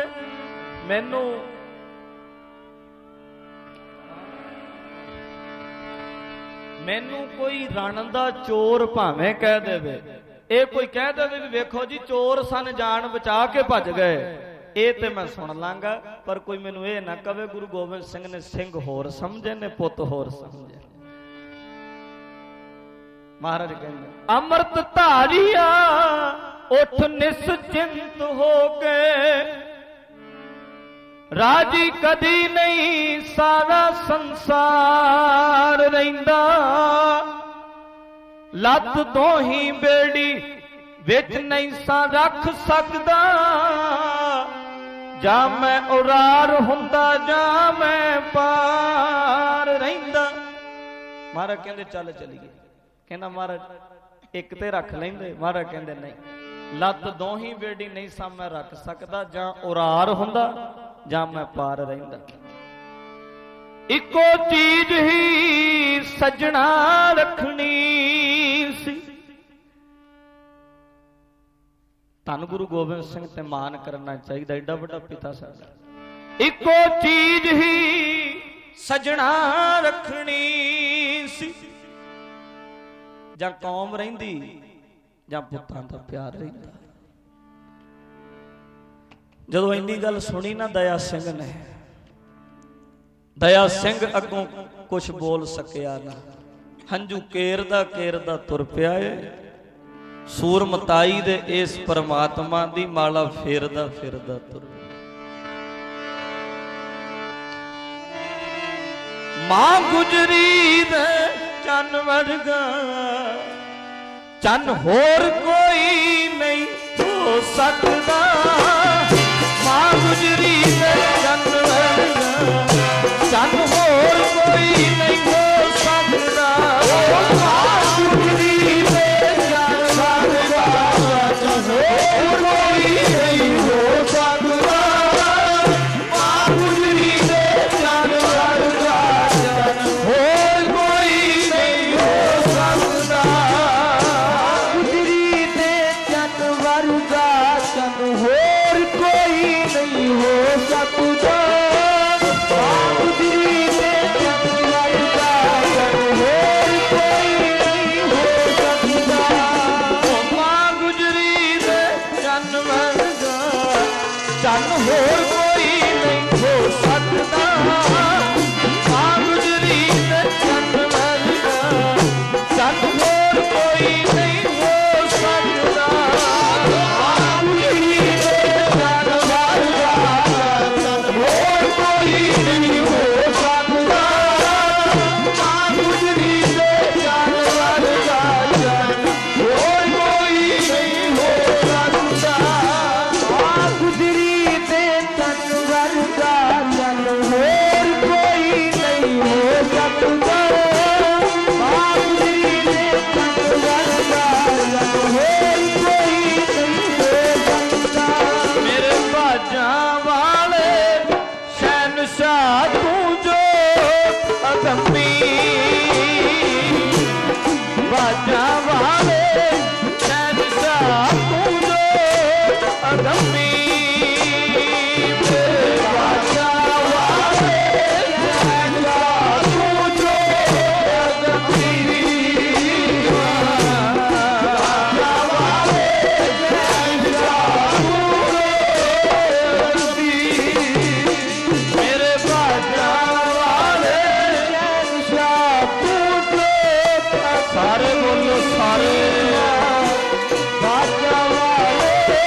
ਮੈਨੂੰ ਕੋਈ ਰਣ ਦਾ ਚੋਰ ਭਾਵੇਂ ਕਹਿ ਦੇਵੇ, ਇਹ ਕੋਈ ਕਹਿ ਦੇਵੇ ਵੀ ਵੇਖੋ ਜੀ ਚੋਰ ਸਨ ਜਾਨ ਬਚਾ ਕੇ ਭੱਜ ਗਏ, ਇਹ ਤੇ ਮੈਂ ਸੁਣ ਲਾਂਗਾ, ਪਰ ਕੋਈ ਮੈਨੂੰ ਇਹ ਨਾ ਕਵੇ ਗੁਰੂ ਗੋਬਿੰਦ ਸਿੰਘ ਨੇ ਸਿੰਘ ਹੋਰ ਸਮਝੇ ਨੇ ਪੁੱਤ ਹੋਰ ਸਮਝੇ। ਮਹਾਰਾਜ ਕਹਿੰਦੇ ਅੰਮ੍ਰਿਤ ਧਾਰੀਆ ਉਠ ਨਿਸਚਿੰਤ ਹੋ ਕੇ, ਰਾਜੀ ਕਦੀ ਨਹੀਂ ਸਾਰਾ ਸੰਸਾਰ ਰਹਿੰਦਾ, ਲੱਤ ਦੋਹੀ ਬੇੜੀ ਵਿੱਚ ਨਹੀਂ ਸਾ ਰੱਖ ਸਕਦਾ, ਜਾਂ ਮੈਂ ਉਰਾਰ ਹੁੰਦਾ ਜਾਂ ਮੈਂ ਪਾਰ ਰਹਿੰਦਾ। ਮਹਾਰਾਜ ਕਹਿੰਦੇ ਚੱਲ ਚਲੀਏ, ਕਹਿੰਦਾ ਮਹਾਰਾਜ ਇੱਕ ਤੇ ਰੱਖ ਲੈਂਦੇ, ਮਹਾਰਾਜ ਕਹਿੰਦੇ ਨਹੀਂ, ਲੱਤ ਦੋਹੀ ਬੇੜੀ ਨਹੀਂ ਸਾ ਮੈਂ ਰੱਖ ਸਕਦਾ, ਜਾਂ ਉਰਾਰ ਹੁੰਦਾ ਜਾਂ ਮੈਂ ਪਾਰ ਰਹਿੰਦਾ। ਇੱਕੋ ਚੀਜ਼ ਹੀ ਸੱਜਣਾ ਰੱਖਣੀ ਸੀ। ਧੰਨ ਗੁਰੂ ਗੋਬਿੰਦ ਸਿੰਘ ਤੇ ਮਾਨ ਕਰਨਾ ਚਾਹੀਦਾ, ਏਡਾ ਵੱਡਾ ਪਿਤਾ ਸਾਡਾ। ਇੱਕੋ ਚੀਜ਼ ਹੀ ਸੱਜਣਾ ਰੱਖਣੀ ਸੀ, ਜਾਂ ਕੌਮ ਰਹਿੰਦੀ ਜਾਂ ਪੁੱਤਾਂ ਦਾ ਪਿਆਰ ਰਹਿੰਦਾ। ਜਦੋਂ ਇੰਨੀ ਗੱਲ ਸੁਣੀ ਨਾ ਦਇਆ ਸਿੰਘ ਨੇ, ਦਇਆ ਸਿੰਘ ਅੱਗੋਂ ਕੁਛ ਬੋਲ ਸਕਿਆ ਨਾ, ਹੰਝੂ ਕੇਰਦਾ ਕੇਰਦਾ ਤੁਰ ਪਿਆ ਏ, ਸੂਰਮਤਾਈ ਦੇ ਇਸ ਪਰਮਾਤਮਾ ਦੀ ਮਾਲਾ ਫੇਰਦਾ ਫਿਰਦਾ ਤੁਰ। ਮਾਂ ਗੁਜਰੀ ਦੇ ਚੰਨ ਵਰਗਾ ਚੰਨ ਹੋਰ ਕੋਈ ਨਹੀਂ ਹੋ ਸਕਦਾ, ਮਾਂ ਗੁਜਰੀ ਦੇ ਚੰਨ ਵਰਗਾ ਚੰਨ ਹੋਰ ਕੋਈ ਨਹੀਂ ਹੋ ਸਕਦਾ, ਮਾਂ ਗੁਜਰੀ ਦੇ ਚੰਨ ਵਰਗਾ ਚੰਨ ਹੋਰ ਕੋਈ ਨਹੀਂ ਹੋ ਸਕਦਾ, ਮਾਂ ਗੁਜਰੀ ਦੇ ਚੰਨ ਵਰਗਾ ਚੰਨ ਹੋਰ ਕੋਈ ਨਹੀਂ ਹੋ ਸਕਦਾ, ਗੁਜਰੀ ਦੇ ਚੰਨ ਵਰਗਾ ਚੰਨ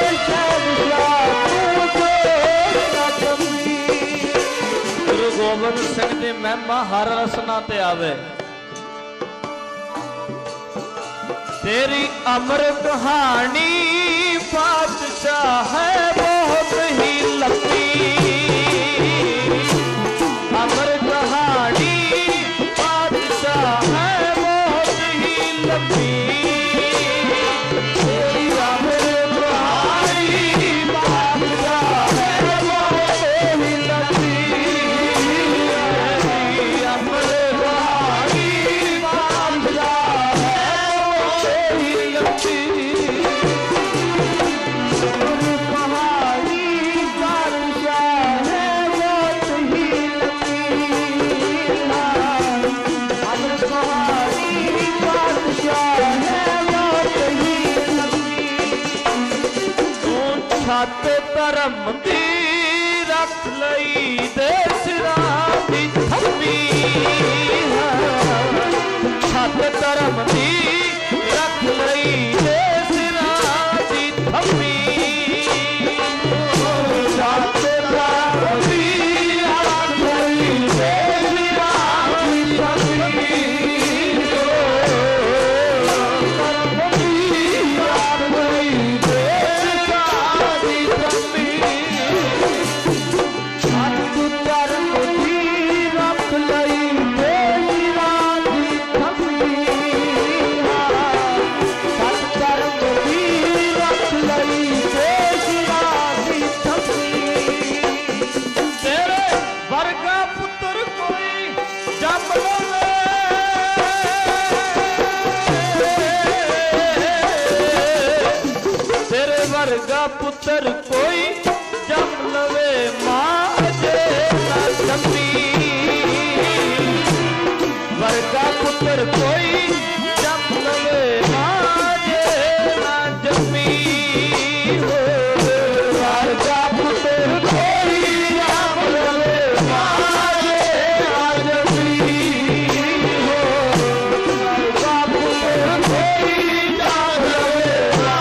ਗੁਰੂ ਗੋਬਿੰਦ ਸਿੰਘ ਦੀ ਮਹਿਮਾ ਹਰ ਰਸਨਾ ਤੇ ਆਵੇ। तेरी अमर कहानी बादशाह है बहुत ही लंबी, अमर कहानी बादशाह है बहुत ही लंबी। तेरी अमर कहानी बादशाह है बहुत ही लंबी, अमर कहानी बादशाह छत धर्म दी रख लई दे सिरां दी थम्मी, छत धर्म दी रख लई दे सिरां दी थम्मी, छत धर्म दी रख लई दे सिरां दी थम्मी, वर्गा पुत्र कोई जम लवे मां अजे ना जमी, वर्गा पुत्र कोई जम लवे मां अजे ना जमी, वर्गा पुत्र कोई जम लवे मां अजे ना जमी, वर्गा पुत्र कोई जम लवे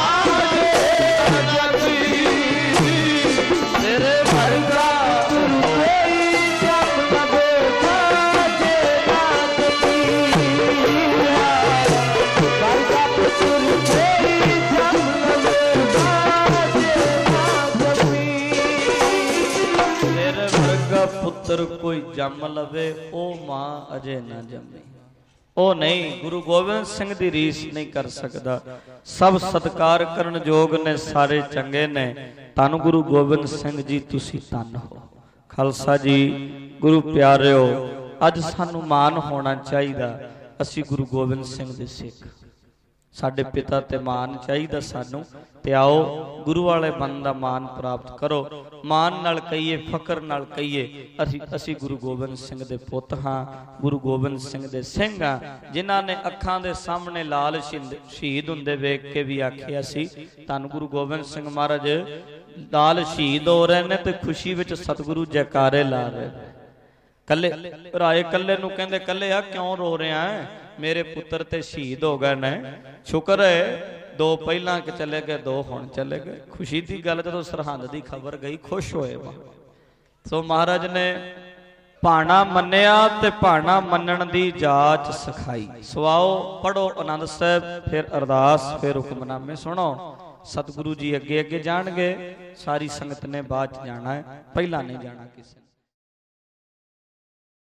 पुत्र कोई जम लवे ओ मां अजे ना जमी। ओ नहीं, गुरु गोबिंद सिंह दी रीस नहीं कर सकता। सब सत्कार करन जोग ने, सारे चंगे ने। धन गुरु गोबिंद सिंह जी तुसी धन हो। खालसा जी गुरु प्यारिओ, अज सानू मान होना चाहिए। असी गुरु गोबिंद सिंह दे सिख, साडे पिता ते मान चाहिए सानू। ते आओ गुरु वाले मन का मान प्राप्त करो। मान नाल कहिए, फकर नाल कहिए असी गुरु गोबिंद सिंह दे पुत हाँ, गुरु गोबिंद सिंह दे सिंह हाँ, जिन्हां ने अखां दे सामने लाल शहीद हुंदे वेख के भी आखिया सी धन गुरु गोबिंद सिंह महाराज लाल शहीद हो रहे ने ते खुशी विच सतगुरु जयकारे ला रहे। कल्ले राए कल्ले नूं कहंदे, कल्ले आ क्यों रो रहा है, मेरे पुत्र ते शहीद हो गए ने। शुक्र है दो पहला के चले गए, दो हुण चले गए। खुशी की गल जदों सरहंद की खबर गई, खुश होए। सो महाराज ने भाणा मन्निया ते भाणा मन्नण दी जाच सिखाई। सवाओ पढ़ो आनंद साहिब, फिर अरदास, फिर हुक्मनामे सुनो। सतगुरु जी अगे अगे जाणगे, सारी संगत ने बाद च जाना है, पहला नहीं जाना किसी ने।